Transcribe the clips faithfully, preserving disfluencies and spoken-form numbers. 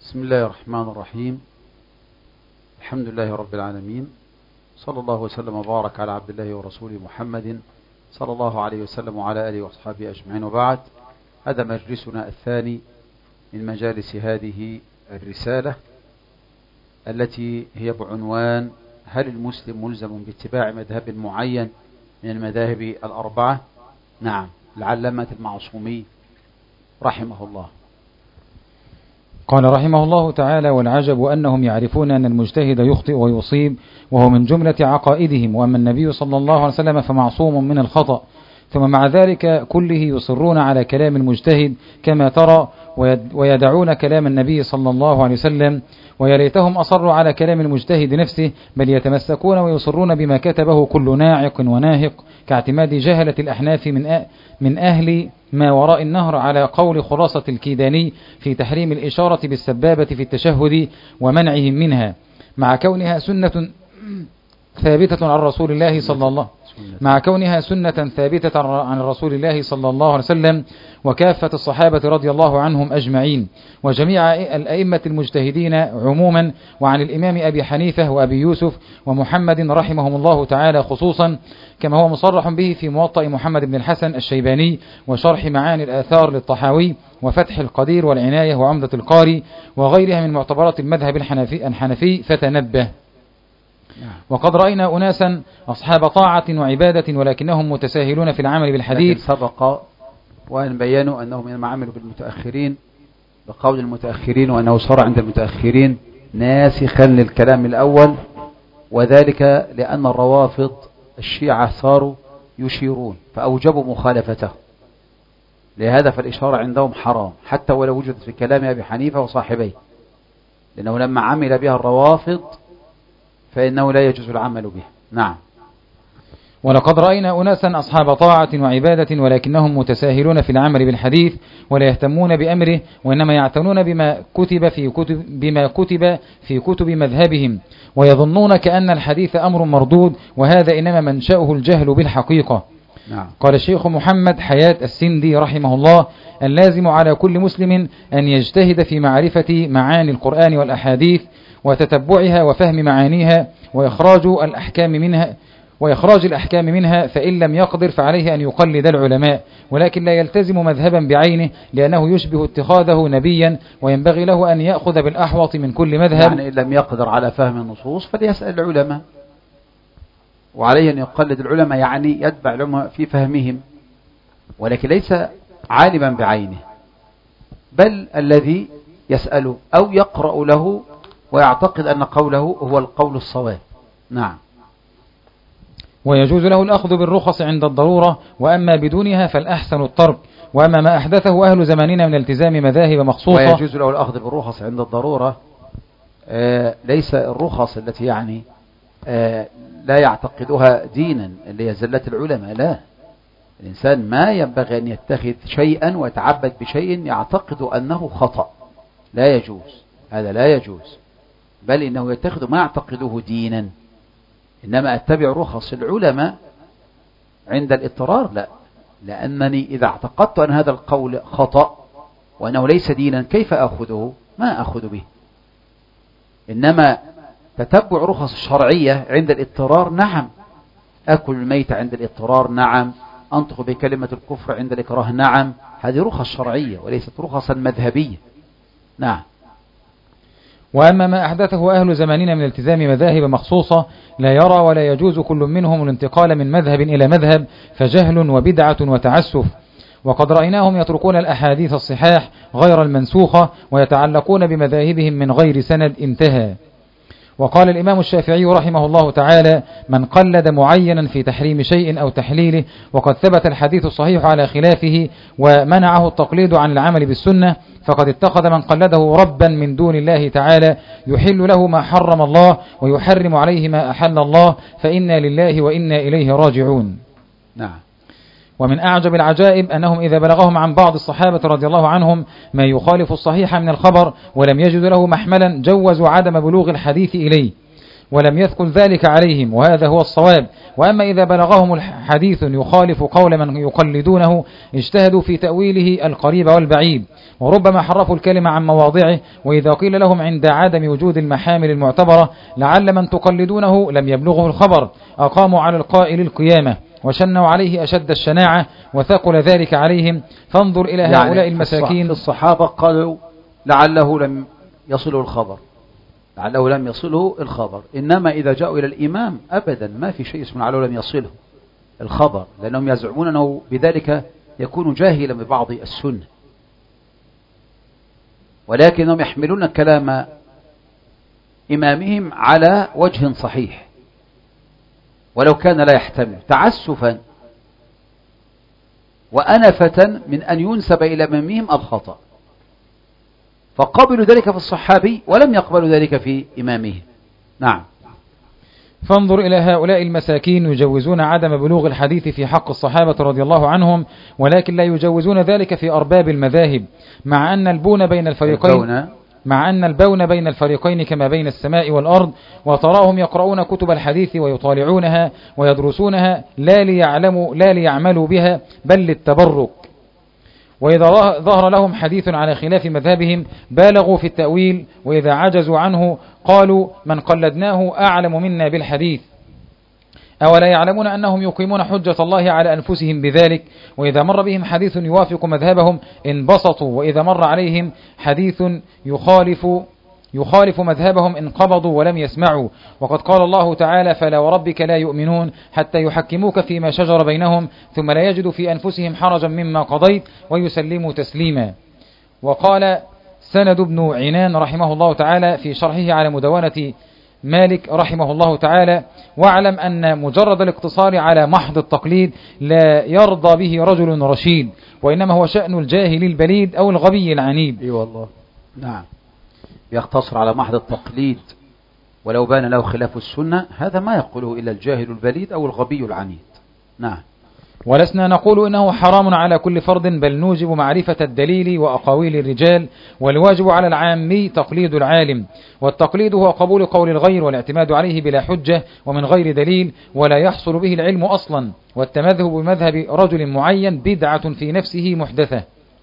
بسم الله الرحمن الرحيم. الحمد لله رب العالمين، صلى الله وسلم وبارك على عبد الله ورسوله محمد صلى الله عليه وسلم وعلى آله وأصحابه أجمعين، وبعد. هذا مجلسنا الثاني من مجالس هذه الرسالة التي هي بعنوان: هل المسلم ملزم باتباع مذهب معين من المذاهب الأربعة؟ نعم، العلامة المعصومي رحمه الله قال رحمه الله تعالى: والعجب أنهم يعرفون أن المجتهد يخطئ ويصيب وهو من جملة عقائدهم، وأما النبي صلى الله عليه وسلم فمعصوم من الخطأ، ثم مع ذلك كله يصرون على كلام المجتهد كما ترى، ويدعون كلام النبي صلى الله عليه وسلم. ويا ليتهم أصروا على كلام المجتهد نفسه، بل يتمسكون ويصرون بما كتبه كل ناعق وناهق، كاعتماد جهلة الأحناف من من أهل ما وراء النهر على قول خلاصة الكيداني في تحريم الإشارة بالسبابة في التشهد ومنعهم منها، مع كونها سنة ثابتة عن رسول الله صلى الله مع كونها سنة ثابتة عن رسول الله صلى الله عليه وسلم وكافة الصحابة رضي الله عنهم أجمعين، وجميع الأئمة المجتهدين عموما، وعن الإمام أبي حنيفة وأبي يوسف ومحمد رحمهم الله تعالى خصوصا، كما هو مصرح به في موطأ محمد بن الحسن الشيباني وشرح معاني الآثار للطحاوي وفتح القدير والعناية وعمدة القاري وغيرها من معتبرات المذهب الحنفي, الحنفي فتنبه. وقد رأينا أناسا أصحاب طاعة وعبادة ولكنهم متساهلون في العمل بالحديث. سبق وأن بيّنوا أنهم إنما عملوا بالمتأخرين بقول المتأخرين، وأنه صار عند المتأخرين ناسخا للكلام الأول، وذلك لأن الروافض الشيعة صاروا يشيرون فأوجبوا مخالفته، لهذا فالإشارة عندهم حرام حتى ولو وجدت في كلام أبي حنيفة وصاحبيه، لأنه لما عمل بها الروافض فإنه لا يجوز العمل به. نعم. ولقد رأينا أناسا أصحاب طاعة وعبادة ولكنهم متساهلون في العمل بالحديث ولا يهتمون بأمره، وإنما يعتنون بما كتب في كتب بما كتب في كتب مذهبهم، ويظنون كأن الحديث أمر مردود، وهذا إنما منشأه الجهل بالحقيقة. نعم. قال الشيخ محمد حياة السندي رحمه الله: اللازم على كل مسلم أن يجتهد في معرفة معاني القرآن والأحاديث وتتبعها وفهم معانيها وإخراج الأحكام منها وإخراج الأحكام منها فإن لم يقدر فعليه أن يقلد العلماء، ولكن لا يلتزم مذهبا بعينه لأنه يشبه اتخاذه نبيا، وينبغي له أن يأخذ بالأحوط من كل مذهب. يعني إن لم يقدر على فهم النصوص فليسأل العلماء، وعليه أن يقلد العلماء، يعني يتبع العلماء في فهمهم، ولكن ليس عالما بعينه، بل الذي يسأله أو يقرأ له ويعتقد أن قوله هو القول الصواب. نعم. ويجوز له الأخذ بالرخص عند الضرورة، وأما بدونها فالأحسن الترك، وأما ما أحدثه أهل زماننا من التزام مذاهب مخصوصة. ويجوز له الأخذ بالرخص عند الضرورة، آه ليس الرخص التي يعني آه لا يعتقدها دينا اللي هي زلة العلماء، لا، الإنسان ما ينبغي أن يتخذ شيئا ويتعبد بشيء يعتقد أنه خطأ، لا يجوز، هذا لا يجوز، بل إنه يتخذ ما يعتقده دينا، إنما أتبع رخص العلماء عند الاضطرار، لا، لأنني إذا اعتقدت أن هذا القول خطأ وأنه ليس دينا كيف أخذه؟ ما أخذ به. إنما تتبع رخص الشرعية عند الاضطرار، نعم، أكل الميت عند الاضطرار، نعم، أنطق بكلمة الكفر عند الإكراه، نعم، هذه رخص شرعية وليست رخصا مذهبية. نعم. وأما ما أحدثه أهل زماننا من التزام مذاهب مخصوصة لا يرى ولا يجوز كل منهم الانتقال من مذهب إلى مذهب، فجهل وبدعة وتعسف. وقد رأيناهم يتركون الأحاديث الصحاح غير المنسوخة ويتعلقون بمذاهبهم من غير سند. انتهى. وقال الإمام الشافعي رحمه الله تعالى: من قلد معينا في تحريم شيء أو تحليله وقد ثبت الحديث الصحيح على خلافه ومنعه التقليد عن العمل بالسنة، فقد اتخذ من قلده ربا من دون الله تعالى يحل له ما حرم الله ويحرم عليه ما أحل الله، فإنا لله وإنا إليه راجعون. نعم. ومن أعجب العجائب أنهم إذا بلغهم عن بعض الصحابة رضي الله عنهم ما يخالف الصحيح من الخبر ولم يجد له محملا جوزوا عدم بلوغ الحديث إليه، ولم يثقل ذلك عليهم، وهذا هو الصواب. وأما إذا بلغهم حديث يخالف قول من يقلدونه اجتهدوا في تأويله القريب والبعيد، وربما حرفوا الكلمة عن مواضعه. وإذا قيل لهم عند عدم وجود المحامل المعتبرة لعل من تقلدونه لم يبلغه الخبر أقاموا على القائل القيامة وشنوا عليه أشد الشناعة وثقل ذلك عليهم. فانظر إلى يعني هؤلاء المساكين. الصحابة قالوا لعله لم يصله الخبر، لعله لم يصله الخبر. إنما إذا جاءوا إلى الإمام أبدا ما في شيء اسمه لعله لم يصله الخبر، لأنهم يزعمون أنه بذلك يكون جاهلا ببعض السنة، ولكنهم يحملون كلام إمامهم على وجه صحيح ولو كان لا يحتمل، تعسفا وأنفة من أن ينسب إلى إمامهم الخطأ، فقبلوا ذلك في الصحابي ولم يقبلوا ذلك في إمامهم. نعم. فانظر إلى هؤلاء المساكين يجوزون عدم بلوغ الحديث في حق الصحابة رضي الله عنهم، ولكن لا يجوزون ذلك في أرباب المذاهب، مع أن البون بين الفريقين مع أن البون بين الفريقين كما بين السماء والأرض. وتراهم يقرؤون كتب الحديث ويطالعونها ويدرسونها لا ليعلموا لا ليعملوا بها بل للتبرك. وإذا ظهر لهم حديث على خلاف مذهبهم بالغوا في التأويل، وإذا عجزوا عنه قالوا من قلدناه أعلم منا بالحديث. أولا يعلمون أنهم يقيمون حجة الله على أنفسهم بذلك. وإذا مر بهم حديث يوافق مذهبهم انبسطوا، وإذا مر عليهم حديث يخالف يخالف مذهبهم انقبضوا ولم يسمعوا. وقد قال الله تعالى فلا وربك لا يؤمنون حتى يحكموك فيما شجر بينهم ثم لا يجدوا في أنفسهم حرجا مما قضيت ويسلموا تسليما. وقال سند بن عنان رحمه الله تعالى في شرحه على مدونة مالك رحمه الله تعالى واعلم أن مجرد الاقتصار على محض التقليد لا يرضى به رجل رشيد، وإنما هو شأن الجاهل البليد أو الغبي العنيد. اي والله. نعم. يقتصر على محض التقليد ولو بان له خلاف السنة، هذا ما يقوله إلا الجاهل البليد أو الغبي العنيد. نعم. ولسنا نقول إنه حرام على كل فرد، بل نوجب معرفة الدليل وأقاويل الرجال، والواجب على العامي تقليد العالم، والتقليد هو قبول قول الغير والاعتماد عليه بلا حجة ومن غير دليل ولا يحصل به العلم أصلا. والتمذهب بمذهب رجل معين بدعة في نفسه محدثة،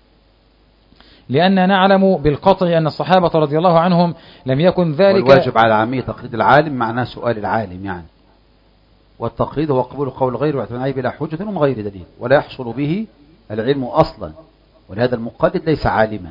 لأننا نعلم بالقطع أن الصحابة رضي الله عنهم لم يكن ذلك. والواجب على العامي تقليد العالم معناه سؤال العالم يعني، والتقليد هو قبول قول الغير واعتماد عليه بلا حجة ومن غير دليل ولا يحصل به العلم أصلا، ولهذا المقلد ليس عالما.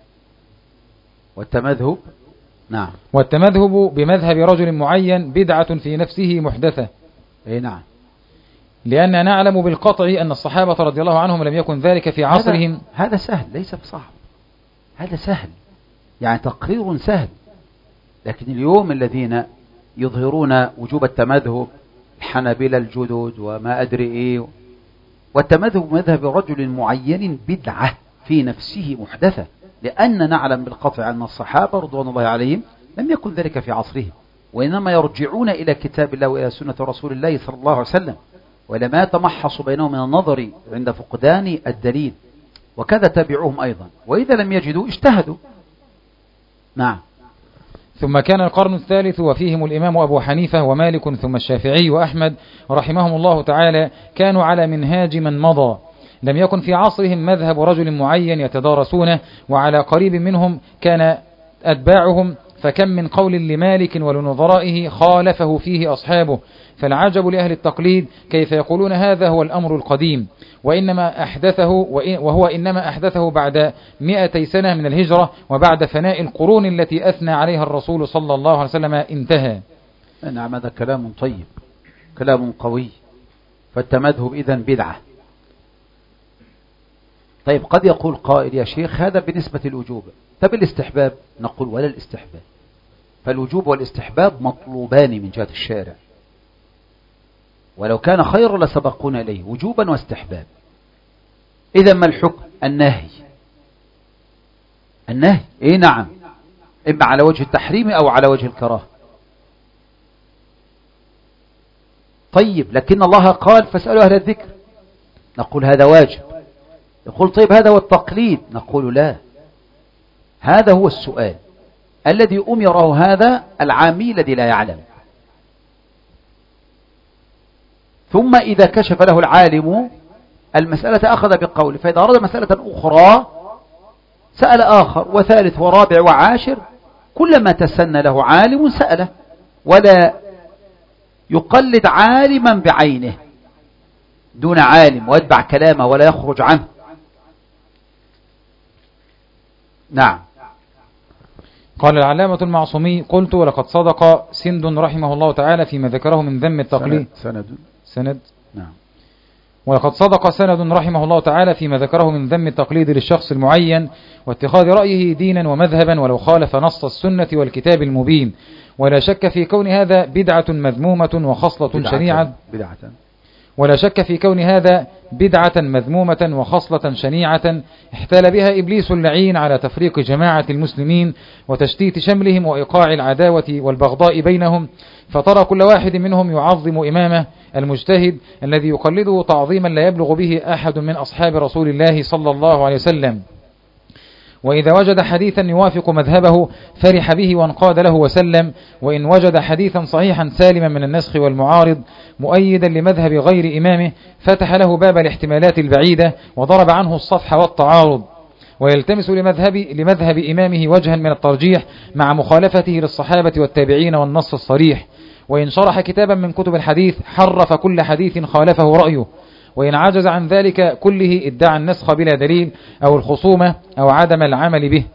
والتمذهب نعم والتمذهب بمذهب رجل معين بدعة في نفسه محدثة. اي نعم. لأننا نعلم بالقطع أن الصحابة رضي الله عنهم لم يكن ذلك في عصرهم. هذا, هذا سهل ليس بصعب، هذا سهل يعني تقرير سهل. لكن اليوم الذين يظهرون وجوب التمذهب الحنابلة الجدد وما أدري إيه، والتمذهب مذهب رجل معين بدعة في نفسه محدثة، لأن نعلم بالقطع أن الصحابة رضوان الله عليهم لم يكن ذلك في عصرهم، وإنما يرجعون إلى كتاب الله وإلى سنة رسول الله صلى الله عليه وسلم، ولما يتمحص بينهم من النظر عند فقدان الدليل، وكذا تابعوهم أيضا، وإذا لم يجدوا اجتهدوا. نعم. ثم كان القرن الثالث وفيهم الإمام أبو حنيفة ومالك ثم الشافعي وأحمد رحمهم الله تعالى، كانوا على منهاج من مضى، لم يكن في عصرهم مذهب رجل معين يتدارسونه، وعلى قريب منهم كان أتباعهم، فكم من قول لمالك ولنظرائه خالفه فيه أصحابه. فالعجب لأهل التقليد كيف يقولون هذا هو الأمر القديم، وإنما أحدثه وهو إنما أحدثه بعد مئتي سنة من الهجرة وبعد فناء القرون التي أثنى عليها الرسول صلى الله عليه وسلم انتهى. نعم. هذا كلام طيب، كلام قوي. فالتمذهب إذن بدعة. طيب قد يقول قائل يا شيخ هذا بالنسبة للوجوب، طب الاستحباب؟ نقول ولا الاستحباب، فالوجوب والاستحباب مطلوبان من جهة الشارع، ولو كان خير لسبقونا إليه وجوبا واستحباب. إذا ما الحكم؟ النهي. النهي إيه نعم، إما على وجه التحريم أو على وجه الكراهة. طيب لكن الله قال فاسألوا أهل الذكر، نقول هذا واجب. يقول طيب هذا هو التقليد، نقول لا، هذا هو السؤال الذي أمره هذا العامي الذي لا يعلم، ثم إذا كشف له العالم المسألة أخذ بقوله، فإذا أراد مسألة أخرى سأل آخر وثالث ورابع وعاشر، كلما تسنى له عالم سأله، ولا يقلد عالما بعينه دون عالم ويتبع كلامه ولا يخرج عنه. نعم. قال العلامة المعصومي: قلت ولقد صدق سند رحمه الله تعالى فيما ذكره من ذم التقليد. سند سند نعم. ولقد صدق سند رحمه الله تعالى فيما ذكره من ذم التقليد للشخص المعين واتخاذ رأيه دينا ومذهبا ولو خالف نص السنة والكتاب المبين، ولا شك في كون هذا بدعة مذمومة وخصلة بدعة شنيعة بدعة ولا شك في كون هذا بدعة مذمومة وخصلة شنيعة احتال بها إبليس اللعين على تفريق جماعة المسلمين وتشتيت شملهم وإيقاع العداوة والبغضاء بينهم، فترى كل واحد منهم يعظم إمامه المجتهد الذي يقلده تعظيما لا يبلغ به أحد من أصحاب رسول الله صلى الله عليه وسلم، وإذا وجد حديثا يوافق مذهبه فرح به وانقاد له وسلم، وإن وجد حديثا صحيحا سالما من النسخ والمعارض مؤيدا لمذهب غير إمامه فتح له باب الاحتمالات البعيدة وضرب عنه الصفح والتعارض، ويلتمس لمذهب, لمذهب إمامه وجها من الترجيح مع مخالفته للصحابة والتابعين والنص الصريح، وإن شرح كتابا من كتب الحديث حرف كل حديث خالفه رأيه، وإن عجز عن ذلك كله ادعى النسخ بلا دليل أو الخصومة أو عدم العمل به.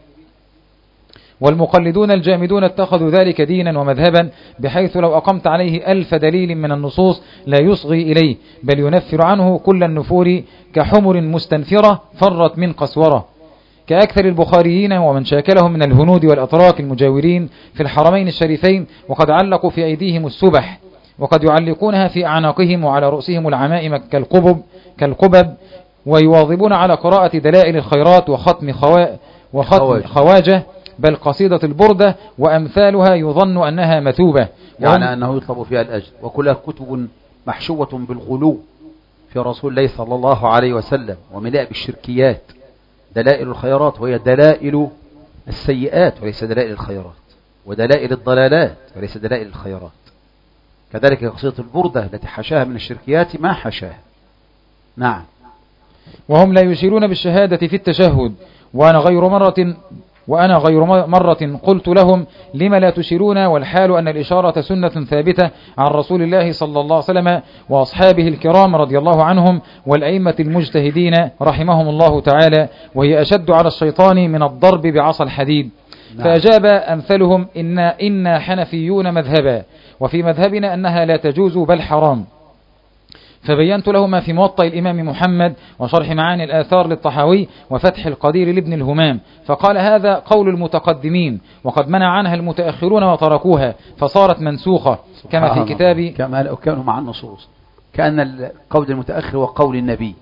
والمقلدون الجامدون اتخذوا ذلك دينا ومذهبا، بحيث لو أقمت عليه ألف دليل من النصوص لا يصغي إليه، بل ينفر عنه كل النفور كحمر مستنفرة فرت من قسورة، كأكثر البخاريين ومن شاكلهم من الهنود والأتراك المجاورين في الحرمين الشريفين، وقد علقوا في أيديهم السبح، وقد يعلقونها في أعناقهم وعلى رؤوسهم العمائم كالقبب, كالقبب ويواظبون على قراءة دلائل الخيرات وختم, خوا وختم خواجة، بل قصيدة البردة وأمثالها يظن أنها مثوبة، يعني أنه يطلب فيها الأجر، وكلها كتب محشوة بالغلو في رسول الله صلى الله عليه وسلم وملاء بالشركيات. دلائل الخيرات وهي دلائل السيئات وليس دلائل الخيرات، ودلائل الضلالات وليس دلائل الخيرات. كذلك قصيدة البردة التي حشاها من الشركيات ما حشاها. نعم. وهم لا يشيرون بالشهادة في التشهد، وأنا غير مرة وأنا غير مرة قلت لهم: لما لا تشيرون والحال أن الإشارة سنة ثابتة عن رسول الله صلى الله عليه وسلم وأصحابه الكرام رضي الله عنهم والأئمة المجتهدين رحمهم الله تعالى، وهي أشد على الشيطان من الضرب بعصا الحديد. نعم. فأجاب أمثلهم: إنا, إنا حنفيون مذهبا، وفي مذهبنا أنها لا تجوز بل حرام. فبينت له ما في موطأ الإمام محمد وشرح معاني الآثار للطحاوي وفتح القدير لابن الهمام، فقال: هذا قول المتقدمين، وقد منع عنها المتأخرون وتركوها فصارت منسوخة، كما في كتاب كما لو كانوا مع النصوص، كأن قول المتأخر وقول النبي،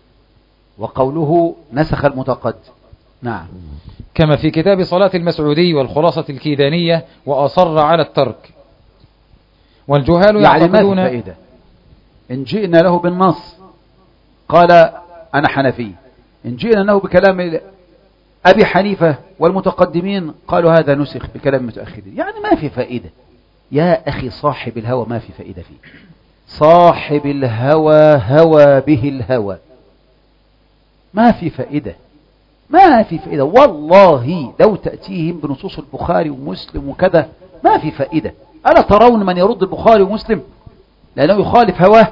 وقوله نسخ المتقدم. نعم. كما في كتاب صلاة المسعودي والخلاصة الكيدانية، وأصر على الترك. والجهال يعتقدون يعني فائدة إن جئنا له بالنص قال أنا حنفي، إن جئنا له بكلام أبي حنيفة والمتقدمين قالوا هذا نسخ بكلام المتأخرين، يعني ما في فائدة. يا أخي صاحب الهوى ما في فائدة فيه، صاحب الهوى هوى به الهوى، ما في فائدة، ما في فائدة والله. لو تأتيهم بنصوص البخاري ومسلم وكذا ما في فائدة. ألا ترون من يرد البخاري ومسلم لأنه يخالف هواه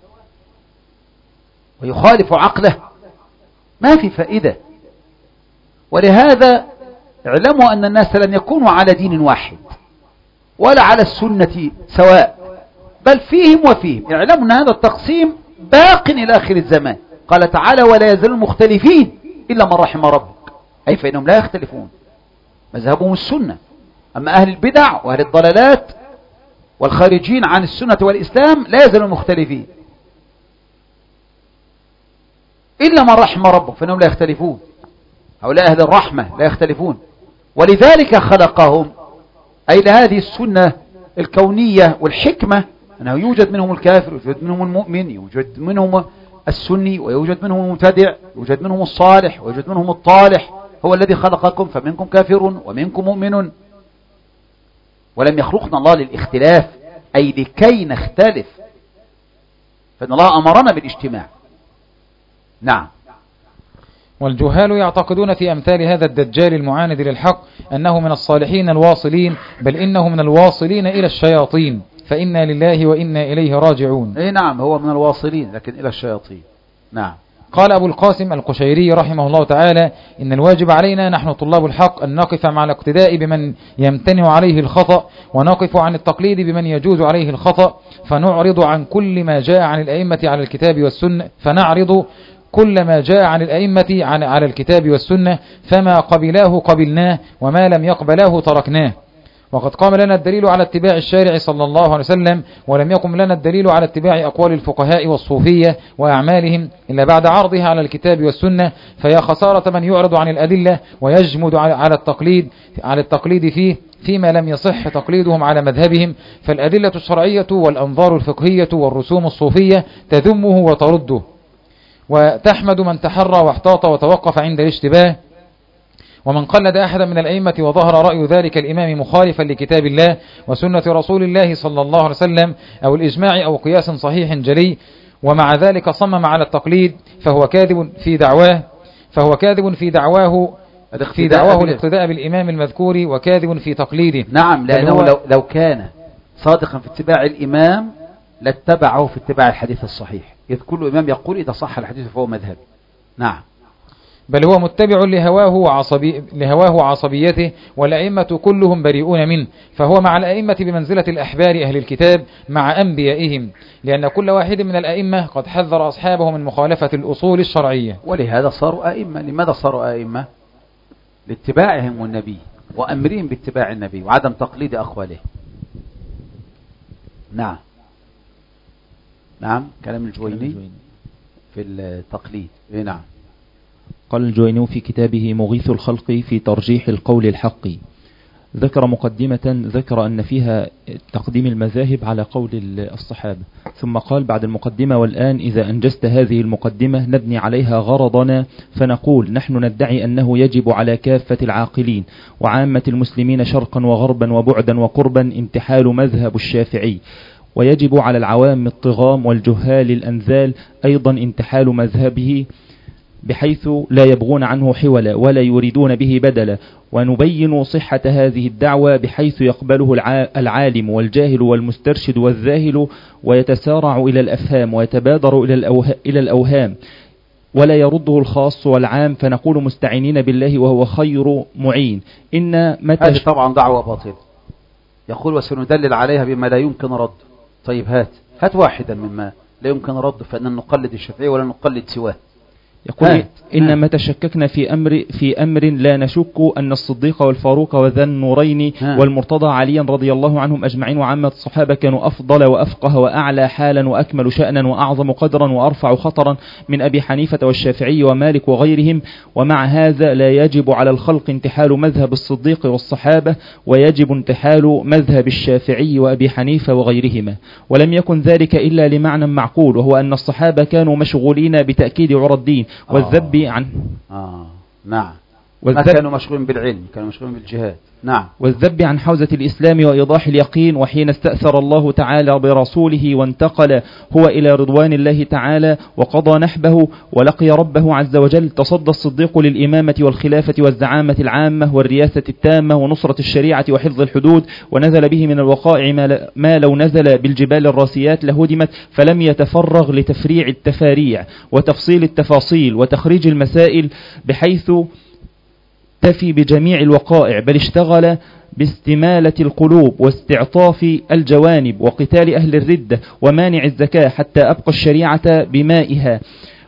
ويخالف عقله؟ ما في فائدة. ولهذا اعلموا أن الناس لن يكونوا على دين واحد ولا على السنة سواء، بل فيهم وفيهم. اعلموا أن هذا التقسيم باق إلى آخر الزمان. قال تعالى: ولا يزالون مختلفين إلا من رحم ربك، أي فإنهم لا يختلفون، مذهبهم السنة. أما أهل البدع وأهل الضلالات والخارجين عن السنة والإسلام لا يزالون مختلفين إلا من رحم ربك، فإنهم لا يختلفون. هؤلاء أهل الرحمة لا يختلفون، ولذلك خلقهم، أي لهذه السنة الكونية والحكمة، أنه يوجد منهم الكافر ويوجد منهم المؤمن، يوجد منهم السني ويوجد منهم المبتدع، يوجد منهم الصالح ويوجد منهم الطالح. هو الذي خلقكم فمنكم كافر ومنكم مؤمن. ولم يخلقنا الله للاختلاف، أي لكي نختلف. فإن الله أمرنا بالاجتماع. نعم. والجهال يعتقدون في أمثال هذا الدجال المعاند للحق أنه من الصالحين الواصلين، بل إنه من الواصلين إلى الشياطين، فإنا لله وإنا إليه راجعون. إيه نعم، هو من الواصلين لكن إلى الشياطين. نعم. قال أبو القاسم القشيري رحمه الله تعالى: إن الواجب علينا نحن طلاب الحق أن نقف مع الاقتداء بمن يمتنع عليه الخطأ، ونقف عن التقليد بمن يجوز عليه الخطأ، فنعرض عن كل ما جاء عن الأئمة على الكتاب والسنة فنعرض كل ما جاء عن الأئمة على الكتاب والسنة، فما قبلاه قبلناه، وما لم يقبلاه تركناه. وقد قام لنا الدليل على اتباع الشارع صلى الله عليه وسلم، ولم يقم لنا الدليل على اتباع أقوال الفقهاء والصوفية وأعمالهم إلا بعد عرضها على الكتاب والسنة، فيا خسارة من يعرض عن الأدلة ويجمد على التقليد على التقليد فيه فيما لم يصح تقليدهم على مذهبهم. فالأدلة الشرعية والأنظار الفقهية والرسوم الصوفية تذمه وترده، وتحمد من تحرى واحتاط وتوقف عند الاشتباه. ومن قلد أحدا من الأئمة وظهر رأي ذلك الإمام مخالفا لكتاب الله وسنة رسول الله صلى الله عليه وسلم أو الإجماع أو قياس صحيح جلي، ومع ذلك صمم على التقليد، فهو كاذب في دعواه فهو كاذب في دعواه في دعواه الاقتداء بالإمام المذكور، وكاذب في تقليده. نعم، لأنه لو, لو كان صادقا في اتباع الإمام لاتبعه في اتباع الحديث الصحيح، إذ كل إمام يقول إذا صح الحديث فهو مذهب. نعم. بل هو متبع لهواه وعصبي لهواه وعصبيته، والأئمة كلهم بريئون منه، فهو مع الأئمة بمنزلة الأحبار أهل الكتاب مع أنبيائهم، لأن كل واحد من الأئمة قد حذر أصحابه من مخالفة الأصول الشرعية. ولهذا صاروا أئمة. لماذا صاروا أئمة؟ لاتباعهم والنبي وأمرهم باتباع النبي وعدم تقليد أقواله. نعم. نعم. كلام الجويني في التقليد. نعم. قال الجويني في كتابه مغيث الخلق في ترجيح القول الحق، ذكر مقدمة ذكر أن فيها تقديم المذاهب على قول الصحابة، ثم قال بعد المقدمة: والآن إذا أنجزت هذه المقدمة نبني عليها غرضنا، فنقول: نحن ندعي أنه يجب على كافة العاقلين وعامة المسلمين شرقا وغربا وبعدا وقربا امتحال مذهب الشافعي، ويجب على العوام الطغام والجهال الأنذال أيضا امتحال مذهبه، بحيث لا يبغون عنه حولا ولا يريدون به بدلا. ونبين صحة هذه الدعوة بحيث يقبله العالم والجاهل والمسترشد والذاهل، ويتسارع إلى الأفهام ويتبادر إلى الأوهام، ولا يرده الخاص والعام، فنقول مستعينين بالله وهو خير معين. إن متى هذه طبعا دعوة باطلة. يقول: وسندلل عليها بما لا يمكن رد. طيب هات هات واحدا مما لا يمكن رد، فإن نقلد الشافعي ولا نقلد سواه. يقول: إنما تشككنا في أمر في أمر لا نشك أن الصديق والفاروق وذا النورين والمرتضى عليا رضي الله عنهم أجمعين وعامة الصحابة كانوا أفضل وأفقه وأعلى حالا وأكمل شأنا وأعظم قدرا وأرفع خطرا من أبي حنيفة والشافعي ومالك وغيرهم، ومع هذا لا يجب على الخلق انتحال مذهب الصديق والصحابة، ويجب انتحال مذهب الشافعي وأبي حنيفة وغيرهما. ولم يكن ذلك إلا لمعنى معقول، وهو أن الصحابة كانوا مشغولين بتأكيد عرى الدين والذب عن آه. نعم. ما كانوا مشغولين بالعلم، كانوا مشغولين بالجهاد. نعم. والذب عن حوزة الإسلام وإيضاح اليقين. وحين استأثر الله تعالى برسوله وانتقل هو إلى رضوان الله تعالى وقضى نحبه ولقي ربه عز وجل، تصدى الصديق للإمامة والخلافة والزعامة العامة والرياسة التامة ونصرة الشريعة وحفظ الحدود، ونزل به من الوقائع ما لو نزل بالجبال الراسيات لهدمت، فلم يتفرغ لتفريع التفاريع وتفصيل التفاصيل وتخريج المسائل بحيث تفي بجميع الوقائع، بل اشتغل باستمالة القلوب واستعطاف الجوانب وقتال أهل الردة ومانع الزكاة، حتى أبقى الشريعة بمائها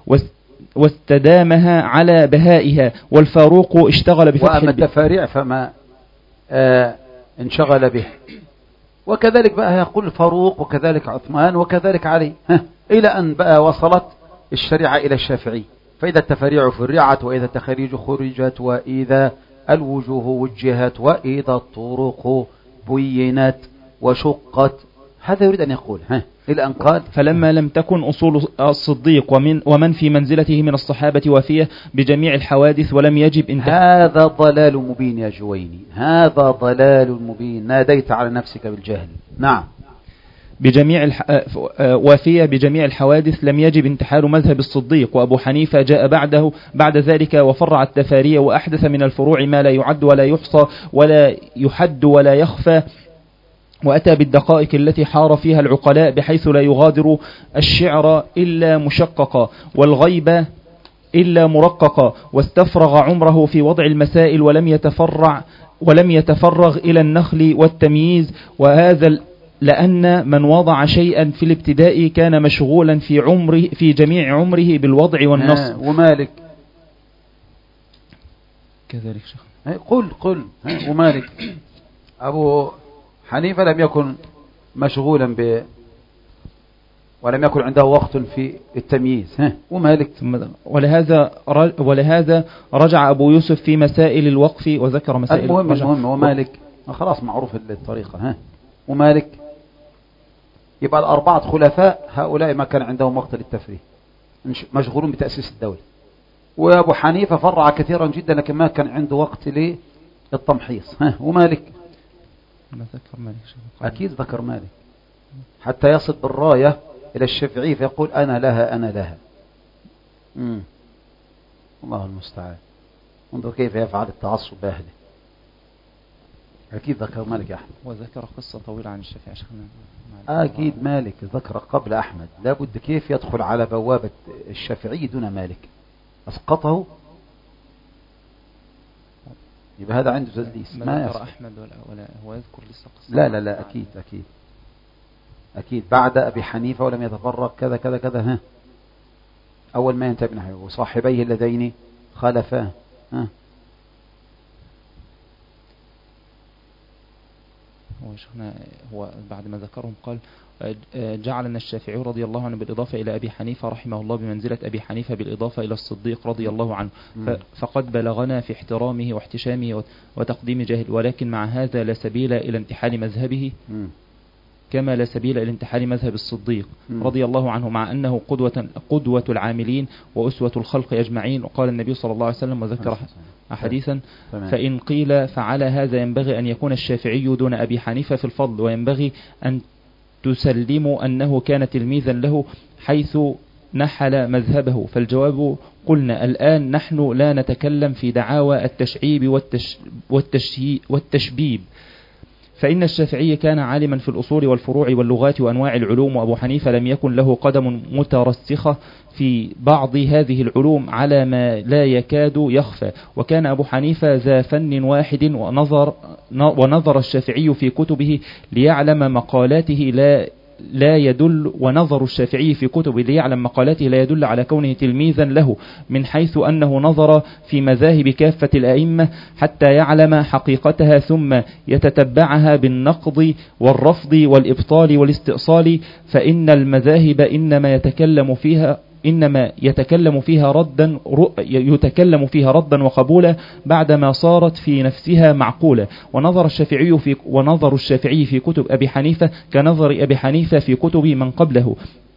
واستدامها على بهائها. والفاروق اشتغل بفتح وأما التفاريع فما آه انشغل به. وكذلك بقى يقول الفاروق وكذلك عثمان وكذلك علي، إلى أن بقى وصلت الشريعة إلى الشافعي، فإذا التفريع فرعت، وإذا التخاريج خرجت، وإذا الوجوه وجهت، وإذا الطرق بينت وشقت. هذا يريد أن يقول ها إلى أن قال: فلما لم تكن أصول الصديق ومن, ومن في منزلته من الصحابة وفيه بجميع الحوادث ولم يجب انتهاء. هذا ضلال مبين يا جويني، هذا ضلال مبين، ناديت على نفسك بالجهل. نعم. بجميع الح... وافية بجميع الحوادث لم يجب انتحال مذهب الصديق. وأبو حنيفة جاء بعده بعد ذلك وفرع التفارية وأحدث من الفروع ما لا يعد ولا يحصى ولا يحد ولا يخفى، وأتى بالدقائق التي حار فيها العقلاء بحيث لا يغادر الشعر إلا مشققا والغيبة إلا مرققا، واستفرغ عمره في وضع المسائل ولم يتفرع ولم يتفرغ إلى النخل والتمييز. وهذا لأن من وضع شيئا في الابتداء كان مشغولا في عمره في جميع عمره بالوضع والنص. ومالك كذلك شيخ. قل قل ومالك أبو حنيفة لم يكن مشغولا ب ولم يكن عنده وقت في التمييز. ها ومالك ولهذا ولهذا رجع أبو يوسف في مسائل الوقف وذكر مسائل. المهم المهم ومالك خلاص معروف الطريقة. ها ومالك يبقى الأربعة خلفاء هؤلاء ما كان عندهم وقت للتفريغ، مشغولون بتأسيس الدولة. وأبو حنيفة فرع كثيرا جدا لكن ما كان عنده وقت للتمحيص. ها ومالك ما ذكر مالك. أكيد ذكر مالك حتى يصل بالراية إلى الشافعي فيقول أنا لها أنا لها. مم. الله المستعان. انظر كيف يفعل التعصب بأهله. أكيد ذكر مالك يا أحمد. وذكر قصة طويلة عن الشافعي. أكيد مالك ذكر قبل أحمد. لابد كيف يدخل على بوابة الشافعي دون مالك، أسقطه يبقى هذا عنده تدليس. ما يذكر أحمد ولا, ولا هو يذكر لسه قصة. لا لا لا أكيد أكيد أكيد بعد أبي حنيفة ولم يتفرق كذا كذا كذا. ها أول ما ينتهي ابن حنيفة وصاحبيه اللذين خالفاه. ها هو شيخنا هو بعد ما ذكرهم قال جعلنا الشافعي رضي الله عنه بالإضافة إلى أبي حنيفة رحمه الله بمنزلة أبي حنيفة بالإضافة إلى الصديق رضي الله عنه، فقد بلغنا في احترامه واحتشامه وتقديم جاهل، ولكن مع هذا لا سبيل إلى انتحال مذهبه كما لا سبيل إلى انتحال مذهب الصديق رضي الله عنه، مع أنه قدوة, قدوة العاملين وأسوة الخلق أجمعين. وقال النبي صلى الله عليه وسلم وذكر حديثا فإن قيل فعلى هذا ينبغي أن يكون الشافعي دون أبي حنيفة في الفضل، وينبغي أن تسلموا أنه كان تلميذا له حيث نحل مذهبه. فالجواب قلنا الآن نحن لا نتكلم في دعاوى التشعيب والتش والتشي والتشبيب، فإن الشافعي كان عالما في الأصول والفروع واللغات وأنواع العلوم، وأبو حنيفة لم يكن له قدم مترسخة في بعض هذه العلوم على ما لا يكاد يخفى. وكان أبو حنيفة ذا فن واحد ونظر, ونظر الشافعي في كتبه ليعلم مقالاته لا لا يدل ونظر الشافعي في كتبه ليعلم مقالاته لا يدل على كونه تلميذا له، من حيث أنه نظر في مذاهب كافة الأئمة حتى يعلم حقيقتها ثم يتتبعها بالنقض والرفض والإبطال والاستئصال، فإن المذاهب إنما يتكلم فيها إنما يتكلم فيها ردا يتكلم فيها ردا وقبولا بعدما صارت في نفسها معقولة. ونظر الشافعي في ونظر الشافعي في كتب أبي حنيفة كنظر أبي حنيفة في كتب من قبله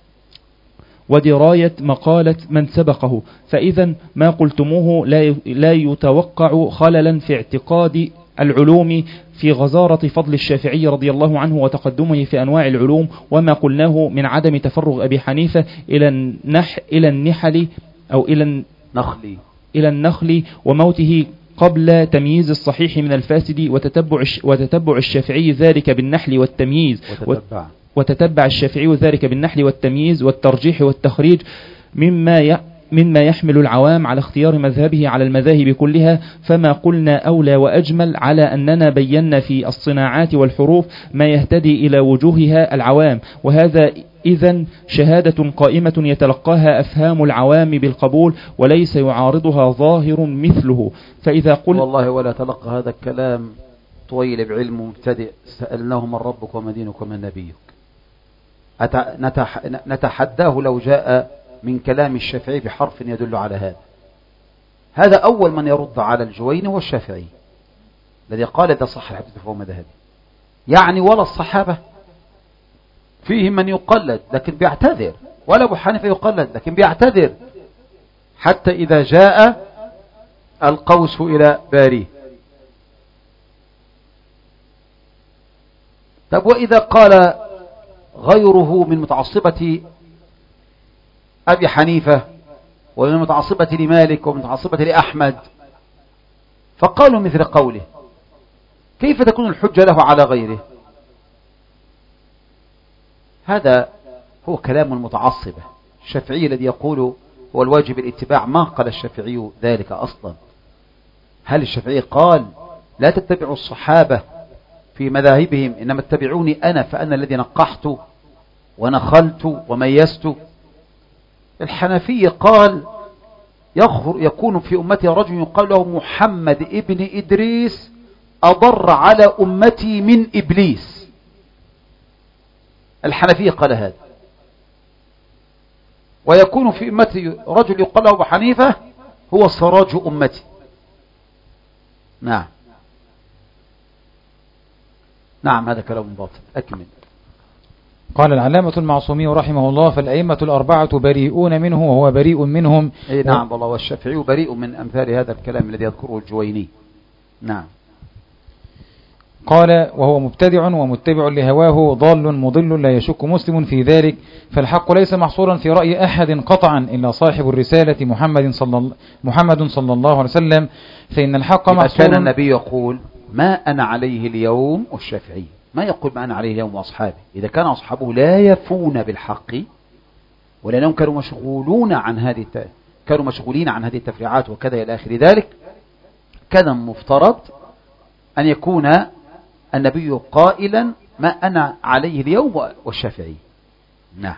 ودراية مقالة من سبقه، فإذا ما قلتموه لا يتوقع خللا في اعتقاد العلوم في غزارة فضل الشافعي رضي الله عنه وتقدمه في أنواع العلوم، وما قلناه من عدم تفرغ أبي حنيفة إلى النح إلى النحل أو إلى النخل إلى النخل وموته قبل تمييز الصحيح من الفاسد، وتتبع وتتبع الشافعي ذلك بالنحل والتمييز وتتبع, وتتبع الشافعي ذلك بالنحل والتمييز والترجيح والتخريج مما ي مما يحمل العوام على اختيار مذهبه على المذاهب كلها. فما قلنا أولى وأجمل على أننا بينا في الصناعات والحروف ما يهتدي إلى وجوهها العوام، وهذا إذن شهادة قائمة يتلقاها أفهام العوام بالقبول وليس يعارضها ظاهر مثله. فإذا قل والله ولا تلقى هذا الكلام طويل بعلم مبتدئ سألناه من ربك وما دينك وما نبيك، نتحداه لو جاء من كلام الشافعي بحرف يدل على هذا. هذا أول من يرد على الجويني والشافعي الذي قال إذا صح الحديث فهو مذهبي، يعني ولا الصحابة فيهم من يقلد لكن بيعتذر، ولا أبو حنيفة يقلد لكن بيعتذر، حتى إذا جاء القوس إلى باريه. طب وإذا قال غيره من متعصبة أبي حنيفة ومن متعصبة لمالك ومن متعصبة لأحمد، فقالوا مثل قوله، كيف تكون الحجة له على غيره؟ هذا هو كلام المتعصبة. الشافعي الذي يقول هو الواجب الاتباع، ما قال الشافعي ذلك أصلا. هل الشافعي قال لا تتبعوا الصحابة في مذاهبهم، إنما اتبعوني أنا فأنا الذي نقحت ونخلت وميزت؟ الحنفي قال يكون في أمتي رجل يقال له محمد ابن إدريس أضر على أمتي من إبليس. الحنفي قال هذا. ويكون في أمتي رجل يقال له أبو حنيفة هو سراج أمتي. نعم نعم هذا كلام باطل. أكمل. قال العلامة المعصومي رحمه الله: فالأئمة الأربعة بريئون منه وهو بريء منهم. أي نعم والله، والشافعي بريء من أمثال هذا الكلام الذي يذكره الجويني. نعم. قال: وهو مبتدع ومتبع لهواه ضال مضل لا يشك مسلم في ذلك، فالحق ليس محصورا في رأي أحد قطعا إلا صاحب الرسالة محمد صلى محمد صلى الله عليه وسلم، فإن الحق محصور. كان النبي يقول ما أنا عليه اليوم، والشافعي ما يقول ما أنا عليه اليوم وأصحابي. إذا كان أصحابه لا يفون بالحق ولأنهم كانوا مشغولون عن هذه كانوا مشغولين عن هذه التفريعات وكذا إلى آخر ذلك، كان مفترض أن يكون النبي قائلا ما أنا عليه اليوم والشافعي. نعم.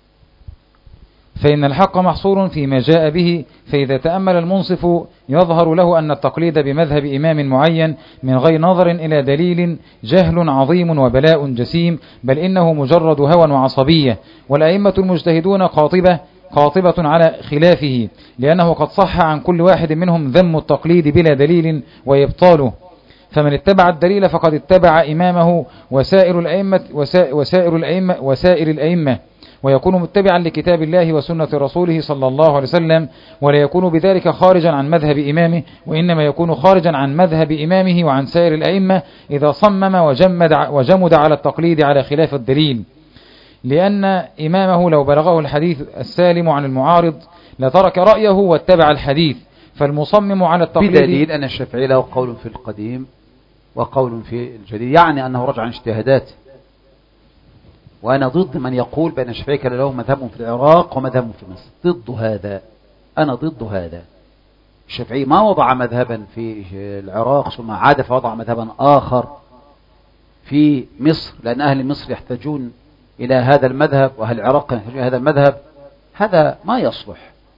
فإن الحق محصور فيما جاء به، فإذا تأمل المنصف يظهر له أن التقليد بمذهب إمام معين من غير نظر إلى دليل جهل عظيم وبلاء جسيم، بل إنه مجرد هوى وعصبية، والأئمة المجتهدون قاطبة قاطبة على خلافه، لأنه قد صح عن كل واحد منهم ذم التقليد بلا دليل وإبطاله، فمن اتبع الدليل فقد اتبع إمامه وسائر الأئمة وسائر الأئمة وسائر الأئمة ويكون متبعا لكتاب الله وسنة رسوله صلى الله عليه وسلم، ولا يكون بذلك خارجا عن مذهب إمامه، وإنما يكون خارجا عن مذهب إمامه وعن سائر الأئمة إذا صمم وجمد, وجمد على التقليد على خلاف الدليل، لأن إمامه لو بلغه الحديث السالم عن المعارض لترك رأيه واتبع الحديث. فالمصمم على التقليد بدليل أن الشافعي له قول في القديم وقول في الجديد، يعني أنه رجع عن اجتهاداته. وأنا ضد من يقول بأن الشافعي كان له مذهب في العراق ومذهب في مصر، ضد هذا، أنا ضد هذا. الشافعي ما وضع مذهبا في العراق ثم عاد فوضع مذهبا آخر في مصر، لأن أهل مصر يحتاجون إلى هذا المذهب وأهل العراق يحتاجون إلى هذا المذهب. هذا ما يصلح.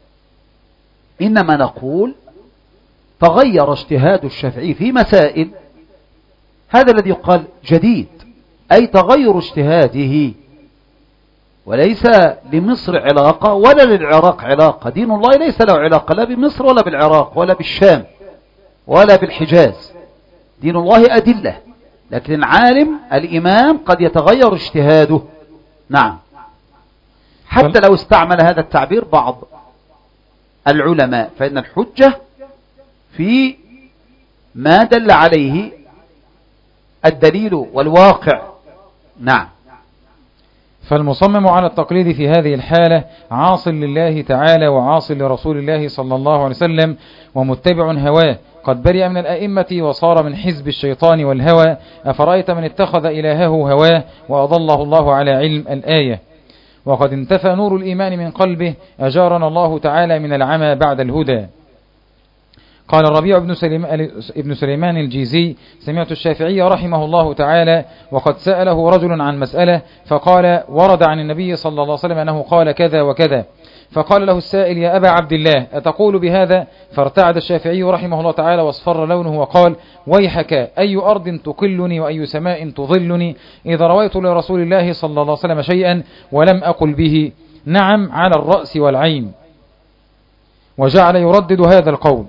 إنما نقول تغير اجتهاد الشافعي في مسائل، هذا الذي يقال جديد، أي تغير اجتهاده، وليس لمصر علاقة ولا للعراق علاقة. دين الله ليس له علاقة لا بمصر ولا بالعراق ولا بالشام ولا بالحجاز. دين الله أدلة، لكن العالم الإمام قد يتغير اجتهاده. نعم، حتى لو استعمل هذا التعبير بعض العلماء، فإن الحجة في ما دل عليه الدليل والواقع. نعم. فالمصمم على التقليد في هذه الحالة عاص لله تعالى وعاص لرسول الله صلى الله عليه وسلم ومتبع هواه، قد برئ من الأئمة وصار من حزب الشيطان والهوى. أفرأيت من اتخذ إلهه هواه وأضله الله على علم الآية، وقد انتفى نور الإيمان من قلبه، أجارنا الله تعالى من العمى بعد الهدى. قال الربيع بن سليمان الجيزي: سمعت الشافعي رحمه الله تعالى وقد سأله رجل عن مسألة فقال: ورد عن النبي صلى الله عليه وسلم أنه قال كذا وكذا. فقال له السائل: يا أبا عبد الله أتقول بهذا؟ فارتعد الشافعي رحمه الله تعالى واصفر لونه وقال: ويحك، أي أرض تقلني وأي سماء تظلني إذا رويت لرسول الله صلى الله عليه وسلم شيئا ولم أقل به؟ نعم، على الرأس والعين. وجعل يردد هذا القول.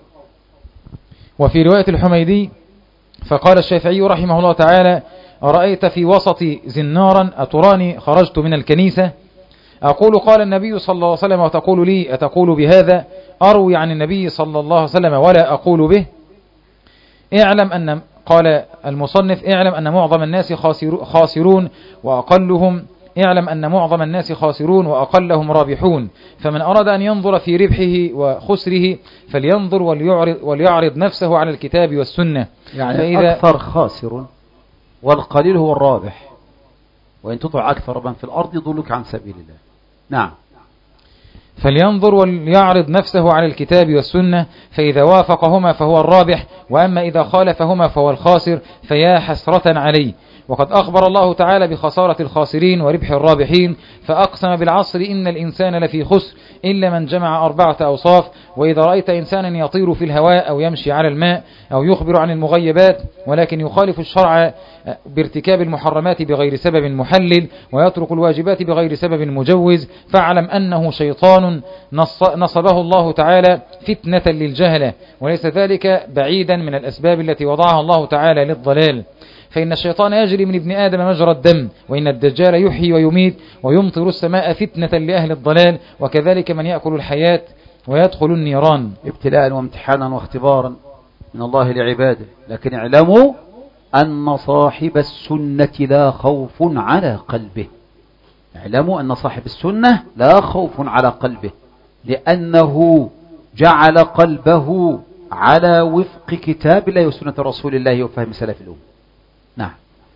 وفي رواية الحميدي فقال الشافعي رحمه الله تعالى: أرأيت في وسط زنارا أتراني خرجت من الكنيسة؟ أقول قال النبي صلى الله عليه وسلم وتقول لي أتقول بهذا؟ أروي عن النبي صلى الله عليه وسلم ولا أقول به. اعلم أن قال المصنف: اعلم أن معظم الناس خاسرون وأقلهم اعلم أن معظم الناس خاسرون وأقلهم رابحون، فمن أراد أن ينظر في ربحه وخسره فلينظر وليعرض, وليعرض نفسه على الكتاب والسنة. يعني فإذا أكثر خاسر والقليل هو الرابح، وإن تطع أكثر من في الأرض يضلك عن سبيل الله. نعم. فلينظر وليعرض نفسه على الكتاب والسنة، فإذا وافقهما فهو الرابح، وأما إذا خالفهما فهو الخاسر، فيا حسرة عليه. وقد أخبر الله تعالى بخسارة الخاسرين وربح الرابحين، فأقسم بالعصر إن الإنسان لفي خسر إلا من جمع أربعة أوصاف. وإذا رأيت إنسانا يطير في الهواء أو يمشي على الماء أو يخبر عن المغيبات ولكن يخالف الشرع بارتكاب المحرمات بغير سبب محلل ويترك الواجبات بغير سبب مجوز، فاعلم أنه شيطان نصبه الله تعالى فتنة للجهلة، وليس ذلك بعيدا من الأسباب التي وضعها الله تعالى للضلال. فإن الشيطان يجري من ابن آدم مجرى الدم، وإن الدجال يحيي ويميت ويمطر السماء فتنة لأهل الضلال، وكذلك من يأكل الحياة ويدخل النيران. ابتلاء وامتحانا واختبارا من الله لعباده. لكن اعلموا أن صاحب السنة لا خوف على قلبه. اعلموا أن صاحب السنة لا خوف على قلبه، لأنه جعل قلبه على وفق كتاب الله وسنة رسول الله وفهم سلف الأمة. نعم.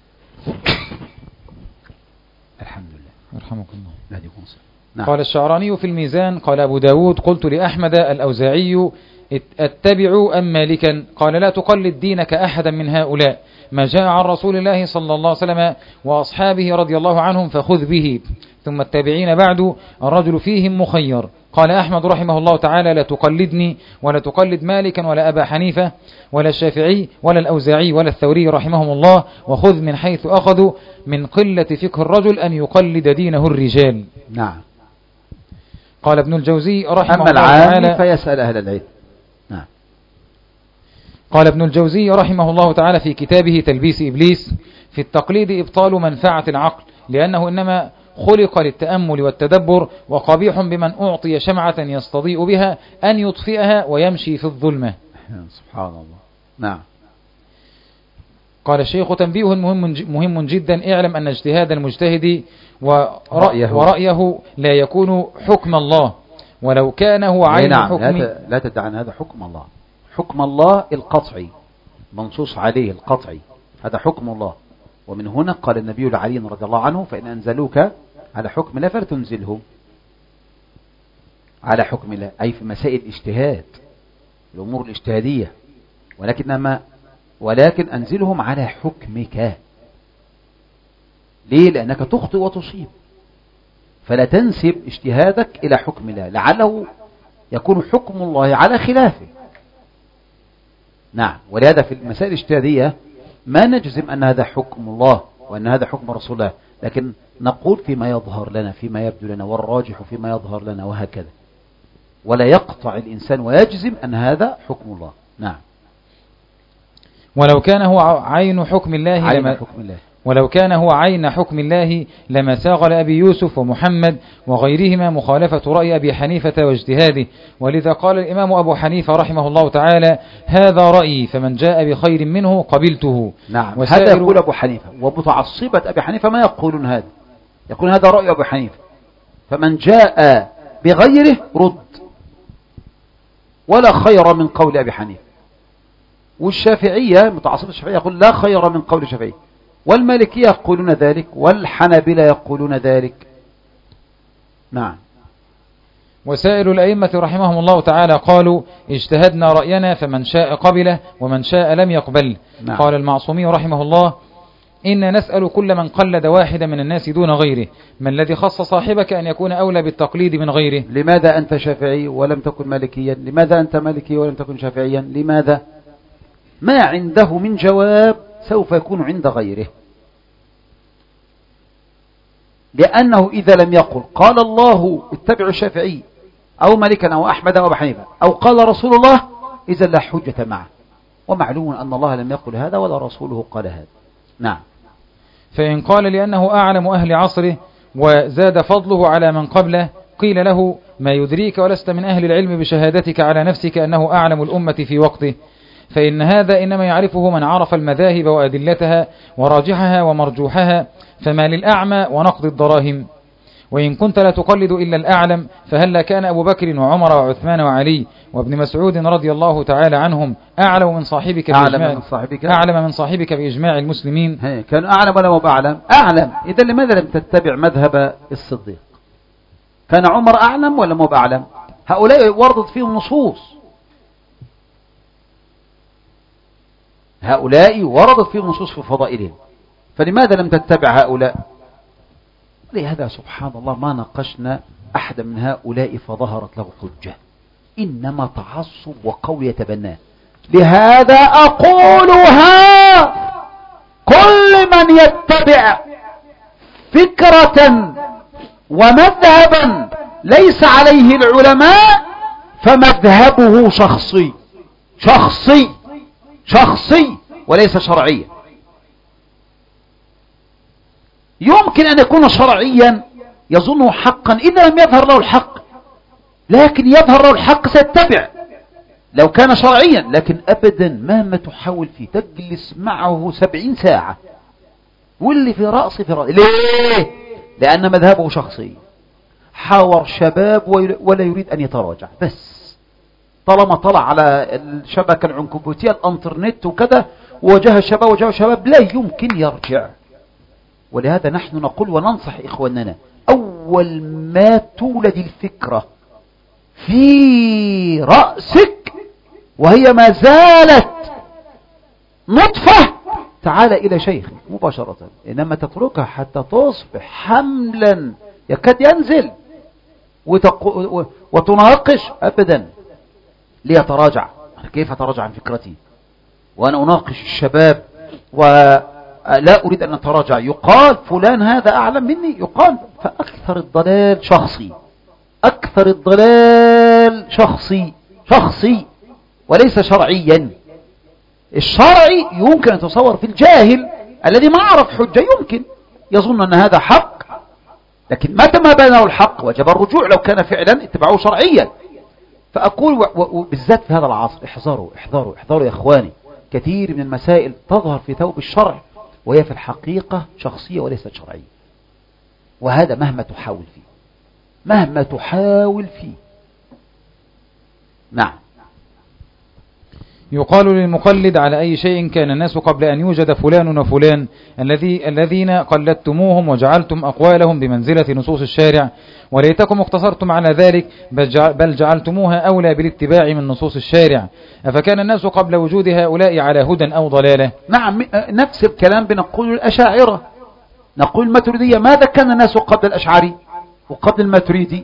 الحمد لله. يرحمك الله. نعم. قال الشعراني في الميزان قال أبو داود قلت لأحمد الأوزاعي اتبعوا أم مالكا؟ قال لا تقلد دينك أحدا من هؤلاء، ما جاء عن رسول الله صلى الله عليه وسلم وأصحابه رضي الله عنهم فخذ به، ثم التابعين بعد الرجل فيهم مخير. قال أحمد رحمه الله تعالى لا تقلدني ولا تقلد مالكا ولا أبا حنيفة ولا الشافعي ولا الأوزاعي ولا الثوري رحمهم الله، وخذ من حيث أخذوا، من قلة فقه الرجل أن يقلد دينه الرجال. نعم. قال ابن الجوزي رحمه أما الله تعالى فيسأل أهل العلم. نعم. قال ابن الجوزي رحمه الله تعالى في كتابه تلبيس إبليس في التقليد إبطال منفعة العقل، لأنه إنما خلق للتأمل والتدبر، وقبيح بمن أعطي شمعة يستضيء بها أن يطفئها ويمشي في الظلمة. سبحان الله. نعم. قال الشيخ تنبيه مهم مهم جدا، اعلم أن اجتهاد المجتهد ورأيه, ورأيه لا يكون حكم الله، ولو كان هو عين نعم. حكم. لا تدع أن هذا حكم الله. حكم الله القطعي منصوص عليه القطعي، هذا حكم الله. ومن هنا قال النبي لعلي رضي الله عنه فإن أنزلوك على حكم الله فلا تنزلهم على حكم الله، أي في مسائل الاجتهاد الأمور الاجتهادية، ولكنما ولكن أنزلهم على حكمك. ليه؟ لأنك تخطئ وتصيب، فلا تنسب اجتهادك إلى حكم الله، لعله يكون حكم الله على خلافه. نعم. ولهذا في المسائل الاجتهادية ما نجزم أن هذا حكم الله وأن هذا حكم رسول الله، لكن نقول فيما يظهر لنا، فيما يبدو لنا، والراجح فيما يظهر لنا، وهكذا. ولا يقطع الإنسان ويجزم أن هذا حكم الله. نعم. ولو كان هو عين حكم الله عين لما حكم الله ولو كان هو عين حكم الله لما ساغ لأبي يوسف ومحمد وغيرهما مخالفة رأي أبي حنيفة واجتهاده. ولذا قال الإمام أبو حنيفة رحمه الله تعالى هذا رأيي فمن جاء بخير منه قبلته. نعم. هذا يقول أبو حنيفة، ومتعصبة أبي حنيفة ما يقولون هذا، يقول هذا رأي أبو حنيفة، فمن جاء بغيره رد، ولا خير من قول أبي حنيفة. والشافعية متعصبة الشافعية يقول لا خير من قول الشافعي، والمالكية يقولون ذلك، والحنابلة يقولون ذلك. نعم. وسائر الأئمة رحمهم الله تعالى قالوا اجتهدنا رأينا فمن شاء قبله ومن شاء لم يقبل. نعم. قال المعصومي رحمه الله إن نسأل كل من قلد واحدا من الناس دون غيره، ما الذي خص صاحبك أن يكون أولى بالتقليد من غيره؟ لماذا أنت شافعي ولم تكن مالكيا؟ لماذا أنت مالكي ولم تكن شافعيا؟ لماذا؟ ما عنده من جواب سوف يكون عند غيره، لأنه إذا لم يقل قال الله اتبعوا الشافعي أو مالكا أو أحمد أو أبا حنيفة أو قال رسول الله، إذا لا حجة معه، ومعلوم أن الله لم يقل هذا ولا رسوله قال هذا. نعم. فإن قال لأنه أعلم أهل عصره وزاد فضله على من قبله قيل له ما يدريك ولست من أهل العلم بشهادتك على نفسك أنه أعلم الأمة في وقته، فإن هذا إنما يعرفه من عرف المذاهب وأدلتها وراجحها ومرجوحها، فما للأعمى ونقض الدراهم. وإن كنت لا تقلد إلا الأعلم، فهل كان أبو بكر وعمر وعثمان وعلي وابن مسعود رضي الله تعالى عنهم أعلم من صاحبك أعلم من صاحبك أعلم من صاحبك بإجماع المسلمين؟ كان أعلم ولا مو أعلم؟ أعلم. إذا لماذا لم تتبع مذهب الصديق؟ كان عمر أعلم ولا مو أعلم؟ هؤلاء وردت فيهم نصوص، هؤلاء وردت فيهم نصوص في فضائلهم، فلماذا لم تتبع هؤلاء؟ لهذا سبحان الله ما ناقشنا أحد من هؤلاء فظهرت له حجة، إنما تعصب وقول يتبناه. لهذا أقولها: كل من يتبع فكرة ومذهبا ليس عليه العلماء فمذهبه شخصي شخصي شخصي وليس شرعيا. يمكن أن يكون شرعيا يظنه حقا إذا لم يظهر له الحق، لكن يظهر له الحق سيتبع لو كان شرعيا. لكن أبدا مهما تحاول فيه تجلس معه سبعين ساعة واللي في رأسي في رأسي. ليه؟ لأن مذهبه شخصي. حاور شباب ولا يريد أن يتراجع، بس طالما طلع على الشبكة العنكبوتية الانترنت وكذا وجه الشباب وجه الشباب لا يمكن يرجع. ولهذا نحن نقول وننصح إخواننا: أول ما تولد الفكرة في رأسك وهي ما زالت نطفة تعال إلى شيخ مباشرة، إنما تتركها حتى تصبح حملا يكاد ينزل وتناقش أبدا ليتراجع. كيف أتراجع عن فكرتي وأنا أناقش الشباب ولا أريد أن أتراجع؟ يقال فلان هذا أعلم مني، يقال. فأكثر الضلال شخصي، أكثر الضلال شخصي شخصي وليس شرعيا. الشرعي يمكن أن يتصور في الجاهل الذي ما عرف حجة، يمكن يظن أن هذا حق، لكن متى ما بان له الحق وجب الرجوع لو كان فعلا اتباعه شرعيا. فأقول وبالذات في هذا العصر: احذروا احذروا احذروا يا إخواني. كثير من المسائل تظهر في ثوب الشرع وهي في الحقيقة شخصية وليست شرعية، وهذا مهما تحاول فيه مهما تحاول فيه. نعم. يقال للمقلد على أي شيء كان الناس قبل أن يوجد فلان وفلان الذي الذين قلدتموهم وجعلتم أقوالهم بمنزلة نصوص الشارع، وليتكم اقتصرتم على ذلك بل جعلتموها أولى بالاتباع من نصوص الشارع. أفكان الناس قبل وجود هؤلاء على هدى أو ضلالة؟ نعم، نفس الكلام بنقول الأشاعرة، نقول الماتريدية. ماذا كان الناس قبل الأشعري وقبل الماتريدي؟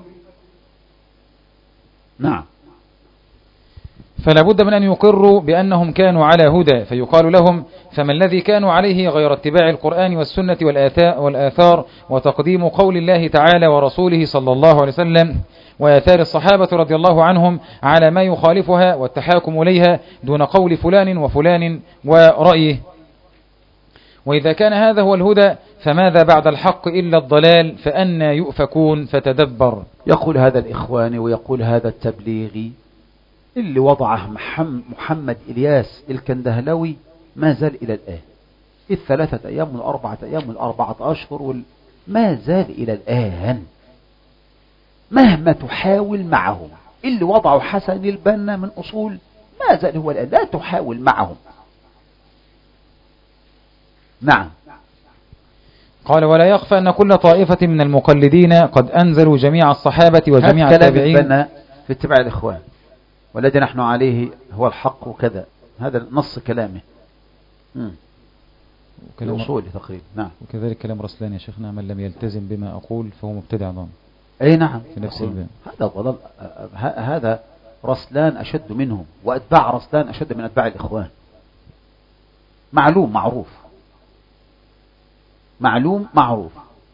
نعم. فلا بد من أن يقروا بأنهم كانوا على هدى، فيقال لهم: فما الذي كانوا عليه غير اتباع القرآن والسنة والآثار وتقديم قول الله تعالى ورسوله صلى الله عليه وسلم وآثار الصحابة رضي الله عنهم على ما يخالفها والتحاكم إليها دون قول فلان وفلان ورأيه. وإذا كان هذا هو الهدى فماذا بعد الحق إلا الضلال، فأنا يؤفكون؟ فتدبر. يقول هذا الإخواني ويقول هذا التبليغي اللي وضعه محمد إلياس الكندهلوي ما زال إلى الآن، الثلاثة أيام والأربعة أيام والأربعة أشهر وال... ما زال إلى الآن مهما تحاول معهم. اللي وضعه حسن البنا من أصول ما زال هو الآن، لا تحاول معهم. نعم. قال: ولا يخفى أن كل طائفة من المقلدين قد أنزلوا جميع الصحابة وجميع التابعين في اتباع الإخوان، والذي نحن عليه هو الحق وكذا. هذا نص كلامه الأصول تقريبا. نعم. وكذلك كلام رسلان يا شيخنا: من لم يلتزم بما أقول فهو مبتدع ضال. أي نعم، في نفس الباب. هذا ضلال. هذا رسلان أشد منهم، وأتباع رسلان أشد من أتباع الإخوان. معلوم معروف معلوم معروف.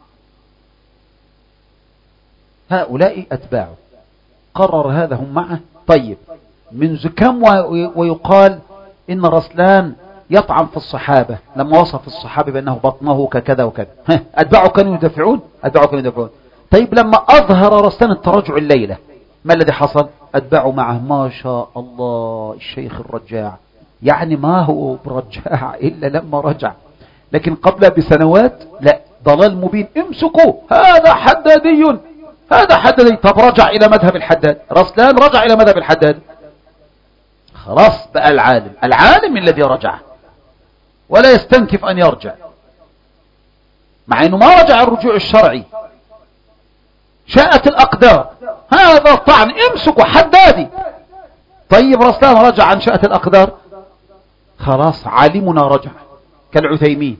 هؤلاء أتباعه، قرر هذا هم معه. طيب، منذ كم ويقال إن رسلان يطعن في الصحابة لما وصف الصحابة بأنه بطنه ككذا وكذا، أتباعه كانوا يدافعون أتباعه كانوا يدافعون. طيب، لما أظهر رسلان التراجع الليلة ما الذي حصل؟ أتباعه معه ما شاء الله الشيخ الرجاع يعني ما هو برجع إلا لما رجع، لكن قبل بسنوات لا، ضلال مبين. امسكوا هذا حدادي، هذا حدادي. طب رجع إلى مذهب الحداد، رسلان رجع إلى مذهب الحداد، خلاص بقى العالم، العالم الذي رجع ولا يستنكف أن يرجع، مع أنه ما رجع الرجوع الشرعي. شاءت الأقدار، هذا طعن، امسكوا حدادي. طيب رسلان رجع عن شاءت الأقدار، خلاص عالمنا رجع كالعثيمين.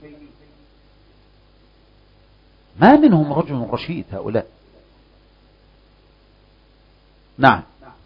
ما منهم رجل رشيد هؤلاء. نعم.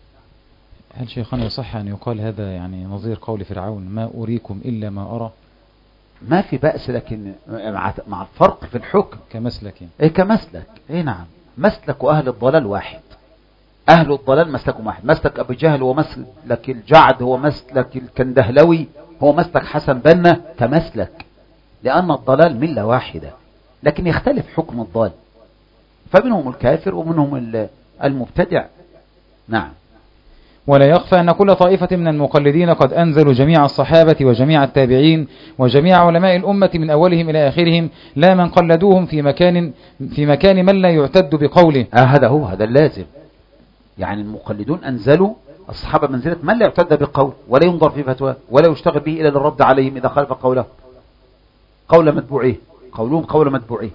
هل شيخنا يصح أن يقال هذا يعني نظير قول فرعون ما أريكم إلا ما أرى؟ ما في بأس، لكن مع الفرق في الحكم كمسلك. ايه كمسلك، ايه نعم. مسلك أهل الضلال واحد، أهل الضلال مسلكهم واحد. مسلك أبي جهل ومسلك الجعد هو مسلك الكندهلوي، هو مسلك حسن بنا كمسلك، لأن الضلال ملة واحدة، لكن يختلف حكم الضال، فمنهم الكافر ومنهم المبتدع. نعم. ولا يخفى أن كل طائفة من المقلدين قد أنزلوا جميع الصحابة وجميع التابعين وجميع علماء الأمة من أولهم إلى آخرهم، لا من قلدوهم في مكان في مكان من لا يعتد بقوله. آه هذا هو، هذا اللازم. يعني المقلدون أنزلوا الصحابة منزلة من لا يعتد بقول ولا ينظر في فتوى ولا يشتغل به إلى للرد عليهم إذا خالف قوله، قول متبوعيه، قولهم قول متبوعيه،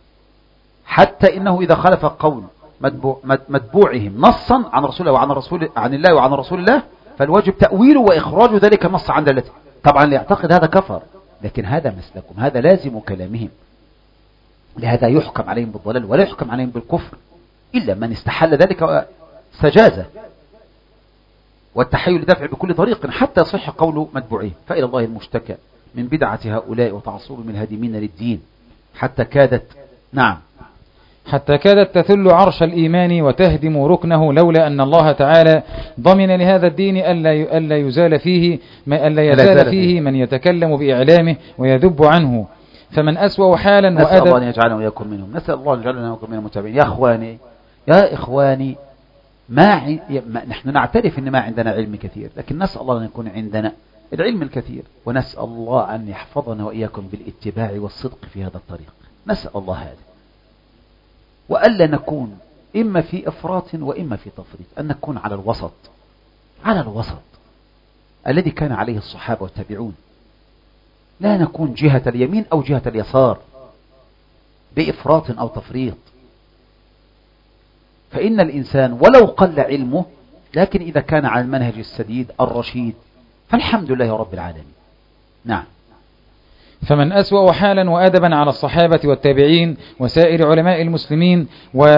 حتى إنه إذا خالف قول متبوع متبوعهم نصا عن رسول الله وعن رسول عن الله وعن رسول الله، فالواجب تأويله وإخراج ذلك النص عن دلته. طبعا اللي يعتقد هذا كفر، لكن هذا مسلكم، هذا لازم كلامهم، لهذا يحكم عليهم بالضلال ولا يحكم عليهم بالكفر إلا من استحل ذلك سجازة والتحيل لدفع بكل طريق حتى يصح قول متبوعيه. فإلى الله المشتكى من بدعة هؤلاء وتعصبهم الهادمين للدين، حتى كادت نعم حتى كادت تثل عرش الإيمان وتهدم ركنه، لولا أن الله تعالى ضمن لهذا الدين ألا ألا يزال فيه ألا يزال فيه من يتكلم بإعلامه ويذب عنه. فمن أسوأ حالا وأدب. نسأل الله أن يجعلنا وإياكم منهم، نسأل الله أن يجعلنا وإياكم من المتابعين. يا إخواني يا إخواني ما, ع... ما نحن نعترف أن ما عندنا علم كثير، لكن نسأل الله أن يكون عندنا العلم الكثير، ونسأل الله أن يحفظنا وإياكم بالاتباع والصدق في هذا الطريق. نسأل الله هذا، وألا نكون إما في إفراط وإما في تفريط، أن نكون على الوسط، على الوسط الذي كان عليه الصحابة والتابعون. لا نكون جهة اليمين أو جهة اليسار بإفراط أو تفريط، فإن الإنسان ولو قل علمه، لكن إذا كان على المنهج السديد الرشيد فالحمد لله رب العالمين. نعم. فمن أسوأ حالا وأدبا على الصحابة والتابعين وسائر علماء المسلمين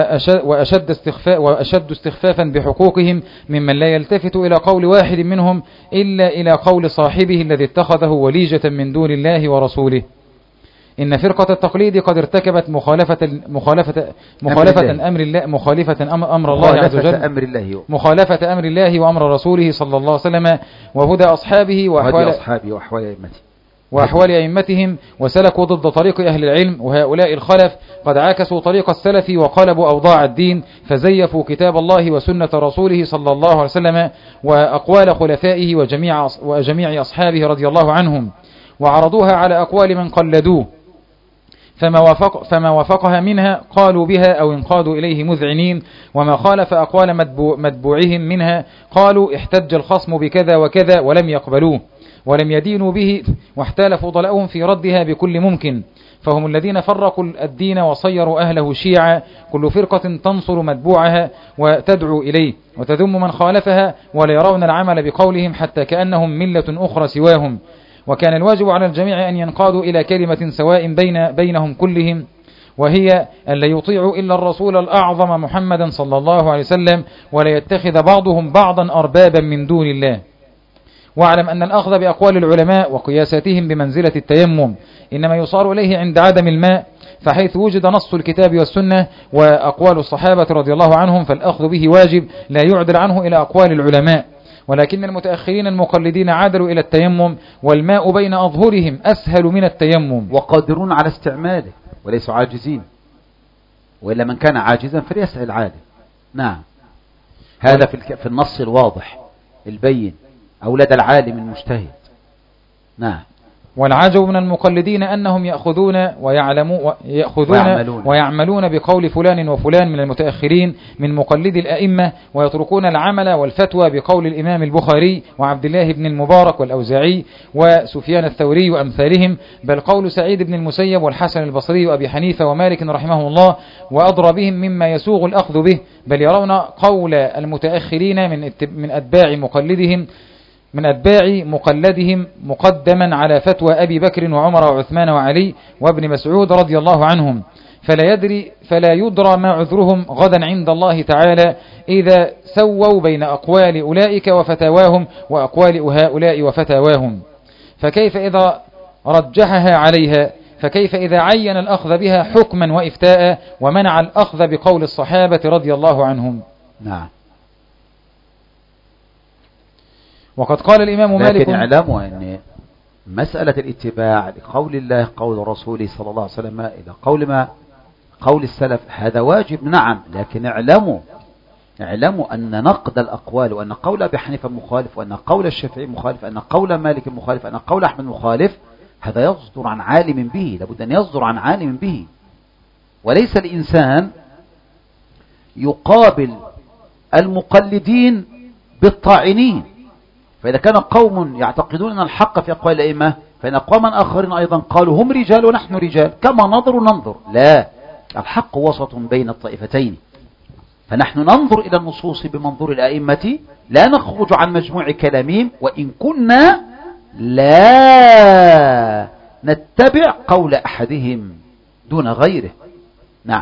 وأشد, استخفاء وأشد استخفافا بحقوقهم ممن لا يلتفت إلى قول واحد منهم إلا إلى قول صاحبه الذي اتخذه وليجة من دون الله ورسوله. إن فرقة التقليد قد ارتكبت مخالفة مخالفة مخالفة أمر الله مخالفة أمر الله عز وجل أمر الله مخالفة أمر الله وأمر رسوله صلى الله عليه وسلم وهدى أصحابه وأحوال أصحابه وأحوال أئمته وأحوال أئمتهم، وسلكوا ضد طريق أهل العلم. وهؤلاء الخلف قد عاكسوا طريق السلف وقلبوا أوضاع الدين، فزيفوا كتاب الله وسنة رسوله صلى الله عليه وسلم وأقوال خلفائه وجميع وجميع أصحابه رضي الله عنهم، وعرضوها على أقوال من قلدوه، فما وافق فما وافقها منها قالوا بها أو انقادوا إليه مذعنين، وما خالف أقوال متبوع متبوعهم منها قالوا احتج الخصم بكذا وكذا ولم يقبلوه ولم يدينوا به، واحتال فضلاؤهم في ردها بكل ممكن. فهم الذين فرقوا الدين وصيروا أهله شيعا، كل فرقة تنصر متبوعها وتدعو إليه وتذم من خالفها، ولا يرون العمل بقولهم حتى كأنهم ملة أخرى سواهم. وكان الواجب على الجميع أن ينقادوا إلى كلمة سواء بين بينهم كلهم، وهي أن لا يطيعوا إلا الرسول الأعظم محمدا صلى الله عليه وسلم، ولا يتخذ بعضهم بعضا أربابا من دون الله. واعلم أن الأخذ بأقوال العلماء وقياساتهم بمنزلة التيمم إنما يصار إليه عند عدم الماء، فحيث وجد نص الكتاب والسنة وأقوال الصحابة رضي الله عنهم فالأخذ به واجب لا يعدل عنه إلى أقوال العلماء. ولكن المتأخرين المقلدين عادلوا إلى التيمم، والماء بين أظهرهم أسهل من التيمم، وقادرون على استعماله وليسوا عاجزين، وإلا من كان عاجزا فليسأل عالم. نعم، هذا في, في النص الواضح البين أو لدى العالم المجتهد. نعم. والعجب من المقلدين أنهم يأخذون ويعلمون يأخذون ويعملون. ويعملون بقول فلان وفلان من المتأخرين من مقلد الأئمة، ويتركون العمل والفتوى بقول الإمام البخاري وعبد الله بن المبارك والأوزاعي وسفيان الثوري وأمثالهم، بل قول سعيد بن المسيب والحسن البصري وأبي حنيفة ومالك رحمه الله وأضرى بهم مما يسوغ الأخذ به، بل يرون قول المتأخرين من من أتباع مقلدهم من أتباع مقلدهم مقدما على فتوى أبي بكر وعمر وعثمان وعلي وابن مسعود رضي الله عنهم، فلا يدري فلا يدرى ما عذرهم غدا عند الله تعالى إذا سووا بين أقوال أولئك وفتاواهم وأقوال هؤلاء وفتاواهم. فكيف إذا رجحها عليها؟ فكيف إذا عين الأخذ بها حكما وإفتاء ومنع الأخذ بقول الصحابة رضي الله عنهم؟ نعم. وقد قال الإمام مالك، لكن اعلموا أن مسألة الاتباع لقول الله قول رسوله صلى الله عليه وسلم إلى قول ما قول السلف هذا واجب، نعم، لكن اعلموا اعلموا أن نقد الأقوال وأن قول أبي حنيفة مخالف وأن قول الشافعي مخالف أن قول مالك مخالف أن قول أحمد مخالف، هذا يصدر عن عالم به، لابد أن يصدر عن عالم به، وليس الإنسان يقابل المقلدين بالطاعنين. فإذا كان قوم يعتقدون أن الحق في أقوال الأئمة، فإن أقواما آخرين أيضا قالوا هم رجال ونحن رجال كما نظر ننظر، لا، الحق وسط بين الطائفتين، فنحن ننظر إلى النصوص بمنظور الأئمة لا نخرج عن مجموع كلامهم، وإن كنا لا نتبع قول أحدهم دون غيره. نعم.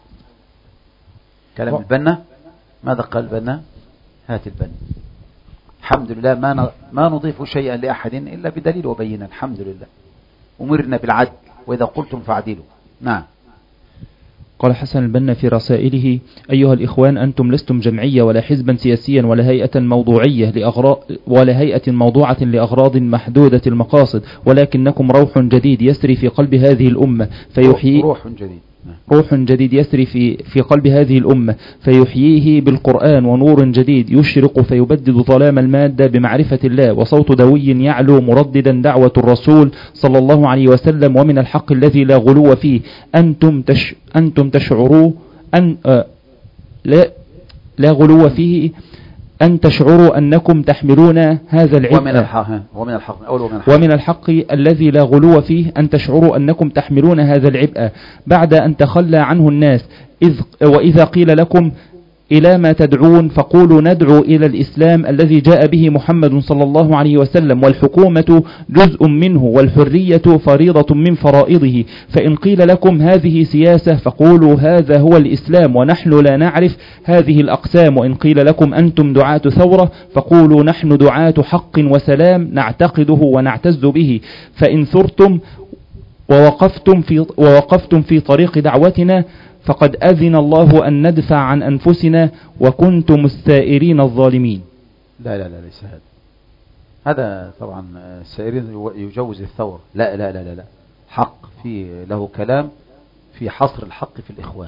كلام البنا، ماذا قال البنا؟ هات البنا. الحمد لله ما ما نضيف شيئا لأحد إلا بدليل وبينا، الحمد لله، أمرنا بالعدل وإذا قلتم فاعدلوا. نعم. قال حسن البنا في رسائله: أيها الإخوان، أنتم لستم جمعية ولا حزبا سياسيا ولا هيئة موضوعية لأغراض ولا هيئة موضوعة لأغراض محدودة المقاصد، ولكنكم روح جديد يسري في قلب هذه الأمة فيحيي روح جديد روح جديد يسري في في قلب هذه الأمة فيحييه بالقرآن، ونور جديد يشرق فيبدد ظلام المادة بمعرفة الله، وصوت دوي يعلو مرددا دعوة الرسول صلى الله عليه وسلم، ومن الحق الذي لا غلو فيه. أنتم تش أنتم تشعروا أن آه لا لا غلو فيه أن تشعروا أنكم تحملون هذا العبء، ومن الحق ومن الحق ومن الحق, ومن الحق الذي لا غلو فيه أن تشعروا أنكم تحملون هذا العبء بعد أن تخلى عنه الناس، إذ وإذا قيل لكم إلى ما تدعون فقولوا ندعو إلى الإسلام الذي جاء به محمد صلى الله عليه وسلم، والحكومة جزء منه والحرية فريضة من فرائضه. فإن قيل لكم هذه سياسة فقولوا هذا هو الإسلام ونحن لا نعرف هذه الأقسام. وإن قيل لكم أنتم دعاة ثورة فقولوا نحن دعاة حق وسلام نعتقده ونعتز به. فإن ثرتم ووقفتم في, ووقفتم في طريق دعوتنا فقد أذن الله أن ندفع عن أنفسنا وكنتم السائرين الظالمين. لا لا لا ليس هذا هذا طبعا السائرين يجوز الثور، لا لا لا لا, لا. حق في له كلام في حصر الحق في الإخوان،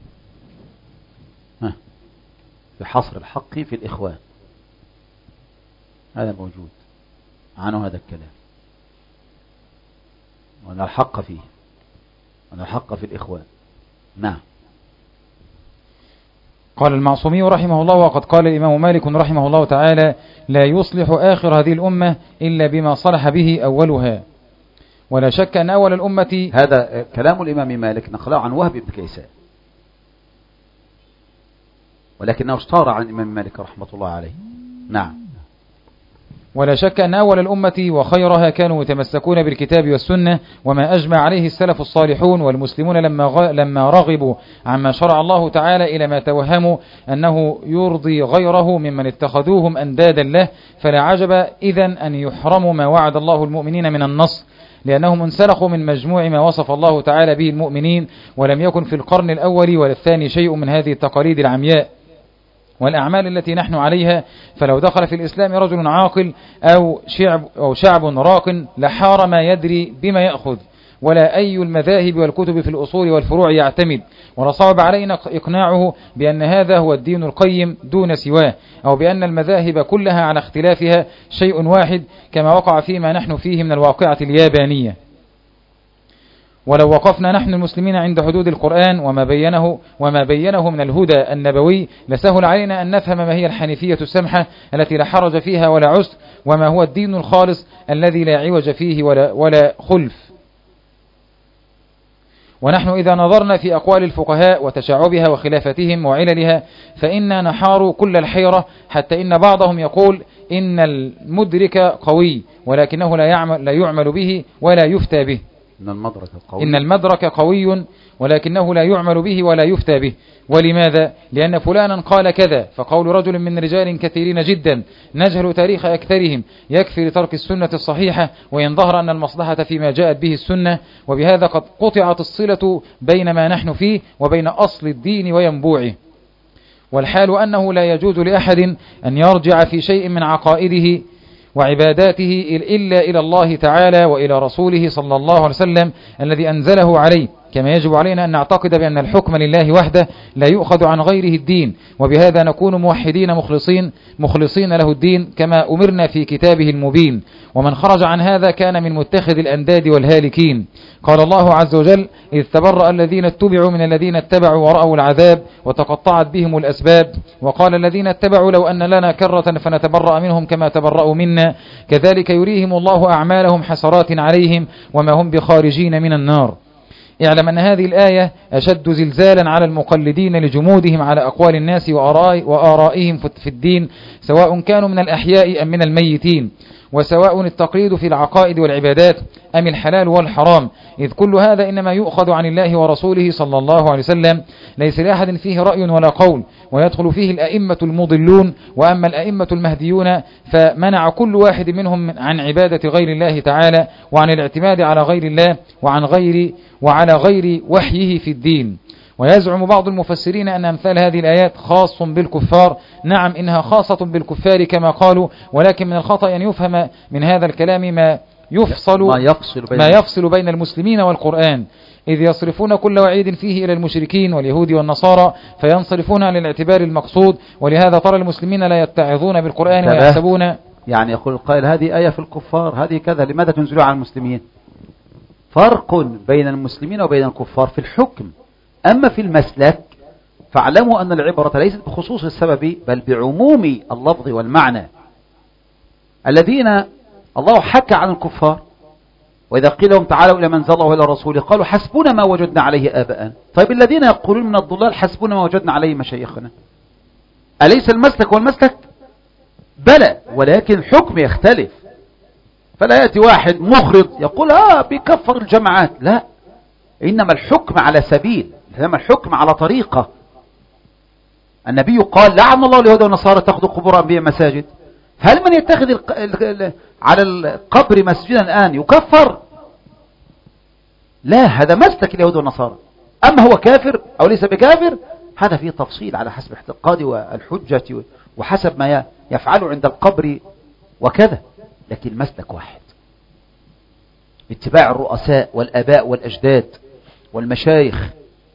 ها في حصر الحق في الإخوان، هذا موجود عنه هذا الكلام، وأن الحق فيه وأن الحق في الإخوان. نعم. قال المعصومي رحمه الله: وقد قال الإمام مالك رحمه الله تعالى: لا يصلح آخر هذه الأمة إلا بما صلح به أولها. ولا شك أن أول الأمة، هذا كلام الإمام مالك نقله عن وهب بن كيسان، ولكنه اشتهر عن الإمام مالك رحمة الله عليه. نعم. ولا شك أن أول الأمة وخيرها كانوا يتمسكون بالكتاب والسنة وما أجمع عليه السلف الصالحون، والمسلمون لما لما رغبوا عما شرع الله تعالى إلى ما توهموا أنه يرضي غيره ممن اتخذوهم أندادا له، فلا عجب إذن أن يحرموا ما وعد الله المؤمنين من النصر، لأنهم انسلخوا من مجموع ما وصف الله تعالى به المؤمنين، ولم يكن في القرن الأول ولا الثاني شيء من هذه التقاليد العمياء والأعمال التي نحن عليها. فلو دخل في الإسلام رجل عاقل أو شعب, أو شعب راق لحار ما يدري بما يأخذ، ولا أي المذاهب والكتب في الأصول والفروع يعتمد، ولا صعب علينا إقناعه بأن هذا هو الدين القيم دون سواه، أو بأن المذاهب كلها على اختلافها شيء واحد كما وقع فيما نحن فيه من الواقعة اليابانية. ولو وقفنا نحن المسلمين عند حدود القرآن وما بينه وما بينه من الهدى النبوي لسهل علينا أن نفهم ما هي الحنيفية السمحة التي لا حرج فيها ولا عسر، وما هو الدين الخالص الذي لا عوج فيه ولا, ولا خلف. ونحن إذا نظرنا في أقوال الفقهاء وتشعبها وخلافتهم وعللها فإنا نحار كل الحيرة، حتى إن بعضهم يقول إن المدرك قوي ولكنه لا يعمل, لا يعمل به ولا يفتى به. إن المدرك قوي إن المدرك قوي ولكنه لا يعمل به ولا يفتى به. ولماذا؟ لأن فلانا قال كذا، فقول رجل من رجال كثيرين جدا نجهل تاريخ أكثرهم يكفي لترك السنة الصحيحة، وإن ظهر أن المصلحة فيما جاءت به السنة، وبهذا قد قطعت الصلة بين ما نحن فيه وبين أصل الدين وينبوعه. والحال أنه لا يجوز لأحد أن يرجع في شيء من عقائده وعباداته إلا إلى الله تعالى وإلى رسوله صلى الله عليه وسلم الذي أنزله عليه، كما يجب علينا أن نعتقد بأن الحكم لله وحده لا يؤخذ عن غيره الدين، وبهذا نكون موحدين مخلصين مخلصين له الدين كما أمرنا في كتابه المبين. ومن خرج عن هذا كان من متخذ الأنداد والهالكين. قال الله عز وجل: إذ تبرأ الذين اتبعوا من الذين اتبعوا ورأوا العذاب وتقطعت بهم الأسباب، وقال الذين اتبعوا لو أن لنا كرة فنتبرأ منهم كما تبرأوا منا كذلك يريهم الله أعمالهم حسرات عليهم وما هم بخارجين من النار. اعلم أن هذه الآية أشد زلزالا على المقلدين لجمودهم على أقوال الناس وآرائهم في الدين، سواء كانوا من الأحياء أم من الميتين، وسواء التقليد في العقائد والعبادات أم الحلال والحرام، إذ كل هذا إنما يؤخذ عن الله ورسوله صلى الله عليه وسلم، ليس لأحد فيه رأي ولا قول، ويدخل فيه الأئمة المضلون. وأما الأئمة المهديون فمنع كل واحد منهم عن عبادة غير الله تعالى وعن الاعتماد على غير الله وعن غير وعلى غير وحيه في الدين. ويزعم بعض المفسرين أن أمثال هذه الآيات خاص بالكفار. نعم، إنها خاصة بالكفار كما قالوا، ولكن من الخطأ أن يفهم من هذا الكلام ما يفصل ما يفصل بين, ما يفصل بين المسلمين والقرآن، إذ يصرفون كل وعيد فيه إلى المشركين واليهود والنصارى فينصرفون عن الاعتبار المقصود. ولهذا ترى المسلمين لا يتعظون بالقرآن ويحسبون، يعني يقول القائل هذه آية في الكفار، هذه كذا، لماذا تنزلوا على المسلمين؟ فرق بين المسلمين وبين الكفار في الحكم. أما في المسلك فاعلموا أن العبرة ليست بخصوص السبب بل بعموم اللفظ والمعنى. الذين الله حكى عن الكفار وإذا قيل لهم تعالوا إلى من أنزل الله إلى رسوله قالوا حسبنا ما وجدنا عليه آباءنا. طيب الذين يقولون من الضلال حسبنا ما وجدنا عليه مشايخنا، أليس المسلك والمسلك؟ بلى، ولكن حكم يختلف. فلا يأتي واحد مخرط يقول آه بيكفر الجماعات، لا، إنما الحكم على سبيل، إنما الحكم على طريقة. النبي قال لعن الله اليهود والنصارى اتخذوا قبور أنبياء مساجد. هل من يتخذ ال ال ال على القبر مسجدا الآن يكفر؟ لا، هذا مسلك اليهود والنصارى. أما هو كافر أو ليس بكافر هذا فيه تفصيل على حسب الاعتقاد والحجة وحسب ما يفعله عند القبر وكذا، لكن المسلك واحد، اتباع الرؤساء والآباء والأجداد والمشايخ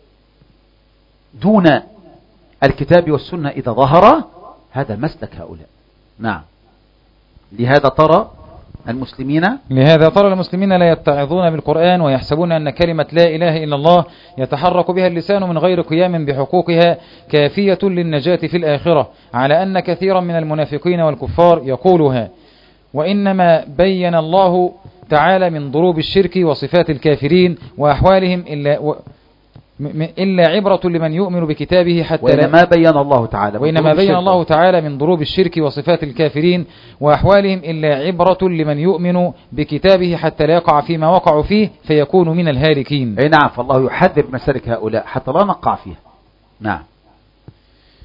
دون الكتاب والسنة إذا ظهر، هذا مسلك هؤلاء. نعم، لهذا ترى المسلمين لهذا ترى المسلمين لا يتعظون بالقرآن ويحسبون أن كلمة لا إله إلا الله يتحرك بها اللسان من غير قيام بحقوقها كافية للنجاة في الآخرة، على أن كثيرا من المنافقين والكفار يقولها. وإنما بين الله تعالى من ضروب الشرك وصفات الكافرين وأحوالهم إلا و إلا عبرة لمن يؤمن بكتابه حتى وإنما بين الله تعالى وإنما بين الله تعالى من ضروب الشرك وصفات الكافرين وأحوالهم إلا عبرة لمن يؤمن بكتابه حتى لا يقع فيما وقعوا فيه فيكون من الهالكين. أي نعم، فالله يحذر مسالك هؤلاء حتى لا نقع فيها. نعم. فالله يحذر مسالك هؤلاء حتى لا نقع فيها. أي نعم، فالله يحذر مسالك هؤلاء حتى لا نقع فيها. نعم. فالله يحذر مسالك هؤلاء حتى لا نقع فيها. نعم.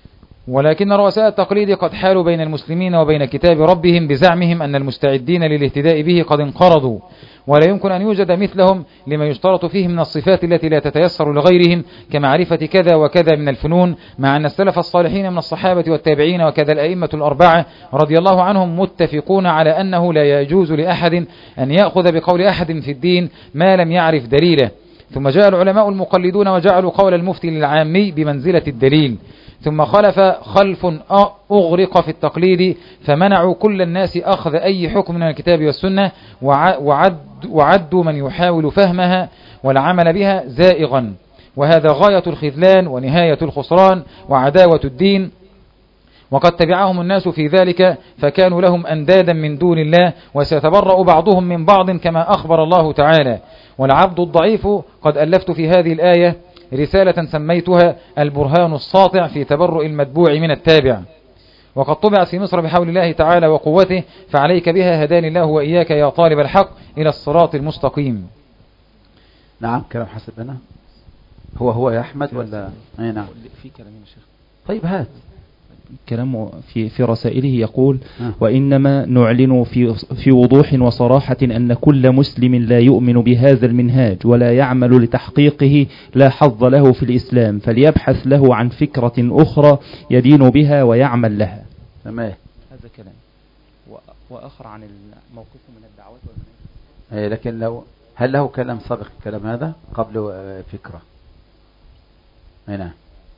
ولكن رؤساء التقليد قد حالوا بين المسلمين وبين كتاب ربهم بزعمهم أن المستعدين للاهتداء به قد انقرضوا، ولا يمكن أن يوجد مثلهم لما يشترط فيه من الصفات التي لا تتيسر لغيرهم كمعرفة كذا وكذا من الفنون، مع أن السلف الصالحين من الصحابة والتابعين وكذا الأئمة الأربعة رضي الله عنهم متفقون على أنه لا يجوز لأحد أن يأخذ بقول أحد في الدين ما لم يعرف دليله. ثم جاء العلماء المقلدون وجعلوا قول المفتي للعامي بمنزلة الدليل، ثم خلف خلف أغرق في التقليد فمنعوا كل الناس أخذ أي حكم من الكتاب والسنة، وعد وعدوا من يحاول فهمها والعمل بها زائغا، وهذا غاية الخذلان ونهاية الخسران وعداوة الدين. وقد تبعهم الناس في ذلك فكانوا لهم أندادا من دون الله، وسيتبرأ بعضهم من بعض كما أخبر الله تعالى. والعبد الضعيف قد ألفت في هذه الآية رسالة سميتها البرهان الساطع في تبرؤ المتبوع من التابع، وقد طبعت في مصر بحول الله تعالى وقوته، فعليك بها هداني الله وإياك يا طالب الحق إلى الصراط المستقيم. نعم كلام حسب هنا هو هو يا أحمد ولا أي نعم في كلام يا شيخ. طيب هات كلامه في في رسائله يقول آه. وإنما نعلن في في وضوح وصراحة أن كل مسلم لا يؤمن بهذا المنهاج ولا يعمل لتحقيقه لا حظ له في الإسلام، فليبحث له عن فكرة أخرى يدين بها ويعمل لها. تمام هذا كلام. وآخر عن الموقف من الدعوات والمنهج. إيه لكن لو هل له كلام سابق الكلام هذا قبل فكرة هنا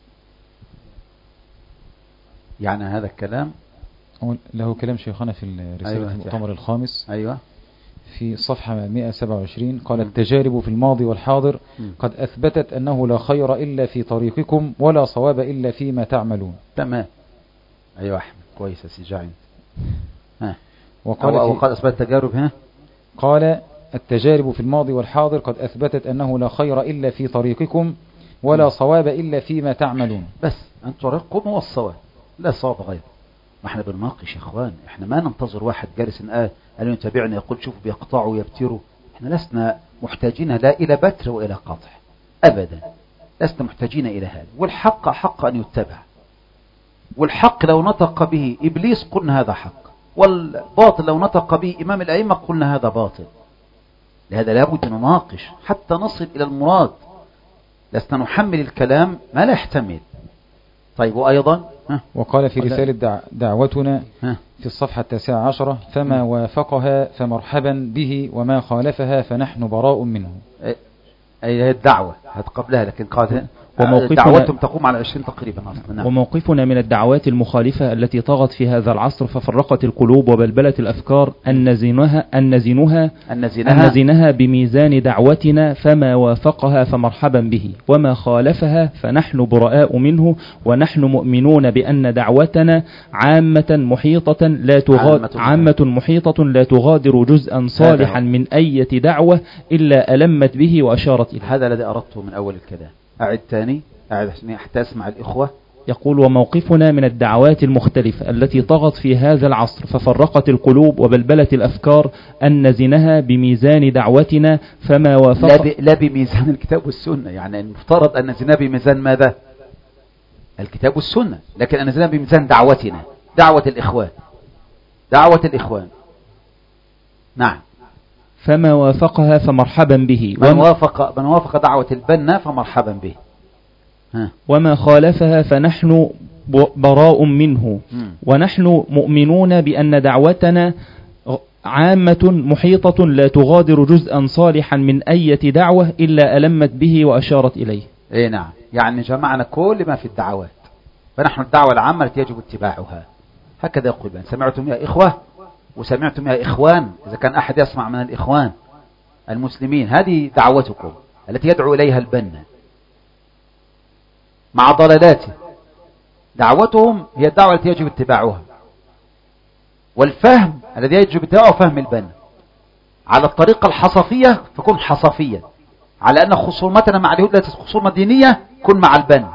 يعني هذا الكلام له كلام شيخنا في رسالة أيوة المؤتمر الخامس أيوة في صفحة مئة وسبعة وعشرين قال: التجارب في الماضي والحاضر قد أثبتت أنه لا خير إلا في طريقكم ولا صواب إلا فيما تعملون. تمام. أيوة أحمد كويس يا سيدي جاين. ها وقال أو قد أثبت التجارب ها قال التجارب في الماضي والحاضر قد أثبتت أنه لا خير إلا في طريقكم ولا صواب إلا فيما تعملون. بس أن طريقكم هو الصواب لا صواب غير. ما احنا بنناقش يا اخوان، احنا ما ننتظر واحد جالس قال قال يتابعنا يقول شوف بيقطعوا ويبتروا. احنا لسنا محتاجين لا الى بتر والى قطع ابدا، لسنا محتاجين الى هذا. والحق حق ان يتبع، والحق لو نطق به ابليس قلنا هذا حق، والباطل لو نطق به امام الائمه قلنا هذا باطل. لهذا لابد نناقش حتى نصل الى المراد، لسنا نحمل الكلام ما لا يحتمل. طيب وايضا وقال في رسالة دع دعوتنا في الصفحة التاسعة عشرة: فما وافقها فمرحبا به وما خالفها فنحن براء منه. أي هي الدعوة هات قبلها، لكن قال دعوتهم تقوم على عشرين تقريبا أصلا. نعم. وموقفنا من الدعوات المخالفة التي طغت في هذا العصر ففرقت القلوب وبلبلت الأفكار أن نزنها أن نزنها أن نزنها بميزان دعوتنا، فما وافقها فمرحبا به وما خالفها فنحن براء منه، ونحن مؤمنون بأن دعوتنا عامة محيطة لا تغادر عامة محيطة لا تغادر جزءا صالحا من أي دعوة إلا ألمت به وأشارت إليه. هذا الذي أردته من أول الكلام. أعد تاني أعد حتى أسمع الإخوة. يقول: وموقفنا من الدعوات المختلفة التي طغت في هذا العصر ففرقت القلوب وبلبلت الأفكار أن نزنها بميزان دعوتنا، فما وافق لا, ب... لا بميزان الكتاب والسنة. يعني المفترض أن نزنها بميزان ماذا؟ الكتاب والسنة، لكن أن نزنها بميزان دعوتنا، دعوة الإخوان، دعوة الإخوان. نعم. فما وافقها فمرحبا به، من وافق من وافق دعوة البنا فمرحبا به. ها. وما خالفها فنحن براء منه. م. ونحن مؤمنون بأن دعوتنا عامة محيطة لا تغادر جزءا صالحا من أي دعوة إلا ألمت به وأشارت إليه. إيه نعم، يعني جمعنا كل ما في الدعوات، فنحن الدعوة العامة التي يجب اتباعها. هكذا يقول بان سمعتم يا إخوة وسمعتم يا إخوان، إذا كان أحد يسمع من الإخوان المسلمين، هذه دعوتكم التي يدعو إليها البنا مع ضلالاته. دعوتهم هي الدعوة التي يجب اتباعها، والفهم الذي يجب اتباعه فهم البنا. على الطريقة الحصفية فكن حصفيا، على أن خصومتنا مع اليهود ليست خصومة دينية كن مع البنا،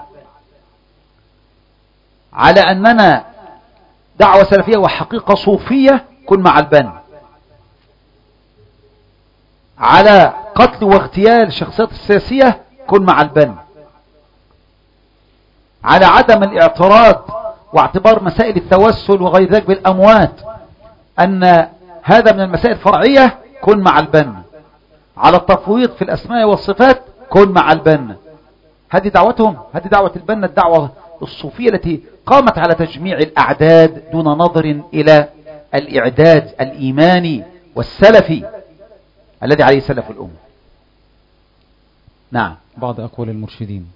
على أننا دعوة سلفية وحقيقة صوفية كن مع البنا، على قتل واغتيال الشخصيات السياسية كن مع البنا، على عدم الاعتراض واعتبار مسائل التوسل وغير ذلك بالأموات أن هذا من المسائل الفرعية، كن مع البنا. على التفويض في الأسماء والصفات، كن مع البنا. هذه دعوتهم، هذه دعوة البنا، الدعوة الصوفية التي قامت على تجميع الأعداد دون نظر إلى الإعداد الإيماني والسلفي الذي عليه سلف الأمة. نعم. بعض أقوال المرشدين.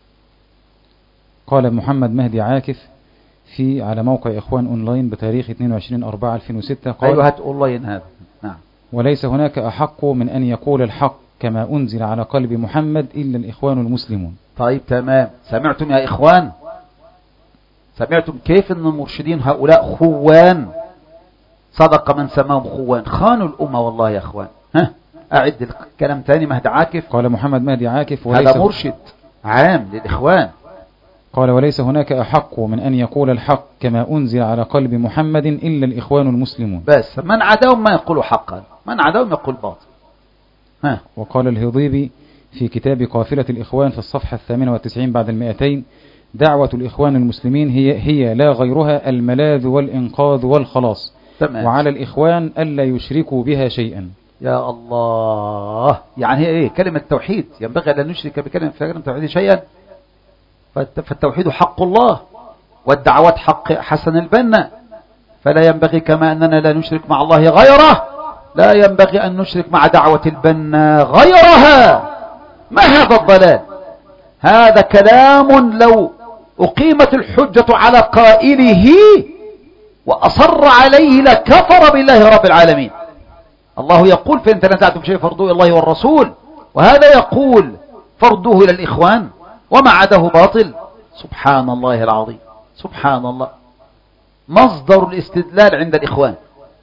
قال محمد مهدي عاكف في على موقع إخوان أونلاين بتاريخ اثنين وعشرين أربعة ألفين وستة قال: أيوة هات أونلاين هذا. نعم. وليس هناك أحق من أن يقول الحق كما أنزل على قلب محمد إلا الإخوان المسلمون. طيب تمام. سمعتم يا إخوان؟ سمعتم كيف أن المرشدين هؤلاء خوان؟ صدق من سماهم خوان، خانوا الأمة والله يا إخوان. ها أعد الكلام تاني. مهدي عاكف قال محمد مهدي عاكف وليس هذا مرشد عام للإخوان. قال: وليس هناك أحق من أن يقول الحق كما أنزل على قلب محمد إلا الإخوان المسلمون. بس من عداهم ما يقول حقا، من عداهم يقول باطل. ها. وقال الهضيبي في كتاب قافلة الإخوان في الصفحة الثامنة والتسعين بعد المئتين: دعوة الإخوان المسلمين هي, هي لا غيرها الملاذ والإنقاذ والخلاص. تمام. وعلى الإخوان ألا يشركوا بها شيئا. يا الله، يعني ايه كلمة توحيد؟ ينبغي أن نشرك بكلمة في كلمة توحيد شيئا. فالتوحيد حق الله، والدعوات حق حسن البنا، فلا ينبغي كما أننا لا نشرك مع الله غيره، لا ينبغي أن نشرك مع دعوة البنا غيرها. ما هذا الضلال؟ هذا كلام لو أقيمت الحجة على قائله وأصر عليه لكفر بالله رب العالمين. الله يقول: فإن تنازعتم شيء فردوه إلى الله والرسول، وهذا يقول فردوه إلى الإخوان وما عداه باطل. سبحان الله العظيم، سبحان الله. مصدر الاستدلال عند الإخوان.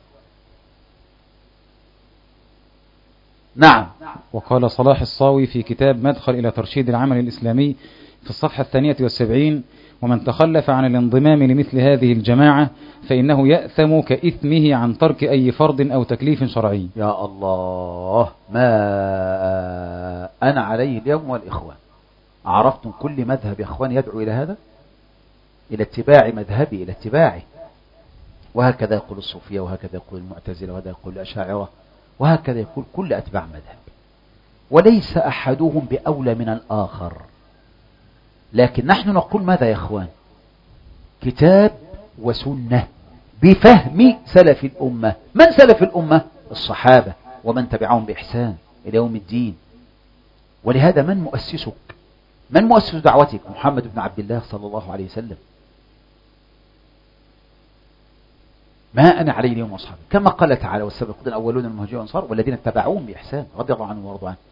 نعم. وقال صلاح الصاوي في كتاب مدخل إلى ترشيد العمل الإسلامي في الصفحة الثانية والسبعين: ومن تخلف عن الانضمام لمثل هذه الجماعة فإنه يأثم كإثمه عن ترك أي فرض أو تكليف شرعي. يا الله، ما أنا عليه اليوم والإخوان. عرفتم كل مذهب يا إخوان يدعو إلى هذا، إلى اتباع مذهبي، إلى اتباعه. وهكذا يقول الصوفية، وهكذا يقول المعتزلة، وهكذا يقول الأشاعرة، وهكذا يقول كل أتباع مذهب، وليس أحدهم بأولى من الآخر. لكن نحن نقول ماذا يا إخوان؟ كتاب وسنة بفهم سلف الأمة. من سلف الأمة؟ الصحابة ومن تبعهم بإحسان إلى يوم الدين. ولهذا من مؤسسك؟ من مؤسس دعوتك؟ محمد بن عبد الله صلى الله عليه وسلم. ما أنا عليه اليوم وأصحابي، كما قال تعالى: والسابقون الأولون من المهاجرين والأنصار والذين اتبعوهم بإحسان رضي الله عنهم ورضوا عنه.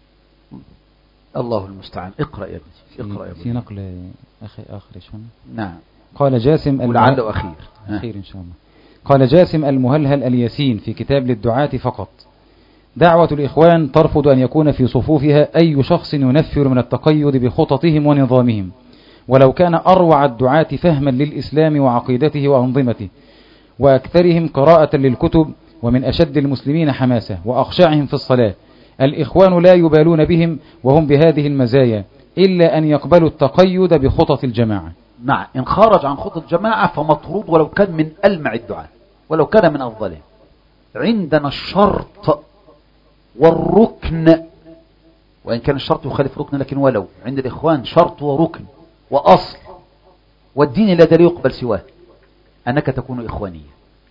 الله المستعان. اقرأ يا ابني، اقرأ يا ابني. في نقل أخي آخر شون. نعم. قال جاسم ولعله أخير أخير إن شاء الله. قال جاسم المهلهل الياسين في كتاب للدعاة فقط: دعوة الإخوان ترفض أن يكون في صفوفها أي شخص ينفر من التقيد بخططهم ونظامهم، ولو كان أروع الدعاة فهما للإسلام وعقيدته وأنظمته، وأكثرهم قراءة للكتب، ومن أشد المسلمين حماسة، وأخشعهم في الصلاة. الإخوان لا يبالون بهم وهم بهذه المزايا إلا أن يقبلوا التقيد بخطط الجماعة. نعم. إن خرج عن خطط الجماعة فمطرود، ولو كان من ألمع الدعاة، ولو كان من أفضلهم. عندنا الشرط والركن، وإن كان الشرط يخالف ركن، لكن ولو عند الإخوان شرط وركن وأصل، والدين الذي لا يقبل سواه أنك تكون إخوانيا،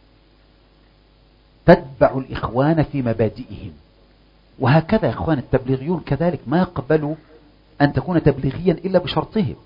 تتبع الإخوان في مبادئهم. وهكذا يا إخوان التبليغيون كذلك ما يقبلوا أن تكون تبليغيا إلا بشرطهم.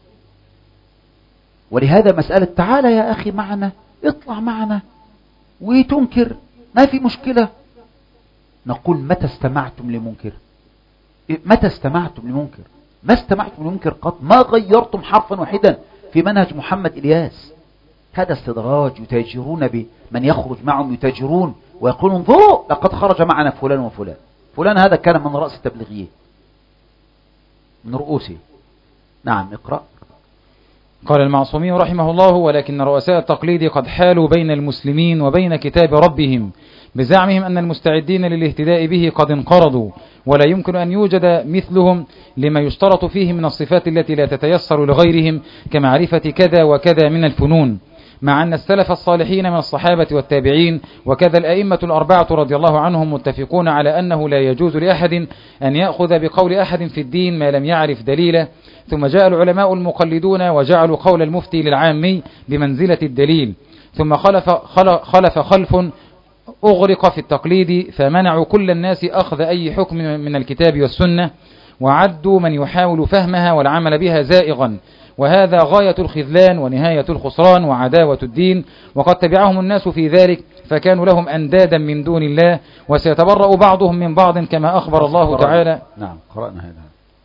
ولهذا مسألة تعالى يا أخي معنا، اطلع معنا، وتنكر ما في مشكلة. نقول: متى استمعتم لمنكر؟ متى استمعتم لمنكر؟ ما استمعتم لمنكر قط، ما غيرتم حرفا واحدا في منهج محمد إلياس. هذا استدراج، يتاجرون بمن يخرج معهم، يتاجرون ويقولون: انظروا لقد خرج معنا فلان وفلان. فلان هذا كان من رأس التبليغيين، من رؤوسه. نعم. اقرأ. قال المعصومي رحمه الله: ولكن رؤساء التقليد قد حالوا بين المسلمين وبين كتاب ربهم بزعمهم أن المستعدين للاهتداء به قد انقرضوا، ولا يمكن أن يوجد مثلهم لما يشترط فيه من الصفات التي لا تتيسر لغيرهم كمعرفة كذا وكذا من الفنون، مع أن السلف الصالحين من الصحابة والتابعين وكذا الأئمة الأربعة رضي الله عنهم متفقون على أنه لا يجوز لأحد أن يأخذ بقول أحد في الدين ما لم يعرف دليله. ثم جاء العلماء المقلدون وجعلوا قول المفتي للعامي بمنزلة الدليل، ثم خلف, خلف خلف أغرق في التقليد فمنعوا كل الناس أخذ أي حكم من الكتاب والسنة، وعدوا من يحاول فهمها والعمل بها زائغا، وهذا غاية الخذلان ونهاية الخسران وعداوة الدين، وقد تبعهم الناس في ذلك فكانوا لهم أندادا من دون الله، وسيتبرأ بعضهم من بعض كما أخبر الله تعالى. نعم قرأنا هذا.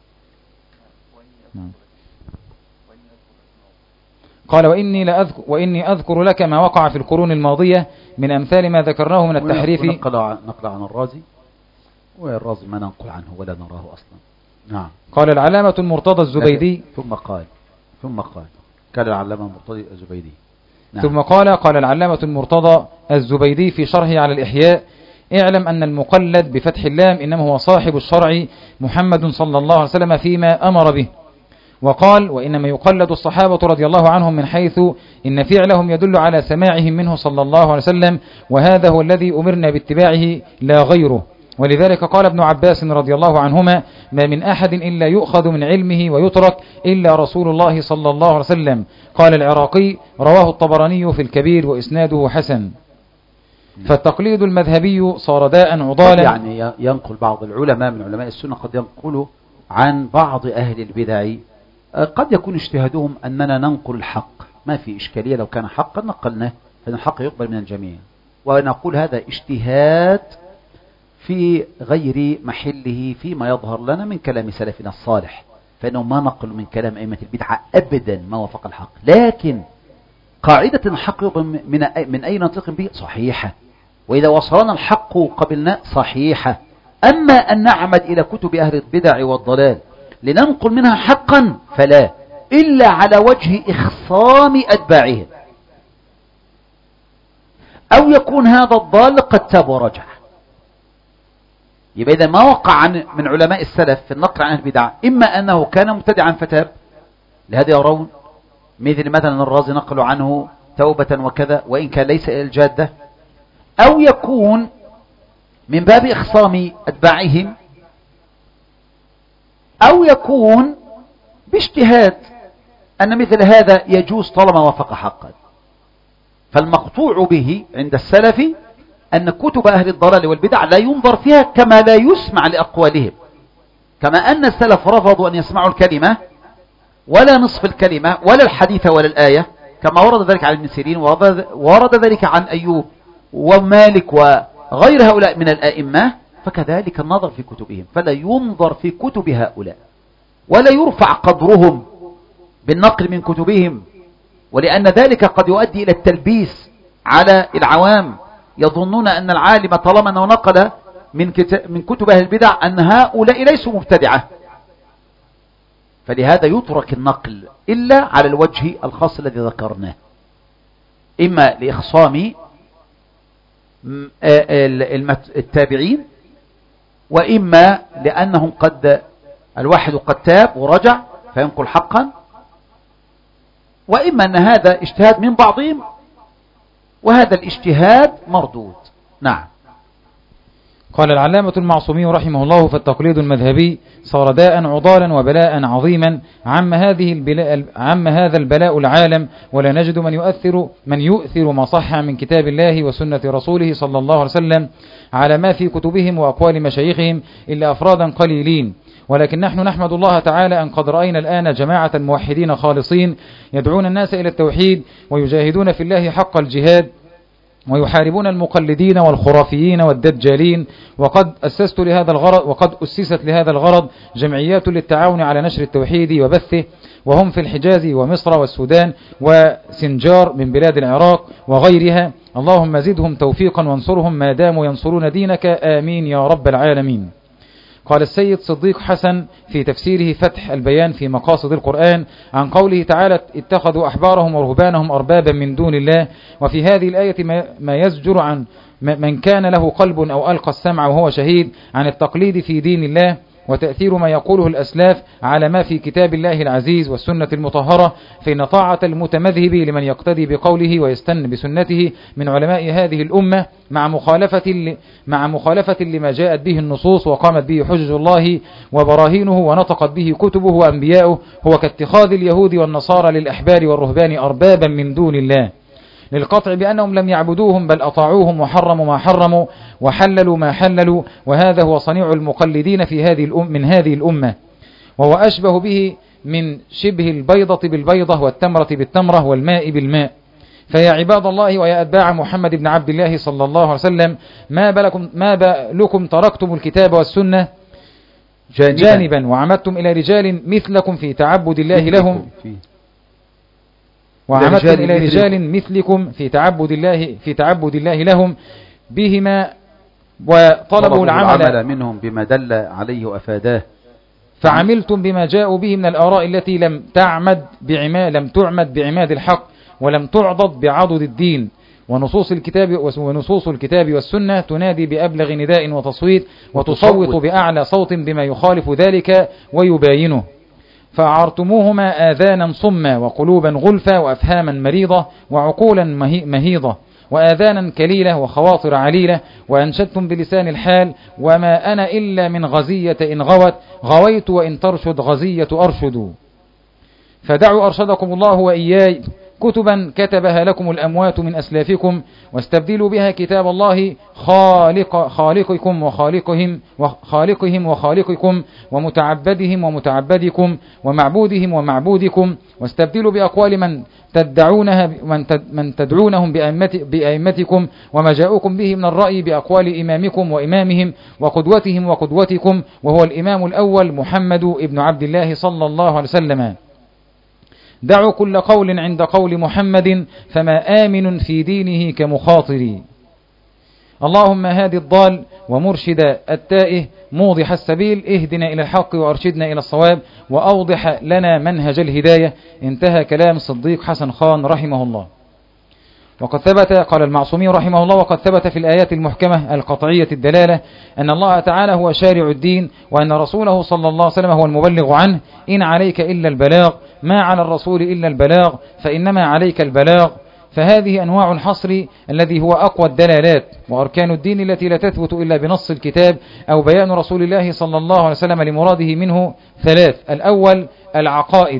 نعم. قال: وإني, لأذكر وإني أذكر لك ما وقع في القرون الماضية من أمثال ما ذكرناه من التحريف. نقل عن, نقل عن الرازي، والرازي ما ننقل عنه ولا نراه أصلا. نعم. قال العلامة المرتضى الزبيدي ثم قال ثم قال قال العلامة المرتضى الزبيدي. نعم. ثم قال قال العلامة المرتضى الزبيدي في شرحه على الإحياء: اعلم أن المقلد بفتح اللام إنما هو صاحب الشرع محمد صلى الله عليه وسلم فيما أمر به. وقال: وإنما يقلد الصحابة رضي الله عنهم من حيث إن فعلهم يدل على سماعهم منه صلى الله عليه وسلم، وهذا هو الذي أمرنا باتباعه لا غيره. ولذلك قال ابن عباس رضي الله عنهما: ما من أحد إلا يؤخذ من علمه ويترك إلا رسول الله صلى الله عليه وسلم. قال العراقي: رواه الطبراني في الكبير وإسناده حسن. فالتقليد المذهبي صار داء عضالا. يعني ينقل بعض العلماء من علماء السنة قد ينقلوا عن بعض أهل البدع، قد يكون اجتهادهم أننا ننقل الحق، ما في إشكالية، لو كان حقا نقلناه، فإن الحق يقبل من الجميع. ونقول هذا اجتهاد في غير محله فيما يظهر لنا من كلام سلفنا الصالح، فإنه ما نقل من كلام أئمة البدعة أبدا ما وافق الحق، لكن قاعدة الحق يقبل من من أي نطق به صحيحة، وإذا وصلنا الحق قبلنا صحيحة. أما أن نعمد إلى كتب أهل البدع والضلال لننقل منها حقا فلا، إلا على وجه إخصام أتباعهم، أو يكون هذا الضال قد تاب ورجع. يبقى إذا ما وقع عن من علماء السلف في النقل عن البدع، إما أنه كان مبتدعا فتاب، لهذا يرون مثل مثلا الرازي نقلوا عنه توبة وكذا وإن كان ليس إلى الجادة، أو يكون من باب إخصام أتباعهم، أو يكون باجتهاد أن مثل هذا يجوز طالما وافق حقا. فالمقطوع به عند السلف أن كتب أهل الضلال والبدع لا ينظر فيها كما لا يسمع لأقوالهم، كما أن السلف رفضوا أن يسمعوا الكلمة ولا نصف الكلمة ولا الحديث ولا الآية، كما ورد ذلك عن ابن سيرين، ورد ذلك عن أيوب ومالك وغير هؤلاء من الآئمة. فكذلك النظر في كتبهم، فلا ينظر في كتب هؤلاء ولا يرفع قدرهم بالنقل من كتبهم، ولأن ذلك قد يؤدي إلى التلبيس على العوام، يظنون أن العالم طالما أنه نقل من من كتب أهل البدع أن هؤلاء ليسوا مبتدعة، فلهذا يترك النقل إلا على الوجه الخاص الذي ذكرناه، إما لإخصام التابعين، وإما لأنهم قد الواحد قد تاب ورجع فينقل حقا، وإما أن هذا اجتهاد من بعضهم وهذا الاجتهاد مردود. نعم. قال العلامة المعصومي رحمه الله: فالتقليد المذهبي صار داء عضالا وبلاء عظيما، عم هذه البلاء عم هذا البلاء العالم، ولا نجد من يؤثر من يؤثر ما صح من كتاب الله وسنة رسوله صلى الله عليه وسلم على ما في كتبهم وأقوال مشايخهم إلا أفرادا قليلين. ولكن نحن نحمد الله تعالى أن قد رأينا الآن جماعة موحدين خالصين يدعون الناس إلى التوحيد ويجاهدون في الله حق الجهاد، ويحاربون المقلدين والخرافيين والدجالين. وقد أسست لهذا الغرض وقد أسست لهذا الغرض جمعيات للتعاون على نشر التوحيد وبثه، وهم في الحجاز ومصر والسودان وسنجار من بلاد العراق وغيرها. اللهم زدهم توفيقا وانصرهم ما داموا ينصرون دينك، آمين يا رب العالمين. قال السيد صديق حسن في تفسيره فتح البيان في مقاصد القرآن عن قوله تعالى اتخذوا أحبارهم ورهبانهم أربابا من دون الله، وفي هذه الآية ما يزجر عن من كان له قلب أو ألقى السمع وهو شهيد عن التقليد في دين الله، وتأثير ما يقوله الأسلاف على ما في كتاب الله العزيز والسنة المطهرة، فإن طاعة المتمذهب لمن يقتدي بقوله ويستن بسنته من علماء هذه الأمة مع مخالفة مع مخالفة لما جاءت به النصوص وقامت به حجج الله وبراهينه ونطقت به كتبه وأنبياؤه، هو كاتخاذ اليهود والنصارى للأحبار والرهبان أربابا من دون الله، للقطع بأنهم لم يعبدوهم بل أطاعوهم وحرموا ما حرموا وحللوا ما حللوا، وهذا هو صنيع المقلدين في هذه الأم من هذه الأمة، وهو أشبه به من شبه البيضة بالبيضة والتمرة بالتمرة والماء بالماء. فيا عباد الله ويا أتباع محمد بن عبد الله صلى الله عليه وسلم، ما بالكم, ما بالكم تركتم الكتاب والسنة جانبا, جانبا وعمدتم إلى رجال مثلكم في تعبد الله لهم وعمدتم إلى رجال مثلكم في تعبد الله في تعبد الله لهم بهما، وطلبوا العمل منهم بما دل عليه وأفاداه، فعملتم بما جاءوا به من الآراء التي لم تعمد بعماد لم تعمد بعماد الحق ولم تعضد بعضد الدين، ونصوص الكتاب ونصوص الكتاب والسنة تنادي بأبلغ نداء وتصويت وتصوت بأعلى صوت بما يخالف ذلك ويباينه، فأعرتموهما آذانا صما وقلوبا غلفا وأفهاما مريضة وعقولا مهيضة وآذانا كليلة وخواطر عليلة، وأنشدتم بلسان الحال وما أنا إلا من غزية إن غوت غويت وإن ترشد غزية أرشد، فدعوا أرشدكم الله وإياي كتبا كتبها لكم الأموات من أسلافكم، واستبدلوا بها كتاب الله خالق خالقكم وخالقهم وخالقهم وخالقكم ومتعبدهم ومتعبدكم ومعبودهم ومعبودكم، واستبدلوا بأقوال من تدعونها من تدعونهم بأئمتكم وما جاءوكم به من الرأي بأقوال إمامكم وإمامهم وقدوتهم وقدوتكم، وهو الإمام الأول محمد ابن عبد الله صلى الله عليه وسلم. دعوا كل قول عند قول محمد فما آمن في دينه كمخاطر. اللهم هادي الضال ومرشد التائه موضح السبيل، اهدنا إلى الحق وأرشدنا إلى الصواب وأوضح لنا منهج الهداية. انتهى كلام صديق حسن خان رحمه الله. وقد ثبت قال المعصومي رحمه الله وقد ثبت في الآيات المحكمة القطعية الدلالة أن الله تعالى هو شارع الدين، وأن رسوله صلى الله عليه وسلم هو المبلغ عنه. إن عليك إلا البلاغ، ما على الرسول إلا البلاغ، فإنما عليك البلاغ. فهذه أنواع الحصر الذي هو أقوى الدلالات وأركان الدين التي لا تثبت إلا بنص الكتاب أو بيان رسول الله صلى الله عليه وسلم لمراده منه ثلاث: الأول العقائد،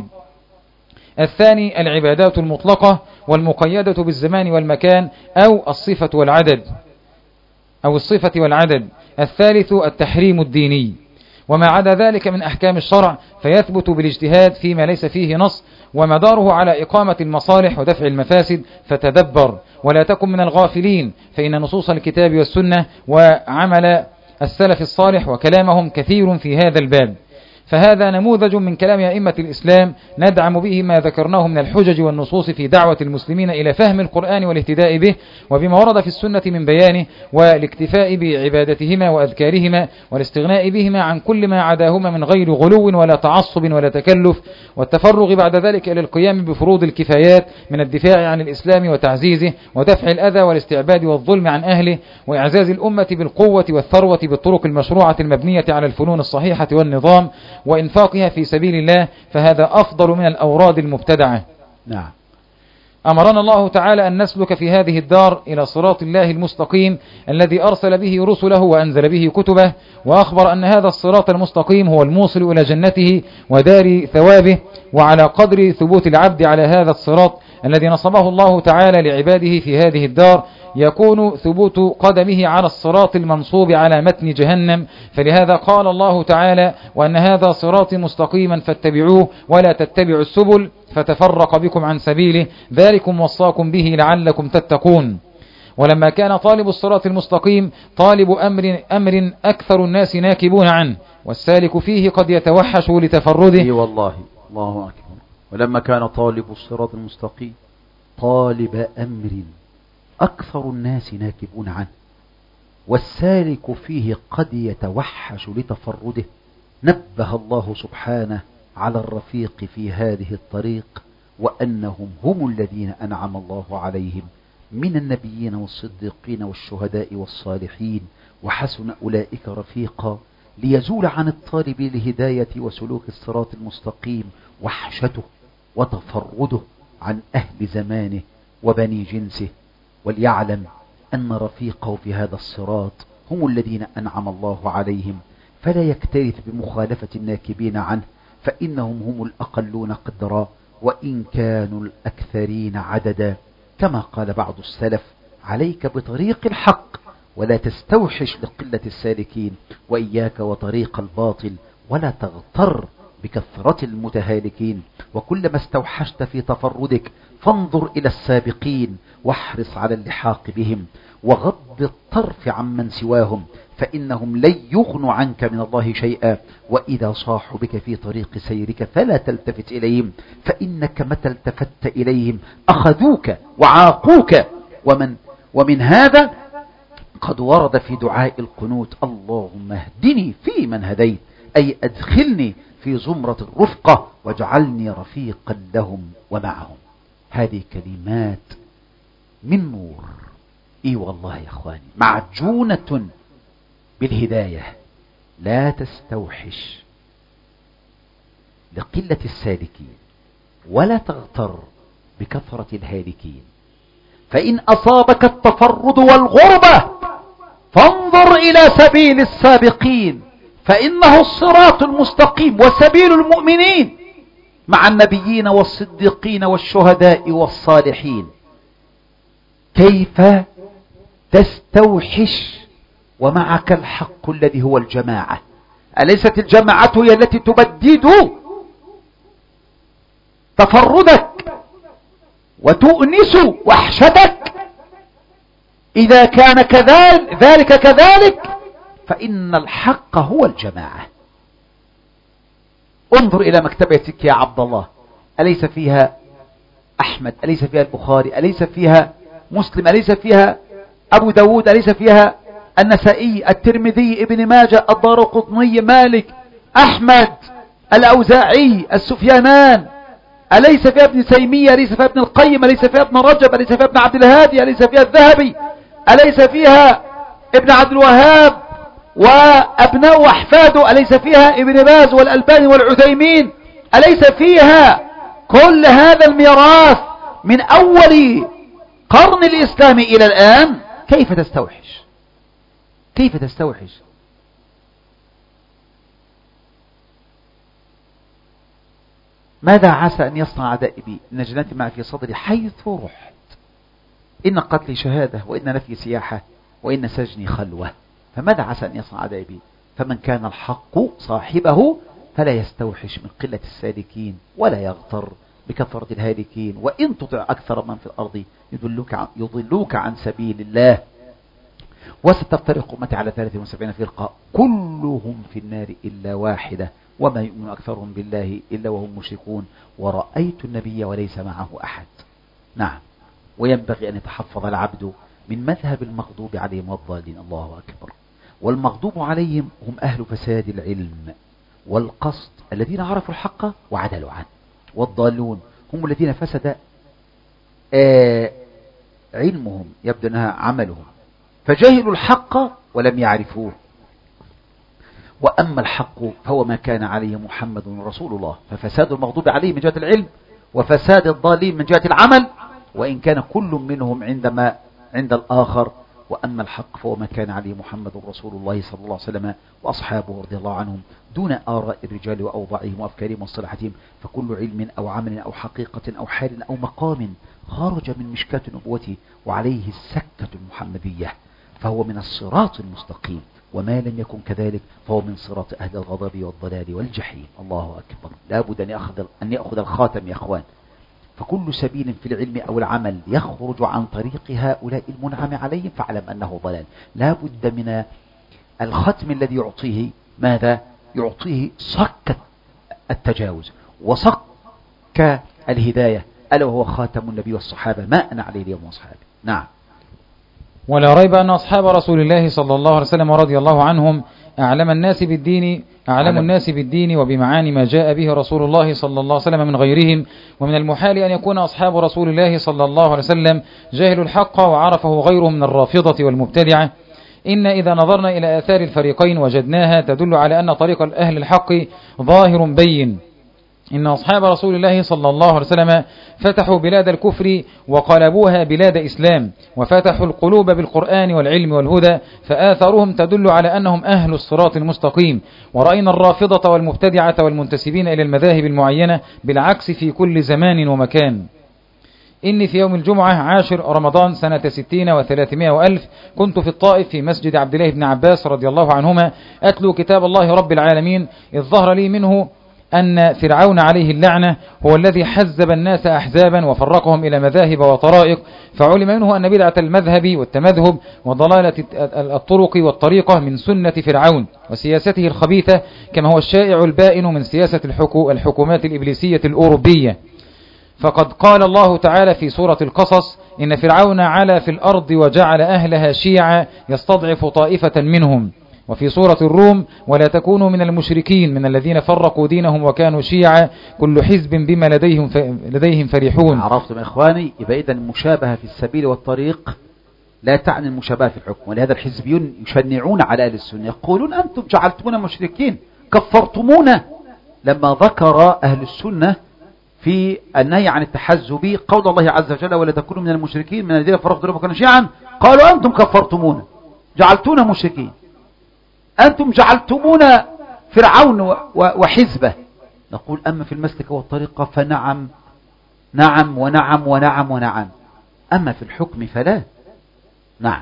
الثاني العبادات المطلقة والمقيدة بالزمان والمكان أو الصفة والعدد أو الصفة والعدد، الثالث التحريم الديني. وما عدا ذلك من أحكام الشرع فيثبت بالاجتهاد فيما ليس فيه نص، ومداره على إقامة المصالح ودفع المفاسد، فتدبر ولا تكن من الغافلين، فإن نصوص الكتاب والسنة وعمل السلف الصالح وكلامهم كثير في هذا الباب. فهذا نموذج من كلام أئمة الإسلام ندعم به ما ذكرناه من الحجج والنصوص في دعوة المسلمين إلى فهم القرآن والاهتداء به، وبما ورد في السنة من بيانه، والاكتفاء بعبادتهما وأذكارهما والاستغناء بهما عن كل ما عداهما من غير غلو ولا تعصب ولا تكلف، والتفرغ بعد ذلك إلى القيام بفروض الكفايات من الدفاع عن الإسلام وتعزيزه ودفع الأذى والاستعباد والظلم عن أهله، وإعزاز الأمة بالقوة والثروة بالطرق المشروعة المبنية على الفنون الصحيحة والنظام، وإنفاقها في سبيل الله، فهذا أفضل من الأوراد المبتدعة. نعم. أمرنا الله تعالى أن نسلك في هذه الدار إلى صراط الله المستقيم الذي أرسل به رسله وأنزل به كتبه، وأخبر أن هذا الصراط المستقيم هو الموصل إلى جنته ودار ثوابه، وعلى قدر ثبوت العبد على هذا الصراط الذي نصبه الله تعالى لعباده في هذه الدار يكون ثبوت قدمه على الصراط المنصوب على متن جهنم. فلهذا قال الله تعالى: وأن هذا صراطي مستقيما فاتبعوه ولا تتبعوا السبل فتفرق بكم عن سبيله ذلكم وصاكم به لعلكم تتقون. ولما كان طالب الصراط المستقيم طالب أمر, أمر أكثر الناس ناكبون عنه والسالك فيه قد يتوحش لتفرده. اي والله، الله أكبر. ولما كان طالب الصراط المستقيم طالب أمر أكثر الناس ناكبون عنه والسالك فيه قد يتوحش لتفرده، نبه الله سبحانه على الرفيق في هذه الطريق، وأنهم هم الذين أنعم الله عليهم من النبيين والصديقين والشهداء والصالحين، وحسن أولئك رفيقا، ليزول عن الطالب الهداية وسلوك الصراط المستقيم وحشته وتفرده عن أهل زمانه وبني جنسه، وليعلم أن رفيقه في هذا الصراط هم الذين أنعم الله عليهم، فلا يكترث بمخالفة الناكبين عنه، فإنهم هم الأقلون قدرا وإن كانوا الأكثرين عددا. كما قال بعض السلف: عليك بطريق الحق ولا تستوحش لقلة السالكين، وإياك وطريق الباطل ولا تغتر بكثرة المتهالكين. وكلما استوحشت في تفردك فانظر إلى السابقين واحرص على اللحاق بهم، وغض الطرف عمن سواهم، فإنهم لن يغنوا عنك من الله شيئا. وإذا صاحوا بك في طريق سيرك فلا تلتفت إليهم، فإنك متى التفت إليهم أخذوك وعاقوك. ومن, ومن هذا قد ورد في دعاء القنوت: اللهم اهدني في من هديت، أي أدخلني في زمرة الرفقة واجعلني رفيقا لهم ومعهم. هذه كلمات من نور، اي والله يا اخواني، معجونة بالهداية. لا تستوحش لقلة السالكين ولا تغتر بكثرة الهالكين، فإن أصابك التفرد والغربة فانظر إلى سبيل السابقين، فإنه الصراط المستقيم وسبيل المؤمنين مع النبيين والصديقين والشهداء والصالحين. كيف تستوحش ومعك الحق الذي هو الجماعة؟ أليست الجماعة هي التي تبدد تفردك وتؤنس وحشتك؟ إذا كان كذلك ذلك كذلك فإن الحق هو الجماعة. انظر إلى مكتبتك يا عبد الله، أليس فيها أحمد؟ أليس فيها البخاري؟ أليس فيها مسلم؟ أليس فيها أبو داود؟ أليس فيها النسائي، الترمذي، ابن ماجه، الدارقطني، مالك، أحمد، الأوزاعي، السفيانان؟ أليس فيها ابن تيمية؟ أليس فيها ابن القيم؟ أليس فيها ابن رجب؟ أليس فيها ابن عبد الهادي؟ أليس فيها الذهبي؟ أليس فيها ابن عبد الوهاب وأبناء وأحفاده؟ أليس فيها ابن باز والألباني والعثيمين؟ أليس فيها كل هذا الميراث من أول قرن الإسلام إلى الآن؟ كيف تستوحش؟ كيف تستوحش؟ ماذا عسى أن يصنع أعدائي بي؟ إن جنتي معي في صدري حيث رحت، إن قتلي شهادة وإن نفي سياحة وإن سجني خلوة. فماذا عسى أن يصنع أعدائي بي؟ فمن كان الحق صاحبه فلا يستوحش من قلة السالكين ولا يغتر بكثرة الهالكين، وإن تطع أكثر من في الأرض يضلوك عن, يضلوك عن سبيل الله. وستفترق أمتي على ثلاث وسبعين فرقة كلهم في النار إلا واحدة وما يؤمن أكثرهم بالله إلا وهم مشركون ورأيت النبي وليس معه أحد. نعم، وينبغي أن يتحفظ العبد من مذهب المغضوب عليهم والضالين. الله أكبر. والمغضوب عليهم هم أهل فساد العلم والقصد الذين عرفوا الحق وعدلوا عنه، والضالون هم الذين فسد آه علمهم، يبدو أنها عملهم، فجهلوا الحق ولم يعرفوه. وأما الحق فهو ما كان عليه محمد رسول الله، ففساد المغضوب عليه من جهة العلم وفساد الضالين من جهة العمل، وإن كان كل منهم عندما عند الآخر. وأما الحق فهو ما كان عليه محمد رسول الله صلى الله عليه وسلم وأصحابه رضي الله عنهم دون آراء الرجال وأوضاعهم وأفكارهم وصلاحتهم، فكل علم أو عمل أو حقيقة أو حال أو مقام خرج من مشكاة نبوته وعليه السكة المحمدية فهو من الصراط المستقيم، وما لم يكن كذلك فهو من صراط أهل الغضب والضلال والجحيم. الله أكبر. لابد أن يأخذ, أن يأخذ الخاتم يا أخوان. فكل سبيل في العلم أو العمل يخرج عن طريق هؤلاء المنعم عليهم فاعلم أنه ضلال. لابد من الختم الذي يعطيه ماذا؟ يعطيه صك التجاوز وصك الهداية، ألا وهو خاتم النبي والصحابة، ما أنا عليه اليوم وأصحابي. نعم. ولا ريب أن أصحاب رسول الله صلى الله عليه وسلم ورضي الله عنهم أعلم الناس بالدين أعلم الناس بالدين وبمعاني ما جاء به رسول الله صلى الله عليه وسلم من غيرهم، ومن المحال أن يكون أصحاب رسول الله صلى الله عليه وسلم جاهلوا الحق وعرفه غيرهم من الرافضة والمبتدعة. إن إذا نظرنا إلى آثار الفريقين وجدناها تدل على أن طريق أهل الحق ظاهر بين. إن أصحاب رسول الله صلى الله عليه وسلم فتحوا بلاد الكفر وقلبوها بلاد إسلام، وفتحوا القلوب بالقرآن والعلم والهدى، فآثارهم تدل على أنهم أهل الصراط المستقيم. ورأينا الرافضة والمبتدعة والمنتسبين إلى المذاهب المعينة بالعكس في كل زمان ومكان. إني في يوم الجمعة عاشر رمضان سنة ستين وثلاثمائة وألف كنت في الطائف في مسجد عبد الله بن عباس رضي الله عنهما أتلو كتاب الله رب العالمين، إذ ظهر لي منه أن فرعون عليه اللعنة هو الذي حزب الناس أحزابا وفرقهم إلى مذاهب وطرائق، فعلم منه أن بدعة المذهب والتمذهب وضلالة الطرق والطريقة من سنة فرعون وسياسته الخبيثة، كما هو الشائع البائن من سياسة الحكومات الإبليسية الأوروبية. فقد قال الله تعالى في سورة القصص: إن فرعون علا في الأرض وجعل أهلها شيعا يستضعف طائفة منهم. وفي سورة الروم: ولا تكونوا من المشركين من الذين فرقوا دينهم وكانوا شيعا كل حزب بما لديهم لديهم فرحون. عرفتم إخواني؟ يبقى إذن المشابهة في السبيل والطريق لا تعني المشابهة في الحكم. ولهذا الحزبيون يشنعون على أهل السنة، يقولون أنتم جعلتمونا مشركين، كفرتمونا. لما ذكر أهل السنة في النهي عن التحزب قول الله عز وجل: ولا تكونوا من المشركين من الذين فرقوا دينهم وكانوا شيعا، قالوا أنتم كفرتمونا، جعلتونا مشركين، أنتم جعلتمونا فرعون وحزبه. نقول: أما في المسلك والطريقة فنعم نعم ونعم ونعم ونعم، أما في الحكم فلا. نعم.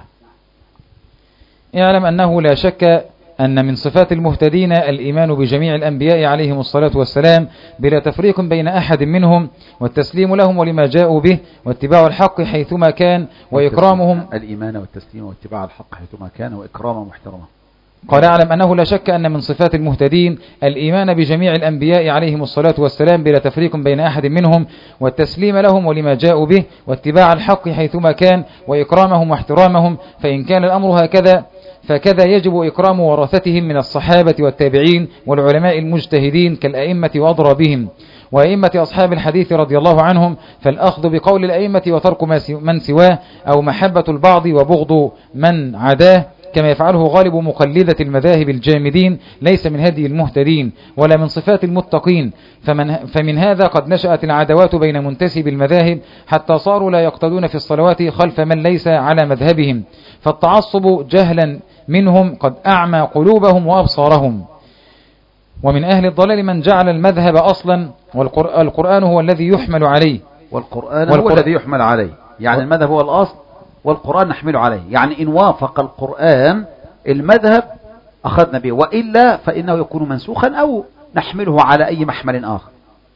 اعلم أنه لا شك أن من صفات المهتدين الإيمان بجميع الأنبياء عليهم الصلاة والسلام بلا تفريق بين أحد منهم، والتسليم لهم ولما جاءوا به، واتباع الحق حيثما كان، وإكرامهم. الإيمان والتسليم واتباع الحق حيثما كان، وإكرامهم واحترامهم. قال: اعلم أنه لا شك أن من صفات المهتدين الإيمان بجميع الأنبياء عليهم الصلاة والسلام بلا تفريق بين أحد منهم، والتسليم لهم ولما جاءوا به، واتباع الحق حيثما كان، وإكرامهم واحترامهم. فإن كان الأمر هكذا فكذا يجب إكرام ورثتهم من الصحابة والتابعين والعلماء المجتهدين كالأئمة وأضرى بهم، وأئمة أصحاب الحديث رضي الله عنهم، فالأخذ بقول الأئمة وترك من سواه، أو محبة البعض وبغض من عداه كما يفعله غالب مقلدة المذاهب الجامدين ليس من هدي المهتدين ولا من صفات المتقين. فمن, فمن هذا قد نشأت العداوات بين منتسب المذاهب حتى صاروا لا يقتدون في الصلوات خلف من ليس على مذهبهم، فالتعصب جهلا منهم قد أعمى قلوبهم وأبصارهم. ومن أهل الضلال من جعل المذهب أصلا، والقرآن هو الذي يحمل عليه. والقرآن, والقرآن هو الذي يحمل عليه، يعني المذهب هو الأصل والقرآن نحمل عليه. يعني إن وافق القرآن المذهب أخذنا به، وإلا فإنه يكون منسوخا أو نحمله على أي محمل آخر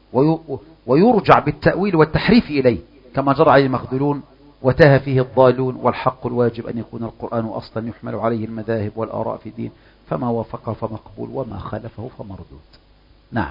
ويرجع بالتأويل والتحريف إليه، كما جرى عليه المخذولون وتاه فيه الضالون. والحق الواجب أن يكون القرآن أصلا يحمل عليه المذاهب والآراء في الدين، فما وافقه فمقبول وما خالفه فمردود. نعم.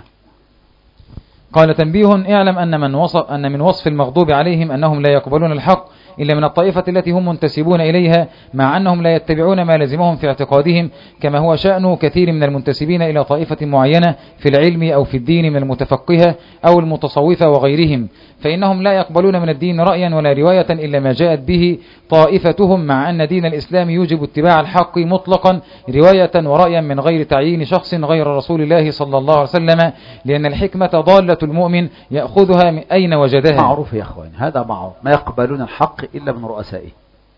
قال: تنبيه: اعلم أن من وصف أن من وصف المغضوب عليهم أنهم لا يقبلون الحق إلا من الطائفة التي هم منتسبون إليها، مع أنهم لا يتبعون ما لزمهم في اعتقادهم، كما هو شأن كثير من المنتسبين إلى طائفة معينة في العلم أو في الدين من المتفقهة أو المتصوفة وغيرهم، فإنهم لا يقبلون من الدين رأيا ولا رواية إلا ما جاءت به طائفتهم، مع أن دين الإسلام يوجب اتباع الحق مطلقا رواية ورأيا من غير تعيين شخص غير رسول الله صلى الله عليه وسلم، لأن الحكمة ضالة المؤمن يأخذها من أين وجدها. معروف يا أخوان، هذا معروف. ما يقبلون الحق إلا من رؤسائه،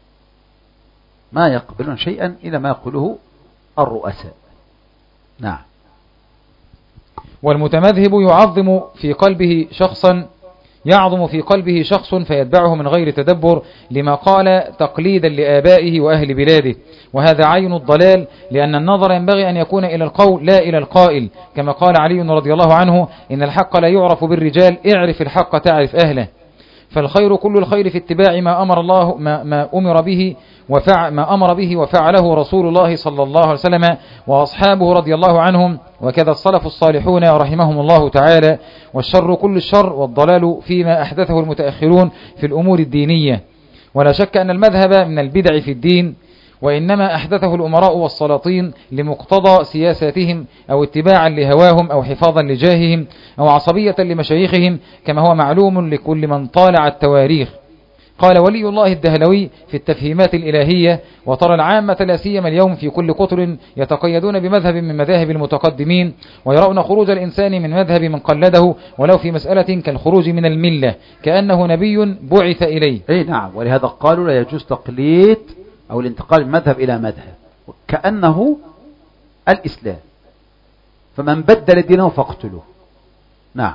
ما يقبلون شيئا إلا ما يقوله الرؤساء. نعم. والمتمذهب يعظم في قلبه شخصا يعظم في قلبه شخص فيتبعه من غير تدبر لما قال تقليدا لآبائه وأهل بلاده، وهذا عين الضلال، لأن النظر ينبغي أن يكون إلى القول لا إلى القائل، كما قال علي رضي الله عنه: إن الحق لا يعرف بالرجال، اعرف الحق تعرف أهله. فالخير كل الخير في اتباع ما أمر الله ما, ما أمر به وفعل ما أمر به وفعله رسول الله صلى الله عليه وسلم وأصحابه رضي الله عنهم، وكذا الصلف الصالحون رحمهم الله تعالى. والشر كل الشر والضلال فيما أحدثه المتأخرون في الأمور الدينية. ولا شك أن المذهب من البدع في الدين، وإنما أحدثه الأمراء والسلاطين لمقتضى سياساتهم أو اتباعا لهواهم أو حفاظا لجاههم أو عصبية لمشايخهم، كما هو معلوم لكل من طالع التواريخ. قال ولي الله الدهلوي في التفهيمات الإلهية: وترى العامة لا سيما اليوم في كل قطر يتقيدون بمذهب من مذاهب المتقدمين، ويرون خروج الإنسان من مذهب من قلده ولو في مسألة كالخروج من الملة كأنه نبي بعث إليه. أي نعم، ولهذا قالوا لا يجوز تقليد أو الانتقال من مذهب إلى مذهب كأنه الإسلام، فمن بدل دينه فاقتلوه. نعم،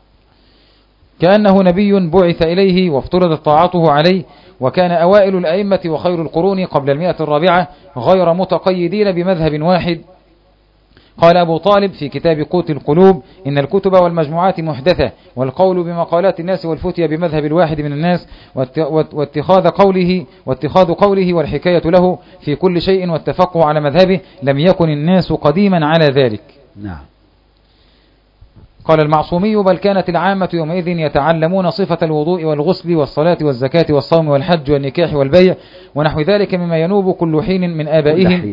كأنه نبي بعث إليه وافترضت طاعته عليه. وكان أوائل الأئمة وخير القرون قبل المئة الرابعة غير متقيدين بمذهب واحد. قال أبو طالب في كتاب قوت القلوب: إن الكتب والمجموعات محدثة، والقول بمقالات الناس والفتية بمذهب الواحد من الناس، واتخاذ قوله واتخاذ قوله والحكاية له في كل شيء والتفقه على مذهبه لم يكن الناس قديما على ذلك. نعم. قال المعصومي: بل كانت العامة يومئذ يتعلمون صفة الوضوء والغسل والصلاة والزكاة والصوم والحج والنكاح والبيع ونحو ذلك مما ينوب كل حين من آبائهم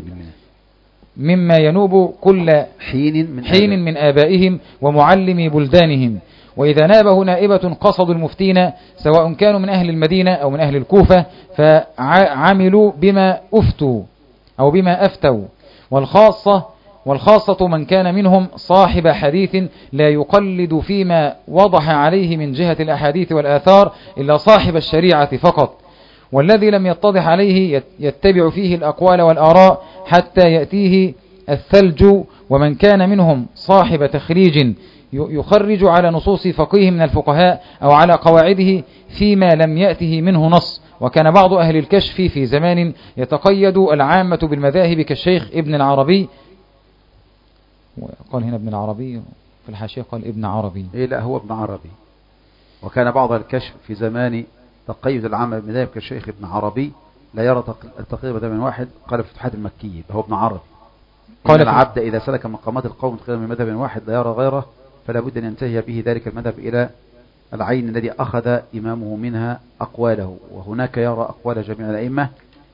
مما ينوب كل حين من, حين من آبائهم ومعلمي بلدانهم. وإذا نابه نائبة قصدوا المفتين سواء كانوا من أهل المدينة أو من أهل الكوفة فعملوا بما أفتوا أو بما أفتوا. والخاصة والخاصة من كان منهم صاحب حديث لا يقلد فيما وضح عليه من جهة الأحاديث والآثار إلا صاحب الشريعة فقط، والذي لم يتضح عليه يتبع فيه الأقوال والآراء حتى يأتيه الثلج. ومن كان منهم صاحب تخريج يخرج على نصوص فقيه من الفقهاء أو على قواعده فيما لم يأته منه نص. وكان بعض أهل الكشف في زمان يتقيد العامة بالمذاهب كالشيخ ابن العربي، قال هنا ابن العربي في الحاشية قال ابن عربي، إيه لا هو ابن عربي. وكان بعض الكشف في زمان تقيد العامة بالمذاهب كالشيخ ابن عربي لا يرى التقييد مذهب واحد، قال في الفتوحات المكية هو ابن عربي. قال العبد إذا سلك مقامات القوم تقييدا من مذهب واحد لا يرى غيره فلا بد أن ينتهي به ذلك المذهب إلى العين الذي أخذ إمامه منها أقواله، وهناك يرى أقوال جميع الأئمة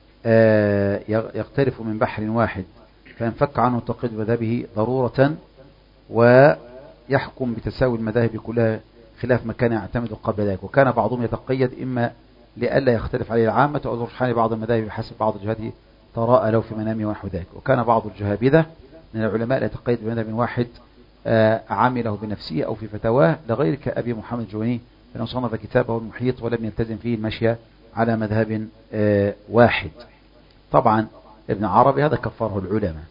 يختلف من بحر واحد فينفك عنه تقييد مذهبه ضرورة ويحكم بتساوي المذاهب كلها خلاف ما كان يعتمد قبل ذلك. وكان بعضهم يتقيد إما لئلا يختلف عليه العامة أو رجحان بعض المذاهب بحسب بعض الجهات تراءى له في منامه ونحو ذلك. وكان بعض الجهابذة من العلماء لا يتقيد بمذهب واحد عمله بنفسه أو في فتواه لغير كأبي محمد الجويني لأنه صنف كتابه المحيط ولم يلتزم فيه المشي على مذهب واحد. طبعا ابن عربي هذا كفره العلماء.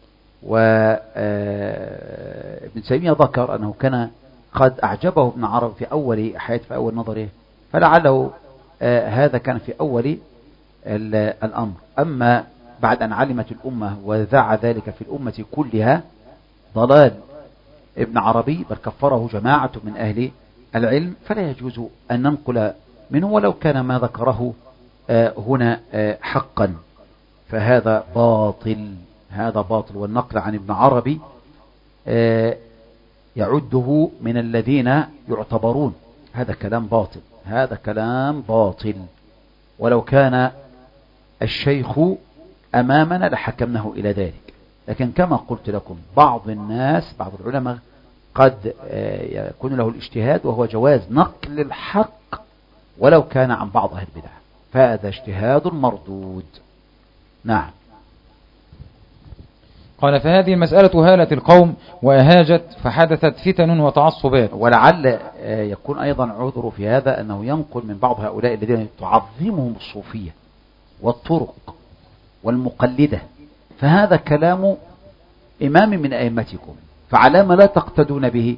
وابن تيمية ذكر أنه كان قد أعجبه ابن عربي في أول حياته في أول نظره، فلعله هذا كان في أول الأمر. أما بعد أن علمت الأمة وذاع ذلك في الأمة كلها ضلال ابن عربي بل كفره جماعة من أهل العلم، فلا يجوز أن ننقل منه ولو كان ما ذكره هنا حقا، فهذا باطل، هذا باطل. والنقل عن ابن عربي يعده من الذين يعتبرون، هذا كلام باطل، هذا كلام باطل. ولو كان الشيخ أمامنا لحكمناه إلى ذلك، لكن كما قلت لكم بعض الناس بعض العلماء قد يكون له الاجتهاد وهو جواز نقل الحق ولو كان عن بعض أهل البدع، فهذا اجتهاد مردود. نعم. قال فهذه المسألة هالت القوم وأهاجت فحدثت فتن وتعصبات. ولعل يكون أيضا عذر في هذا أنه ينقل من بعض هؤلاء الذين تعظمهم الصوفية والطرق والمقلدة، فهذا كلام إمام من أئمتكم، فعلى ما لا تقتدون به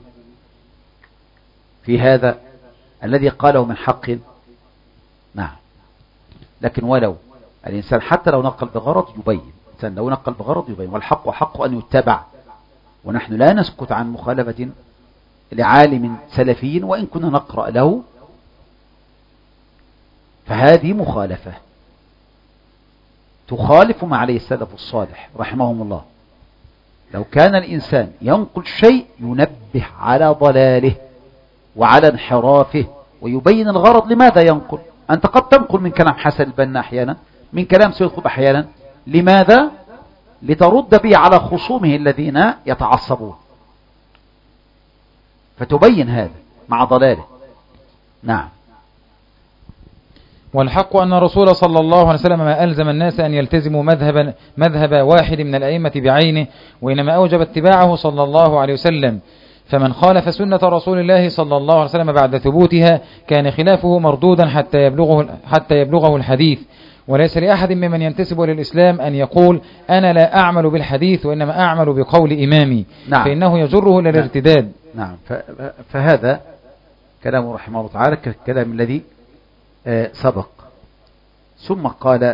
في هذا الذي قاله من حق. نعم. لكن ولو الإنسان حتى لو نقل بغرض يبين، الإنسان لو نقل بغرض يبين، والحق حق أن يتبع، ونحن لا نسكت عن مخالفة لعالم سلفي وإن كنا نقرأ له، فهذه مخالفة تخالف ما عليه السلف الصالح رحمهم الله. لو كان الإنسان ينقل شيء ينبه على ضلاله وعلى انحرافه ويبين الغرض لماذا ينقل، أنت قد تنقل من كلام حسن البنا أحيانا، من كلام سيد قطب أحيانا. لماذا؟ لترد به على خصومه الذين يتعصبون، فتبين هذا مع ضلاله. نعم. والحق أن الرسول صلى الله عليه وسلم ما ألزم الناس أن يلتزموا مذهبا مذهب واحد من الأئمة بعينه، وإنما أوجب اتباعه صلى الله عليه وسلم. فمن خالف سنة رسول الله صلى الله عليه وسلم بعد ثبوتها كان خلافه مردودا حتى يبلغه, حتى يبلغه الحديث. وليس لأحد ممن ينتسب للإسلام أن يقول أنا لا أعمل بالحديث وإنما أعمل بقول إمامي. نعم. فإنه يجره للارتداد. نعم. فهذا كلامه رحمه الله تعالى كالكلام الذي سبق. ثم قال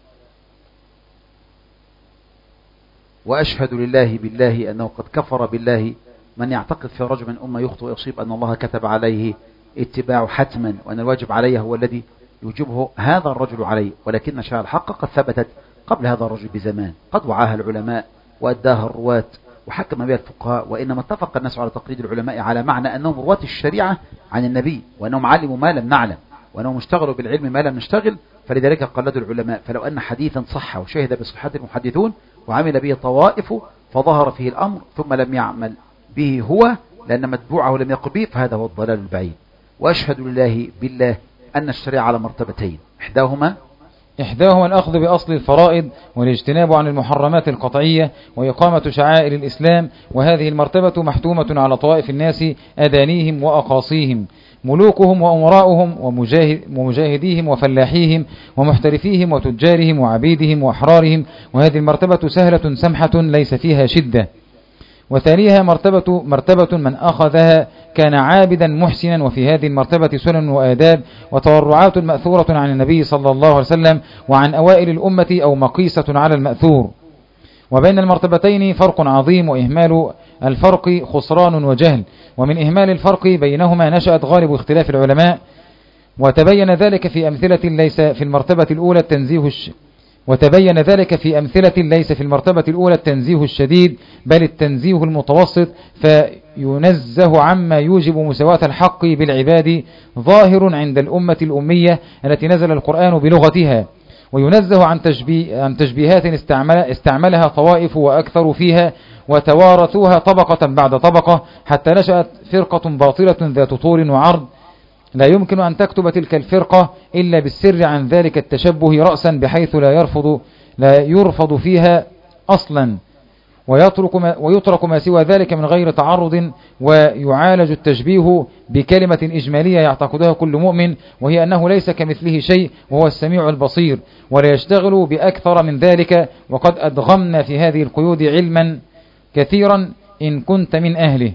وأشهد لله بالله أنه قد كفر بالله من يعتقد في رجل من أمة يخطئ ويصيب أن الله كتب عليه اتباعه حتما، وأن الواجب عليه هو الذي يوجبه هذا الرجل عليه، ولكن شرع الحق قد ثبتت قبل هذا الرجل بزمان، قد وعاها العلماء وأداها الرواة وحكم بها الفقهاء. وإنما اتفق الناس على تقليد العلماء على معنى أنهم رواة الشريعة عن النبي، وأنهم علموا ما لم نعلم، وأنهم اشتغلوا بالعلم ما لم نشتغل، فلذلك قلدوا العلماء. فلو أن حديثا صح وشهد بصحته المحدثون وعمل به طوائف فظهر فيه الأمر ثم لم يعمل به هو لأن متبوعه لم يقل به، فهذا هو الضلال البعيد. وأشهد لله بالله أن الشريعة على مرتبتين، إحداهما إحداهما الأخذ بأصل الفرائض والاجتناب عن المحرمات القطعية وإقامة شعائر الإسلام، وهذه المرتبة محتومة على طوائف الناس أدانيهم وأقاصيهم، ملوكهم وأمراؤهم ومجاهديهم وفلاحيهم ومحترفيهم وتجارهم وعبيدهم وأحرارهم، وهذه المرتبة سهلة سمحة ليس فيها شدة. وثانيها مرتبة, مرتبة من أخذها كان عابدا محسنا، وفي هذه المرتبة سنن وآداب وتورعات مأثورة عن النبي صلى الله عليه وسلم وعن أوائل الأمة أو مقيسة على المأثور. وبين المرتبتين فرق عظيم، وإهمال الفرق خسران وجهل، ومن إهمال الفرق بينهما نشأت غالب اختلاف العلماء، وتبين ذلك في أمثلة ليس في المرتبة الأولى التنزيه الش... وتبين ذلك في أمثلة ليس في المرتبة الأولى التنزيه الشديد بل التنزيه المتوسط، فينزه عما يوجب مساواة الحق بالعباد ظاهر عند الأمة الأمية التي نزل القرآن بلغتها، وينزه عن, تشبيه عن تشبيهات استعمل استعملها طوائف وأكثر فيها وتوارثوها طبقة بعد طبقة حتى نشأت فرقة باطلة ذات طول وعرض لا يمكن أن تكتب تلك الفرقة إلا بالسر عن ذلك التشبه رأسا، بحيث لا يرفض لا يرفض فيها أصلا، ويترك ما, ويترك ما سوى ذلك من غير تعرض، ويعالج التشبيه بكلمة إجمالية يعتقدها كل مؤمن، وهي أنه ليس كمثله شيء وهو السميع البصير، ولا يشتغل بأكثر من ذلك. وقد أدغمنا في هذه القيود علما كثيرا إن كنت من أهله.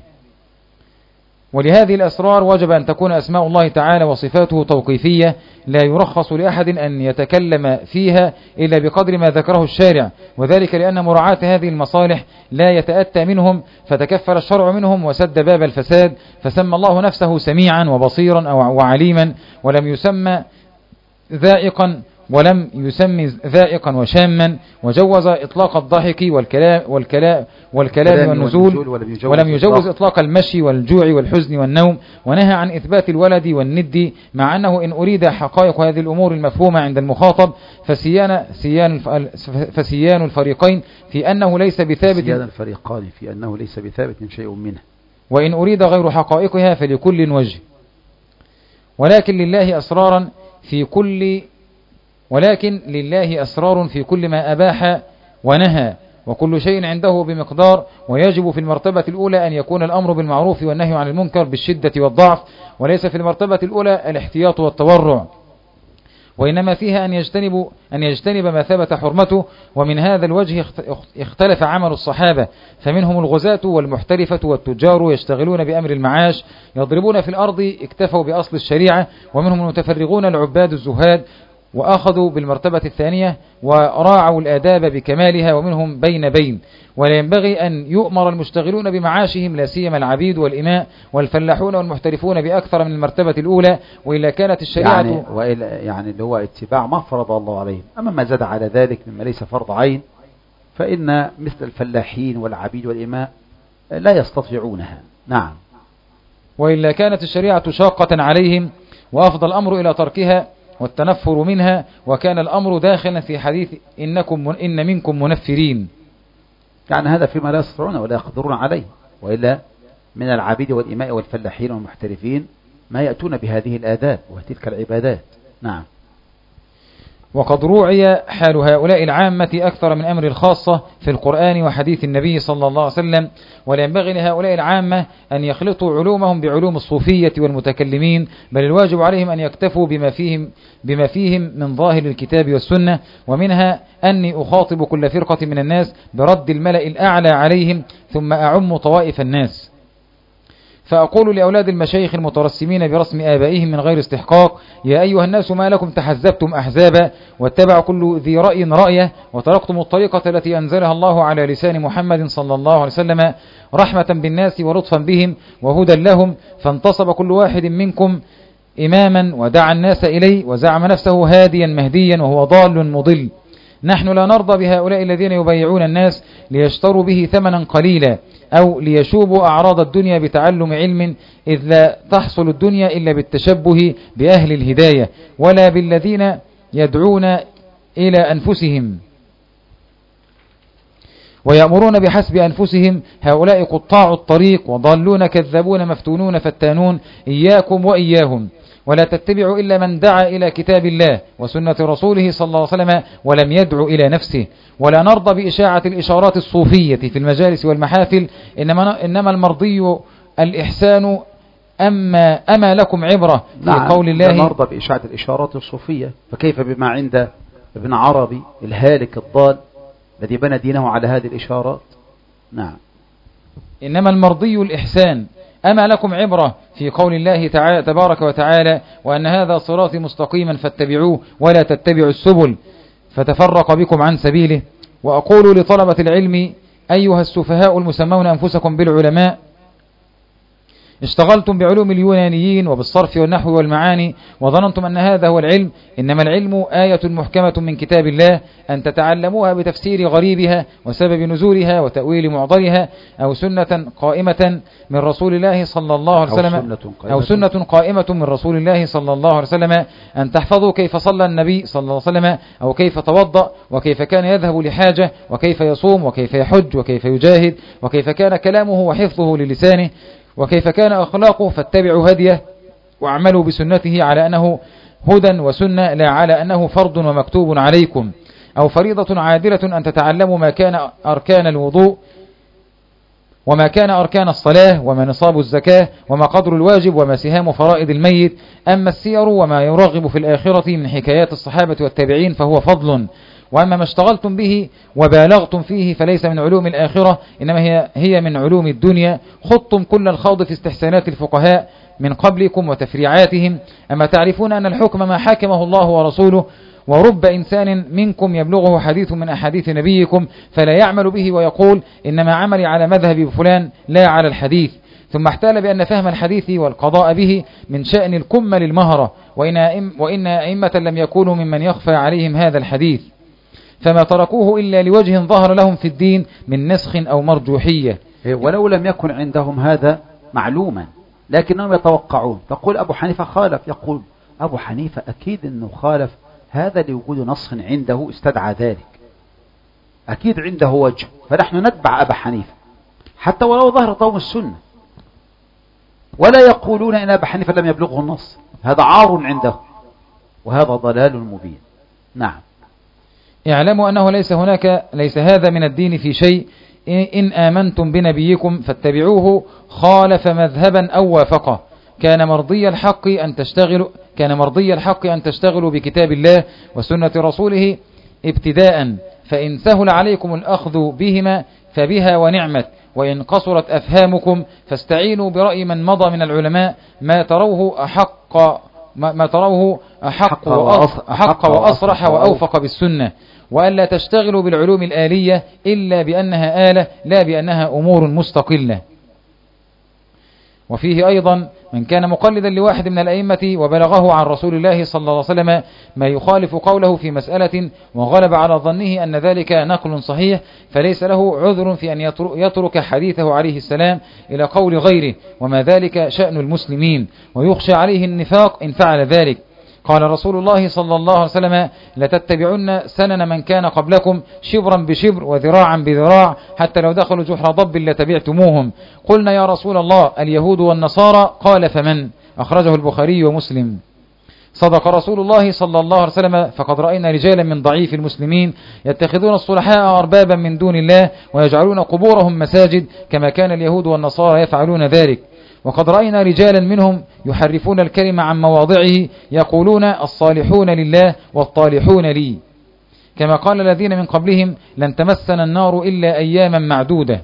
ولهذه الأسرار وجب أن تكون أسماء الله تعالى وصفاته توقيفية، لا يرخص لأحد أن يتكلم فيها إلا بقدر ما ذكره الشارع، وذلك لأن مراعاة هذه المصالح لا يتأتى منهم، فتكفل الشرع منهم وسد باب الفساد، فسمى الله نفسه سميعا وبصيرا وعليما، ولم يسمى ذائقا ولم يسمي ذائقا وشاما، وجوز إطلاق الضحك والكلام, والكلام, والكلام والنزول، ولم يجوز إطلاق المشي والجوع والحزن والنوم، ونهى عن إثبات الولد والند، مع أنه إن أريد حقائق هذه الأمور المفهومة عند المخاطب فسيان, سيان فسيان الفريقين في أنه ليس بثابت سيان الفريقان في أنه ليس بثابت شيء منه، وإن أريد غير حقائقها فلكل وجه. ولكن لله أسرارا في كل ولكن لله أسرار في كل ما أباح ونهى، وكل شيء عنده بمقدار، ويجب في المرتبة الأولى أن يكون الأمر بالمعروف والنهي عن المنكر بالشدة والضعف، وليس في المرتبة الأولى الاحتياط والتورع، وإنما فيها أن يجتنب, أن يجتنب ما ثبت حرمته. ومن هذا الوجه اختلف عمل الصحابة، فمنهم الغزاة والمحترفة والتجار يشتغلون بأمر المعاش يضربون في الأرض اكتفوا بأصل الشريعة، ومنهم المتفرغون العباد الزهاد وأخذوا بالمرتبة الثانية وراعوا الآداب بكمالها، ومنهم بين بين. ولا ينبغي أن يؤمر المشتغلون بمعاشهم لا سيما العبيد والإماء والفلاحون والمحترفون بأكثر من المرتبة الأولى، وإلا كانت الشريعة يعني, وإلا يعني اللي هو اتباع ما فرض الله عليهم. أما ما زاد على ذلك مما ليس فرض عين فإن مثل الفلاحين والعبيد والإماء لا يستطيعونها. نعم. وإلا كانت الشريعة شاقة عليهم وأفضى الأمر إلى تركها والتنفر منها، وكان الأمر داخلا في حديث إنكم إن منكم منفرين. يعني هذا فيما لا يستطيعون ولا يقدرون عليه، وإلا من العبيد والإماء والفلاحين والمحترفين ما يأتون بهذه الآداب وتلك العبادات. نعم. وقد روعي حال هؤلاء العامة أكثر من أمر الخاصة في القرآن وحديث النبي صلى الله عليه وسلم، ولا ينبغي لهؤلاء العامة أن يخلطوا علومهم بعلوم الصوفية والمتكلمين، بل الواجب عليهم أن يكتفوا بما فيهم, بما فيهم من ظاهر الكتاب والسنة. ومنها أني أخاطب كل فرقة من الناس برد الملأ الأعلى عليهم، ثم أعم طوائف الناس. فأقول لأولاد المشايخ المترسمين برسم آبائهم من غير استحقاق: يا أيها الناس ما لكم تحزبتم أحزابا، واتبع كل ذي رأي رأيه، وتركتم الطريقة التي أنزلها الله على لسان محمد صلى الله عليه وسلم رحمة بالناس ولطفا بهم وهدى لهم، فانتصب كل واحد منكم إماما ودعا الناس إليه، وزعم نفسه هاديا مهديا وهو ضال مضل. نحن لا نرضى بهؤلاء الذين يبايعون الناس ليشتروا به ثمنا قليلا، أو ليشوبوا أعراض الدنيا بتعلم علم، إذ لا تحصل الدنيا إلا بالتشبه بأهل الهداية، ولا بالذين يدعون إلى أنفسهم ويأمرون بحسب أنفسهم. هؤلاء قطاع الطريق وضالون كذبون مفتونون فتانون، إياكم وإياهم. ولا تتبعوا إلا من دعا إلى كتاب الله وسنة رسوله صلى الله عليه وسلم ولم يدعو إلى نفسه. ولا نرضى بإشاعة الإشارات الصوفية في المجالس والمحافل، إنما, إنما المرضي الإحسان. أما, أما لكم عبرة في نعم قول الله. لا نرضى بإشاعة الإشارات الصوفية، فكيف بما عند ابن عربي الهالك الضال الذي بنى دينه على هذه الإشارات. نعم. إنما المرضي الإحسان. أما لكم عبرة في قول الله تعالى تبارك وتعالى: وأن هذا صراطي مستقيما فاتبعوه ولا تتبعوا السبل فتفرق بكم عن سبيله. وأقول لطلبة العلم: أيها السفهاء المسمون أنفسكم بالعلماء، اشتغلتم بعلوم اليونانيين وبالصرف والنحو والمعاني وظننتم أن هذا هو العلم. إنما العلم آية محكمة من كتاب الله، أن تتعلموها بتفسير غريبها وسبب نزولها وتأويل معضلها، أو سنة قائمة من رسول الله صلى الله عليه وسلم أو سنة قائمة من رسول الله صلى الله عليه وسلم، أن تحفظوا كيف صلى النبي صلى الله عليه وسلم، أو كيف توضأ، وكيف كان يذهب لحاجة، وكيف يصوم، وكيف يحج، وكيف يجاهد، وكيف كان كلامه وحفظه للسانه، وكيف كان أخلاقه، فاتبعوا هديه واعملوا بسنته على أنه هدى وسنة، لا على أنه فرض ومكتوب عليكم أو فريضة عادلة، أن تتعلموا ما كان أركان الوضوء وما كان أركان الصلاة وما نصاب الزكاة وما قدر الواجب وما سهام فرائض الميت. أما السير وما يرغب في الآخرة من حكايات الصحابة والتابعين فهو فضل، وأما ما اشتغلتم به وبالغتم فيه فليس من علوم الآخرة، إنما هي, هي من علوم الدنيا. خضتم كل الخوض في استحسانات الفقهاء من قبلكم وتفريعاتهم. أما تعرفون أن الحكم ما حكمه الله ورسوله، ورب إنسان منكم يبلغه حديث من أحاديث نبيكم فلا يعمل به ويقول إنما عملي على مذهب فلان لا على الحديث. ثم احتال بأن فهم الحديث والقضاء به من شأن الكمة للمهرة، وإن, وإن أئمة لم يكونوا ممن يخفى عليهم هذا الحديث، فما تركوه إلا لوجه ظهر لهم في الدين من نسخ أو مرجوحية. ولو لم يكن عندهم هذا معلوما لكنهم يتوقعون. تقول أبو حنيفة خالف، يقول أبو حنيفة أكيد أنه خالف هذا لوجود نص عنده استدعى ذلك، أكيد عنده وجه، فنحن نتبع أبا حنيفة حتى ولو ظهر طوم السنة، ولا يقولون إن أبا حنيفة لم يبلغه النص. هذا عار عنده وهذا ضلال مبين. نعم. اعلموا أنه ليس هناك ليس هذا من الدين في شيء. إن آمنتم بنبيكم فاتبعوه خالف مذهبا أو وافقه. كان مرضي الحق أن تشتغلوا كان مرضي الحق أن تشتغلوا بكتاب الله وسنة رسوله ابتداء، فإن سهل عليكم الأخذ بهما فبها ونعمت، وإن قصرت أفهامكم فاستعينوا برأي من مضى من العلماء ما تروه أحق ما تروه أحق أحق وأصرح وأوفق بالسنة، وألا تشتغلوا بالعلوم الآلية إلا بأنها آلة لا بأنها أمور مستقلة. وفيه أيضا من كان مقلدا لواحد من الأئمة وبلغه عن رسول الله صلى الله عليه وسلم ما يخالف قوله في مسألة وغلب على ظنه أن ذلك نقل صحيح، فليس له عذر في أن يترك حديثه عليه السلام إلى قول غيره، وما ذلك شأن المسلمين، ويخشى عليه النفاق إن فعل ذلك. قال رسول الله صلى الله عليه وسلم لتتبعن سنن من كان قبلكم شبرا بشبر وذراعا بذراع حتى لو دخلوا جحر ضب لتبعتموهم. قلنا يا رسول الله اليهود والنصارى؟ قال فمن؟ أخرجه البخاري ومسلم. صدق رسول الله صلى الله عليه وسلم فقد رأينا رجالا من ضعيف المسلمين يتخذون الصلحاء أربابا من دون الله ويجعلون قبورهم مساجد كما كان اليهود والنصارى يفعلون ذلك. وقد رأينا رجالا منهم يحرفون الكلمة عن مواضعه يقولون الصالحون لله والطالحون لي، كما قال الذين من قبلهم لن تمسنا النار إلا أياما معدودة.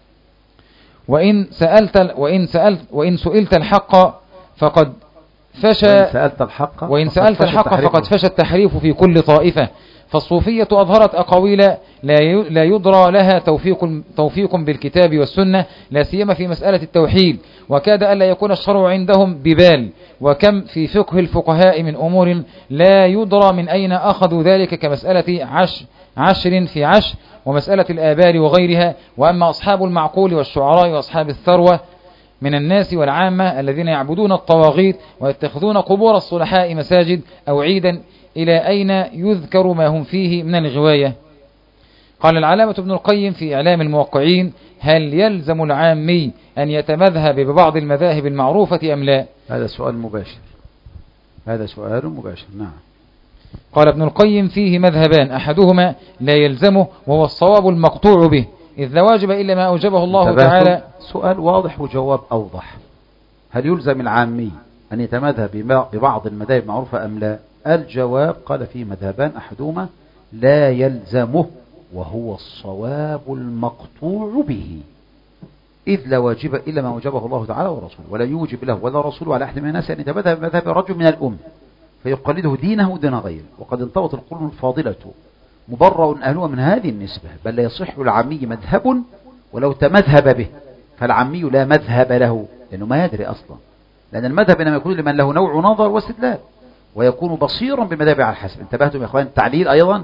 وإن سألت وإن سألت وإن سئلت الحق فقد فشى وإن سألت الحق وإن سألت الحق فقد فشى التحريف في كل طائفة. فالصوفية أظهرت أقاويل لا يدرى لها توفيق, توفيق بالكتاب والسنة لا سيما في مسألة التوحيد، وكاد ألا يكون الشرع عندهم ببال. وكم في فقه الفقهاء من أمور لا يدرى من أين أخذوا ذلك كمسألة عش عشر في عشر ومسألة الآبار وغيرها. وأما أصحاب المعقول والشعراء وأصحاب الثروة من الناس والعامة الذين يعبدون الطواغيت ويتخذون قبور الصلحاء مساجد أو عيدا، إلى أين يذكر ما هم فيه من الغواية؟ قال العلامة ابن القيم في إعلام الموقعين: هل يلزم العامي أن يتمذهب ببعض المذاهب المعروفة أم لا؟ هذا سؤال مباشر، هذا سؤال مباشر. نعم. قال ابن القيم: فيه مذهبان، أحدهما لا يلزمه وهو الصواب المقطوع به، إذ لا واجب إلا ما أوجبه الله تعالى. سؤال واضح وجواب أوضح. هل يلزم العامي أن يتمذهب ببعض المذاهب المعروفة أم لا؟ الجواب قال فيه مذهبان، أحدهما لا يلزمه وهو الصواب المقطوع به، إذ لا واجب إلا ما وجبه الله تعالى ورسوله، ولا يوجب له ولا رسوله على أحد من الناس أن يتمذهب بمذهب رجل من الأمة فيقلده دينه دين غيره. وقد انطوت القرون الفاضلة مبرأ أهلها من هذه النسبة، بل لا يصح العامي مذهب ولو تمذهب به، فالعامي لا مذهب له لأنه ما يدري أصلا، لأن المذهب إنما يكون لمن له نوع نظر واستدلال ويكون بصيرا بمذهب على الحسب. انتبهتم يا إخوان؟ التعليل أيضا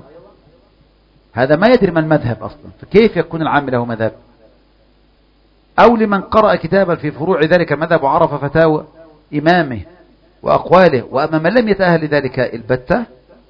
هذا ما يدري ما المذهب أصلا، فكيف يكون العام له مذهب؟ أو لمن قرأ كتابا في فروع ذلك المذهب وعرف فتاوى إمامه وأقواله، وأما من لم يتأهل لذلك البتة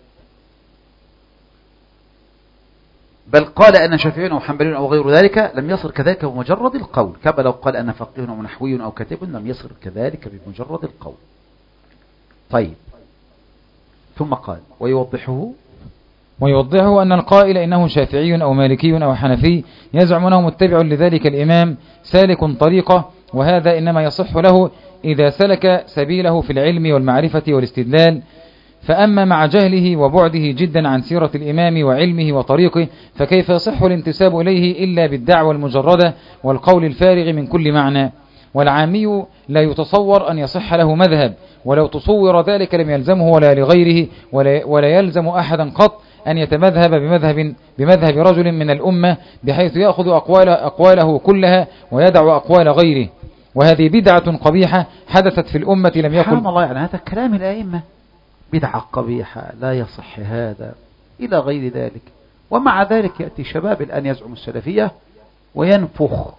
بل قال أنا شافعي أو حنبلي أو غير ذلك، لم يصل كذلك بمجرد القول، كما لو قال أنا فقيه أو نحوي أو كاتب، لم يصل كذلك بمجرد القول. طيب، ثم قال ويوضحه ويوضحه أن القائل إنه شافعي أو مالكي أو حنفي يزعم أنه متبع لذلك الإمام سالك طريقة، وهذا إنما يصح له إذا سلك سبيله في العلم والمعرفة والاستدلال. فأما مع جهله وبعده جدا عن سيرة الإمام وعلمه وطريقه فكيف يصح الانتساب إليه إلا بالدعوة المجردة والقول الفارغ من كل معنى؟ والعامي لا يتصور أن يصح له مذهب، ولو تصور ذلك لم يلزمه ولا لغيره، ولا, ولا يلزم أحدا قط أن يتمذهب بمذهب, بمذهب رجل من الأمة بحيث يأخذ أقوال أقواله كلها ويدع أقوال غيره، وهذه بدعة قبيحة حدثت في الأمة لم يكن. سبحان الله، يعني هذا كلام الأئمة، بدعة قبيحة لا يصح هذا إلى غير ذلك. ومع ذلك يأتي شباب الآن يزعم السلفية وينفخ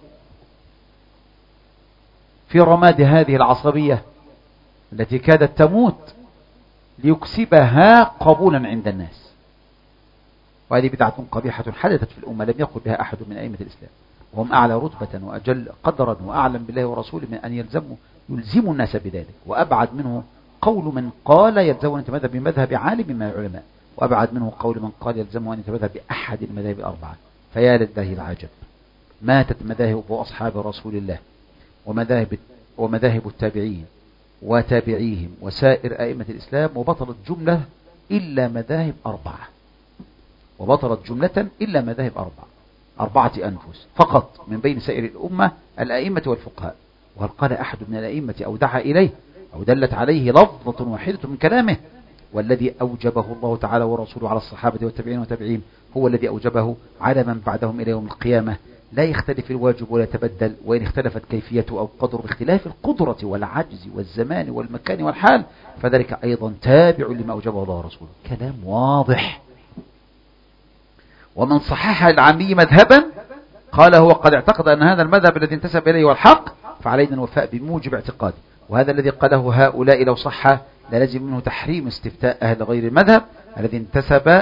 في رماد هذه العصبية التي كادت تموت ليكسبها قبولا عند الناس، وهذه بدعة قبيحة حدثت في الأمة لم يقل بها أحد من أئمة الإسلام، وهم أعلى رتبة وأجل قدرا وأعلم بالله ورسوله من أن يلزموا يلزموا الناس بذلك. وأبعد منه قول من قال يلزم أن يتمذهب بمذهب عالم من العلماء، وأبعد منه قول من قال يلزم أن يتمذهب بأحد المذاهب الأربعة. فيا لله العجب، ماتت مذاهب أصحاب رسول الله ومذاهب ومذاهب التابعين وتابعيهم وسائر أئمة الإسلام، وبطلت جملة إلا مذاهب أربعة، وبطلت جملة إلا مذاهب أربعة، أربعة أنفس فقط من بين سائر الأمة الأئمة والفقهاء. وهل قال أحد من الأئمة أو دعا إليه أو دلت عليه لفظة واحدة من كلامه؟ والذي أوجبه الله تعالى ورسوله على الصحابة والتابعين والتابعين هو الذي أوجبه على من بعدهم إلى يوم القيامة، لا يختلف الواجب ولا يتبدل، وإن اختلفت كيفيته أو قدره باختلاف القدرة والعجز والزمان والمكان والحال فذلك أيضا تابع لما أوجبه الله ورسوله. كلام واضح. ومن صحح العامي مذهبا قال هو قد اعتقد أن هذا المذهب الذي انتسب إليه هو الحق، فعلينا الوفاء بموجب اعتقاده، وهذا الذي قاله هؤلاء لو صح لا لازم منه تحريم استفتاء أهل غير المذهب الذي انتسب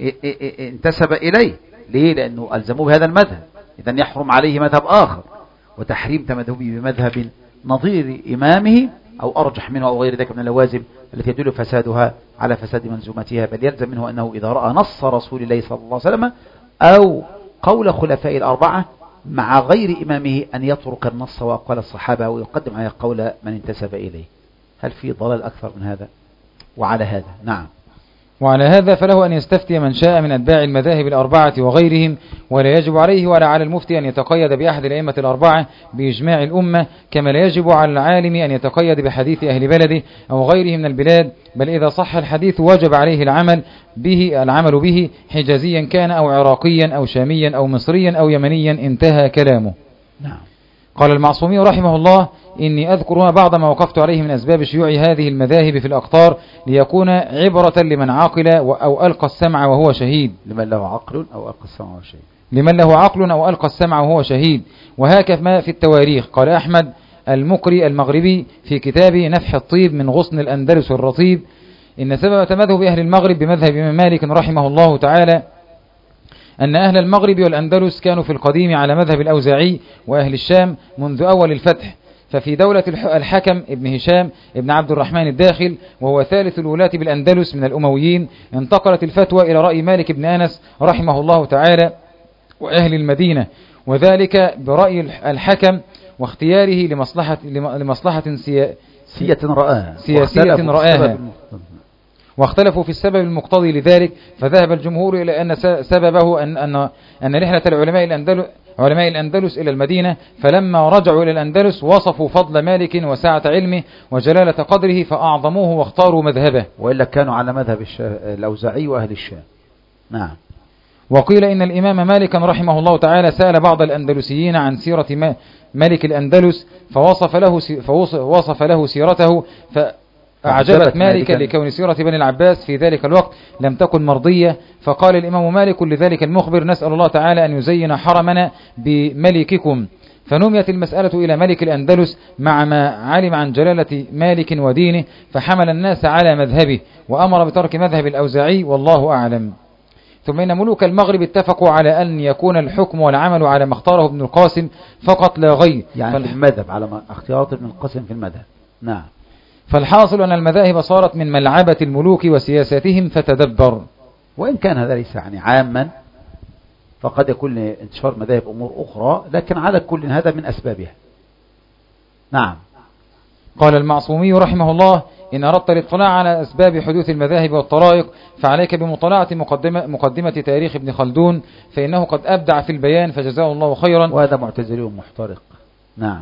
انتسب إليه. ليه؟ لأنه ألزموه بهذا المذهب، إذن يحرم عليه مذهب آخر، وتحريم تمذهبه بمذهب نظير إمامه أو أرجح منه أو غير ذلك من اللوازم التي يدل فسادها على فساد منزومتها. بل يلزم منه أنه إذا رأى نص رسول الله صلى الله عليه وسلم أو قول خلفاء الأربعة مع غير إمامه أن يترك النص وأقوال الصحابة ويقدم عليه قول من انتسب إليه. هل في ضلال أكثر من هذا؟ وعلى هذا نعم وعلى هذا فله أن يستفتي من شاء من أتباع المذاهب الأربعة وغيرهم، ولا يجب عليه ولا على المفتي أن يتقيد بأحد الأئمة الأربعة بإجماع الأمة، كما لا يجب على العالم أن يتقيد بحديث أهل بلده أو غيره من البلاد، بل إذا صح الحديث وجب عليه العمل به العمل به حجازيا كان أو عراقيا أو شاميا أو مصريا أو يمنيا. انتهى كلامه. نعم. قال المعصومي رحمه الله: إني أذكر بعض ما وقفت عليه من أسباب شيوع هذه المذاهب في الأقطار ليكون عبرة لمن عقل أو ألقى السمع وهو شهيد. لمن له عقل أو ألقى السمع وهو شهيد. لمن له عقل أو ألقى السمع وهو شهيد. وهكذا في التواريخ قال أحمد المقري المغربي في كتابه نفح الطيب من غصن الأندلس الرطيب: إن سبب تمذهب أهل المغرب بمذهب إمام مالك رحمه الله تعالى أن أهل المغرب والأندلس كانوا في القديم على مذهب الأوزاعي وأهل الشام منذ أول الفتح. ففي دولة الحكم ابن هشام ابن عبد الرحمن الداخل وهو ثالث الولاة بالأندلس من الأمويين انتقلت الفتوى إلى رأي مالك بن أنس رحمه الله تعالى وأهل المدينة، وذلك برأي الحكم واختياره لمصلحة لمصلحة سياسية رآها سياسية رآها واختلفوا في السبب المقتضي لذلك. فذهب الجمهور إلى أن سببه أن أن أن رحلة العلماء الأندلس علماء الأندلس إلى المدينة، فلما رجعوا إلى الأندلس وصفوا فضل مالك وسعة علمه وجلالة قدره فأعظموه واختاروا مذهبه، وإلا كانوا على مذهب الأوزاعي وأهل الشام. نعم. وقيل إن الإمام مالك رحمه الله تعالى سأل بعض الأندلسيين عن سيرة ملك الأندلس فوصف له فوصف له سيرته ف أعجبت مالك لكون سيرة بني العباس في ذلك الوقت لم تكن مرضية، فقال الإمام مالك لذلك المخبر: نسأل الله تعالى أن يزين حرمنا بملككم. فنميت المسألة إلى ملك الأندلس مع ما علم عن جلالة مالك ودينه، فحمل الناس على مذهبه وأمر بترك مذهب الأوزاعي والله أعلم. ثم إن ملوك المغرب اتفقوا على أن يكون الحكم والعمل على ما اختاره ابن القاسم فقط لا غير، يعني فالح... في المذهب على ما اختيارات ابن القاسم في المذهب. نعم. فالحاصل أن المذاهب صارت من ملعبة الملوك وسياساتهم فتدبر. وإن كان هذا ليس يعني عاما، فقد يكون انتشار مذاهب أمور أخرى، لكن على كل هذا من أسبابها. نعم. قال المعصومي رحمه الله: إن أردت الاطلاع على أسباب حدوث المذاهب والطرائق فعليك بمطالعة مقدمة, مقدمة تاريخ ابن خلدون، فإنه قد أبدع في البيان فجزاه الله خيرا. وهذا معتزلي محترق. نعم.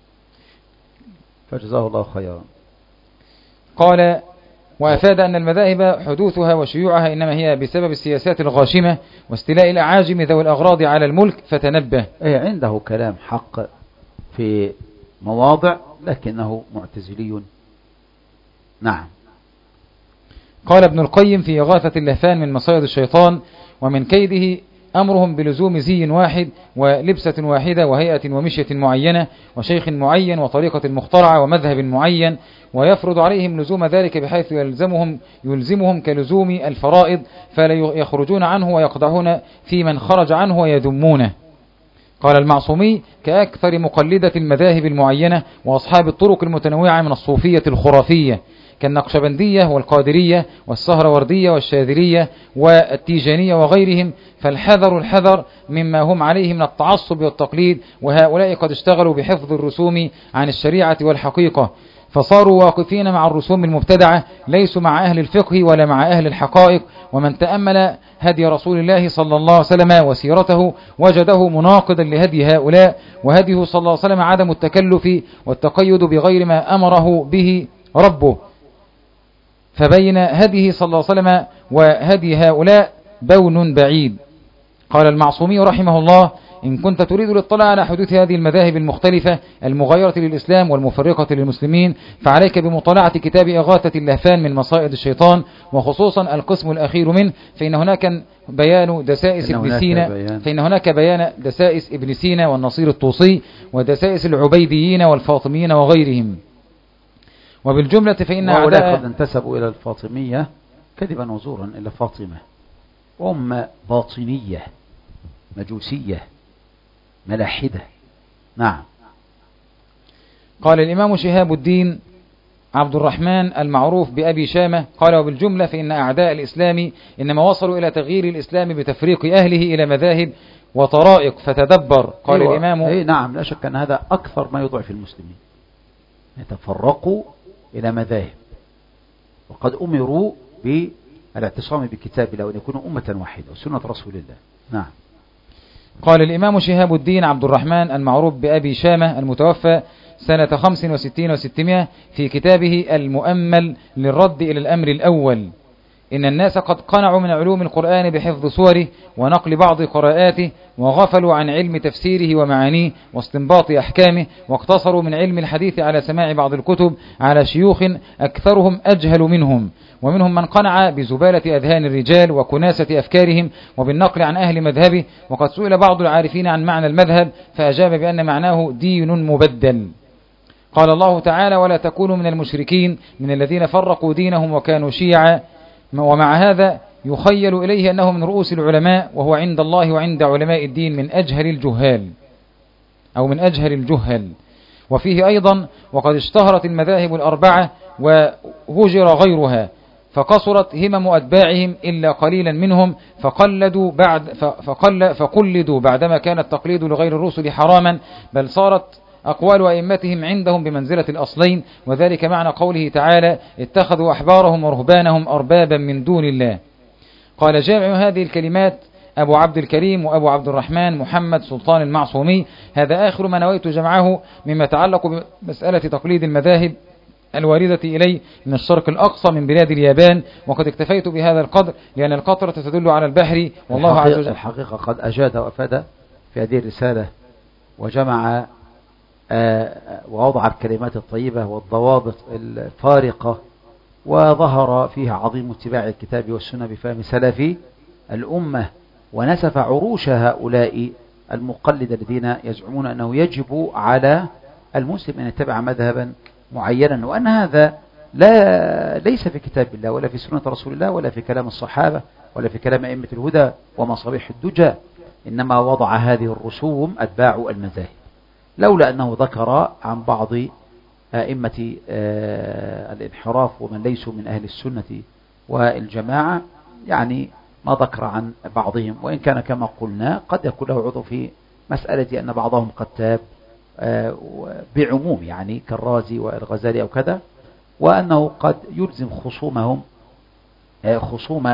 فجزاه الله خيرا. قال: وأفاد أن المذاهب حدوثها وشيوعها إنما هي بسبب السياسات الغاشمة واستيلاء الأعاجم ذوي الأغراض على الملك، فتنبه. أي عنده كلام حق في مواضع لكنه معتزلي. نعم. قال ابن القيم في إغاثة اللهفان من مصائد الشيطان: ومن كيده أمرهم بلزوم زي واحد ولبسة واحدة وهيئة ومشية معينة وشيخ معين وطريقة مخترعة ومذهب معين، ويفرض عليهم لزوم ذلك بحيث يلزمهم يلزمهم كلزوم الفرائض، فلا يخرجون عنه ويقدحون في من خرج عنه ويذمونه. قال المعصومي: كأكثر مقلدة المذاهب المعينة وأصحاب الطرق المتنوعة من الصوفية الخرافية كالنقشبندية والقادرية والسهروردية والشاذلية والتيجانية وغيرهم، فالحذر الحذر مما هم عليه من التعصب والتقليد، وهؤلاء قد اشتغلوا بحفظ الرسوم عن الشريعة والحقيقة، فصاروا واقفين مع الرسوم المبتدعة، ليسوا مع أهل الفقه ولا مع أهل الحقائق. ومن تأمل هدي رسول الله صلى الله عليه وسلم وسيرته وجده مناقضا لهدي هؤلاء، وهديه صلى الله عليه وسلم عدم التكلف والتقيد بغير ما أمره به ربه، فبين هديه صلى الله عليه وسلم وهدي هؤلاء بون بعيد. قال المعصومي رحمه الله: إن كنت تريد الاطلاع على حدوث هذه المذاهب المختلفة المغايرة للإسلام والمفرقة للمسلمين فعليك بمطالعة كتاب إغاثة اللهفان من مصائد الشيطان، وخصوصا القسم الأخير منه، فإن هناك بيان دسائس ابن سينا فإن هناك بيان دسائس ابن سينا والنصير الطوسي ودسائس العبيديين والفاطميين وغيرهم. وبالجملة فإن وهؤلاء أعداء قد انتسبوا إلى الفاطمية كذبا وزورا إلى فاطمة، أم باطنية مجوسية ملاحدة. نعم. قال الإمام شهاب الدين عبد الرحمن المعروف بأبي شامة قال وبالجملة فإن أعداء الإسلام إنما وصلوا إلى تغيير الإسلام بتفريق أهله إلى مذاهب وطرائق فتدبر. قال أيوة. الإمام أي نعم، لا شك أن هذا أكثر ما يضعف المسلمين، يتفرقوا إلى مذاهب، وقد أمروا بالاعتصام بكتاب الله وأن يكونوا أمة واحدة وسنة رسول الله. نعم. قال الإمام شهاب الدين عبد الرحمن المعروف بأبي شامة المتوفى سنة خمس وستين وستمائة في كتابه المؤمل للرد إلى الأمر الأول إن الناس قد قنعوا من علوم القرآن بحفظ صوره ونقل بعض قراءاته وغفلوا عن علم تفسيره ومعانيه واستنباط أحكامه، واقتصروا من علم الحديث على سماع بعض الكتب على شيوخ أكثرهم أجهل منهم، ومنهم من قنع بزبالة أذهان الرجال وكناسة أفكارهم وبالنقل عن أهل مذهبه. وقد سئل بعض العارفين عن معنى المذهب فأجاب بأن معناه دين مبدل. قال الله تعالى ولا تكونوا من المشركين من الذين فرقوا دينهم وكانوا شيعا. ومع هذا يخيل إليه أنه من رؤوس العلماء، وهو عند الله وعند علماء الدين من أجهل الجهال أو من أجهل الجهل. وفيه أيضا وقد اشتهرت المذاهب الأربعة وهجر غيرها فقصرت همم أتباعهم إلا قليلا منهم فقلدوا بعد فقل فقلدوا بعدما كان التقليد لغير الرسل حراما، بل صارت أقوال أئمتهم عندهم بمنزلة الأصلين، وذلك معنى قوله تعالى اتخذوا أحبارهم ورهبانهم أربابا من دون الله. قال جامع هذه الكلمات أبو عبد الكريم وأبو عبد الرحمن محمد سلطان المعصومي هذا آخر ما نويت جمعه مما يتعلق بمسألة تقليد المذاهب الواردة إلي من الشرق الأقصى من بلاد اليابان، وقد اكتفيت بهذا القدر لأن القطرة تدل على البحر والله عز وجل. الحقيقة قد أجاد وأفاد في هذه الرسالة وجمع ووضع الكلمات الطيبة والضوابط الفارقة، وظهر فيها عظيم اتباع الكتاب والسنة بفهم سلف الأمة، ونسف عروش هؤلاء المقلد الذين يزعمون أنه يجب على المسلم أن يتبع مذهبا معينا، وأن هذا لا ليس في كتاب الله ولا في سنة رسول الله ولا في كلام الصحابة ولا في كلام أئمة الهدى ومصابيح الدجى، إنما وضع هذه الرسوم أتباع المذاهب، لولا أنه ذكر عن بعض أئمة الانحراف ومن ليسوا من أهل السنة والجماعة، يعني ما ذكر عن بعضهم، وإن كان كما قلنا قد يكون له عضو في مسألة أن بعضهم قد تاب بعموم يعني كالرازي والغزالي أو كذا، وأنه قد يلزم خصومهم خصوم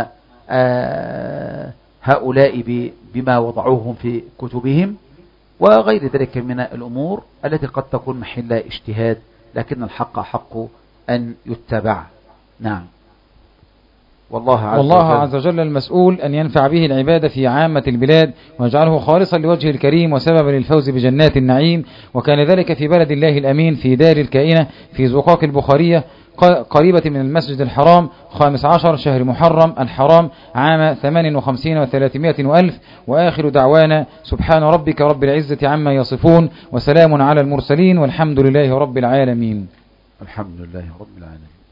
هؤلاء بما وضعوهم في كتبهم وغير ذلك من الأمور التي قد تكون محل اجتهاد، لكن الحق حق أن يتبع. نعم. والله عز, والله عز وجل المسؤول أن ينفع به العباد في عامة البلاد ويجعله خالصا لوجه الكريم وسببا للفوز بجنات النعيم. وكان ذلك في بلد الله الأمين في دار الكائنة في زقاق البخارية قريبة من المسجد الحرام خامس عشر شهر محرم الحرام عام ثمان وخمسين وثلاثمائة وألف. وآخر دعوانا سبحان ربك رب العزة عما يصفون وسلام على المرسلين والحمد لله رب العالمين. الحمد لله رب العالمين.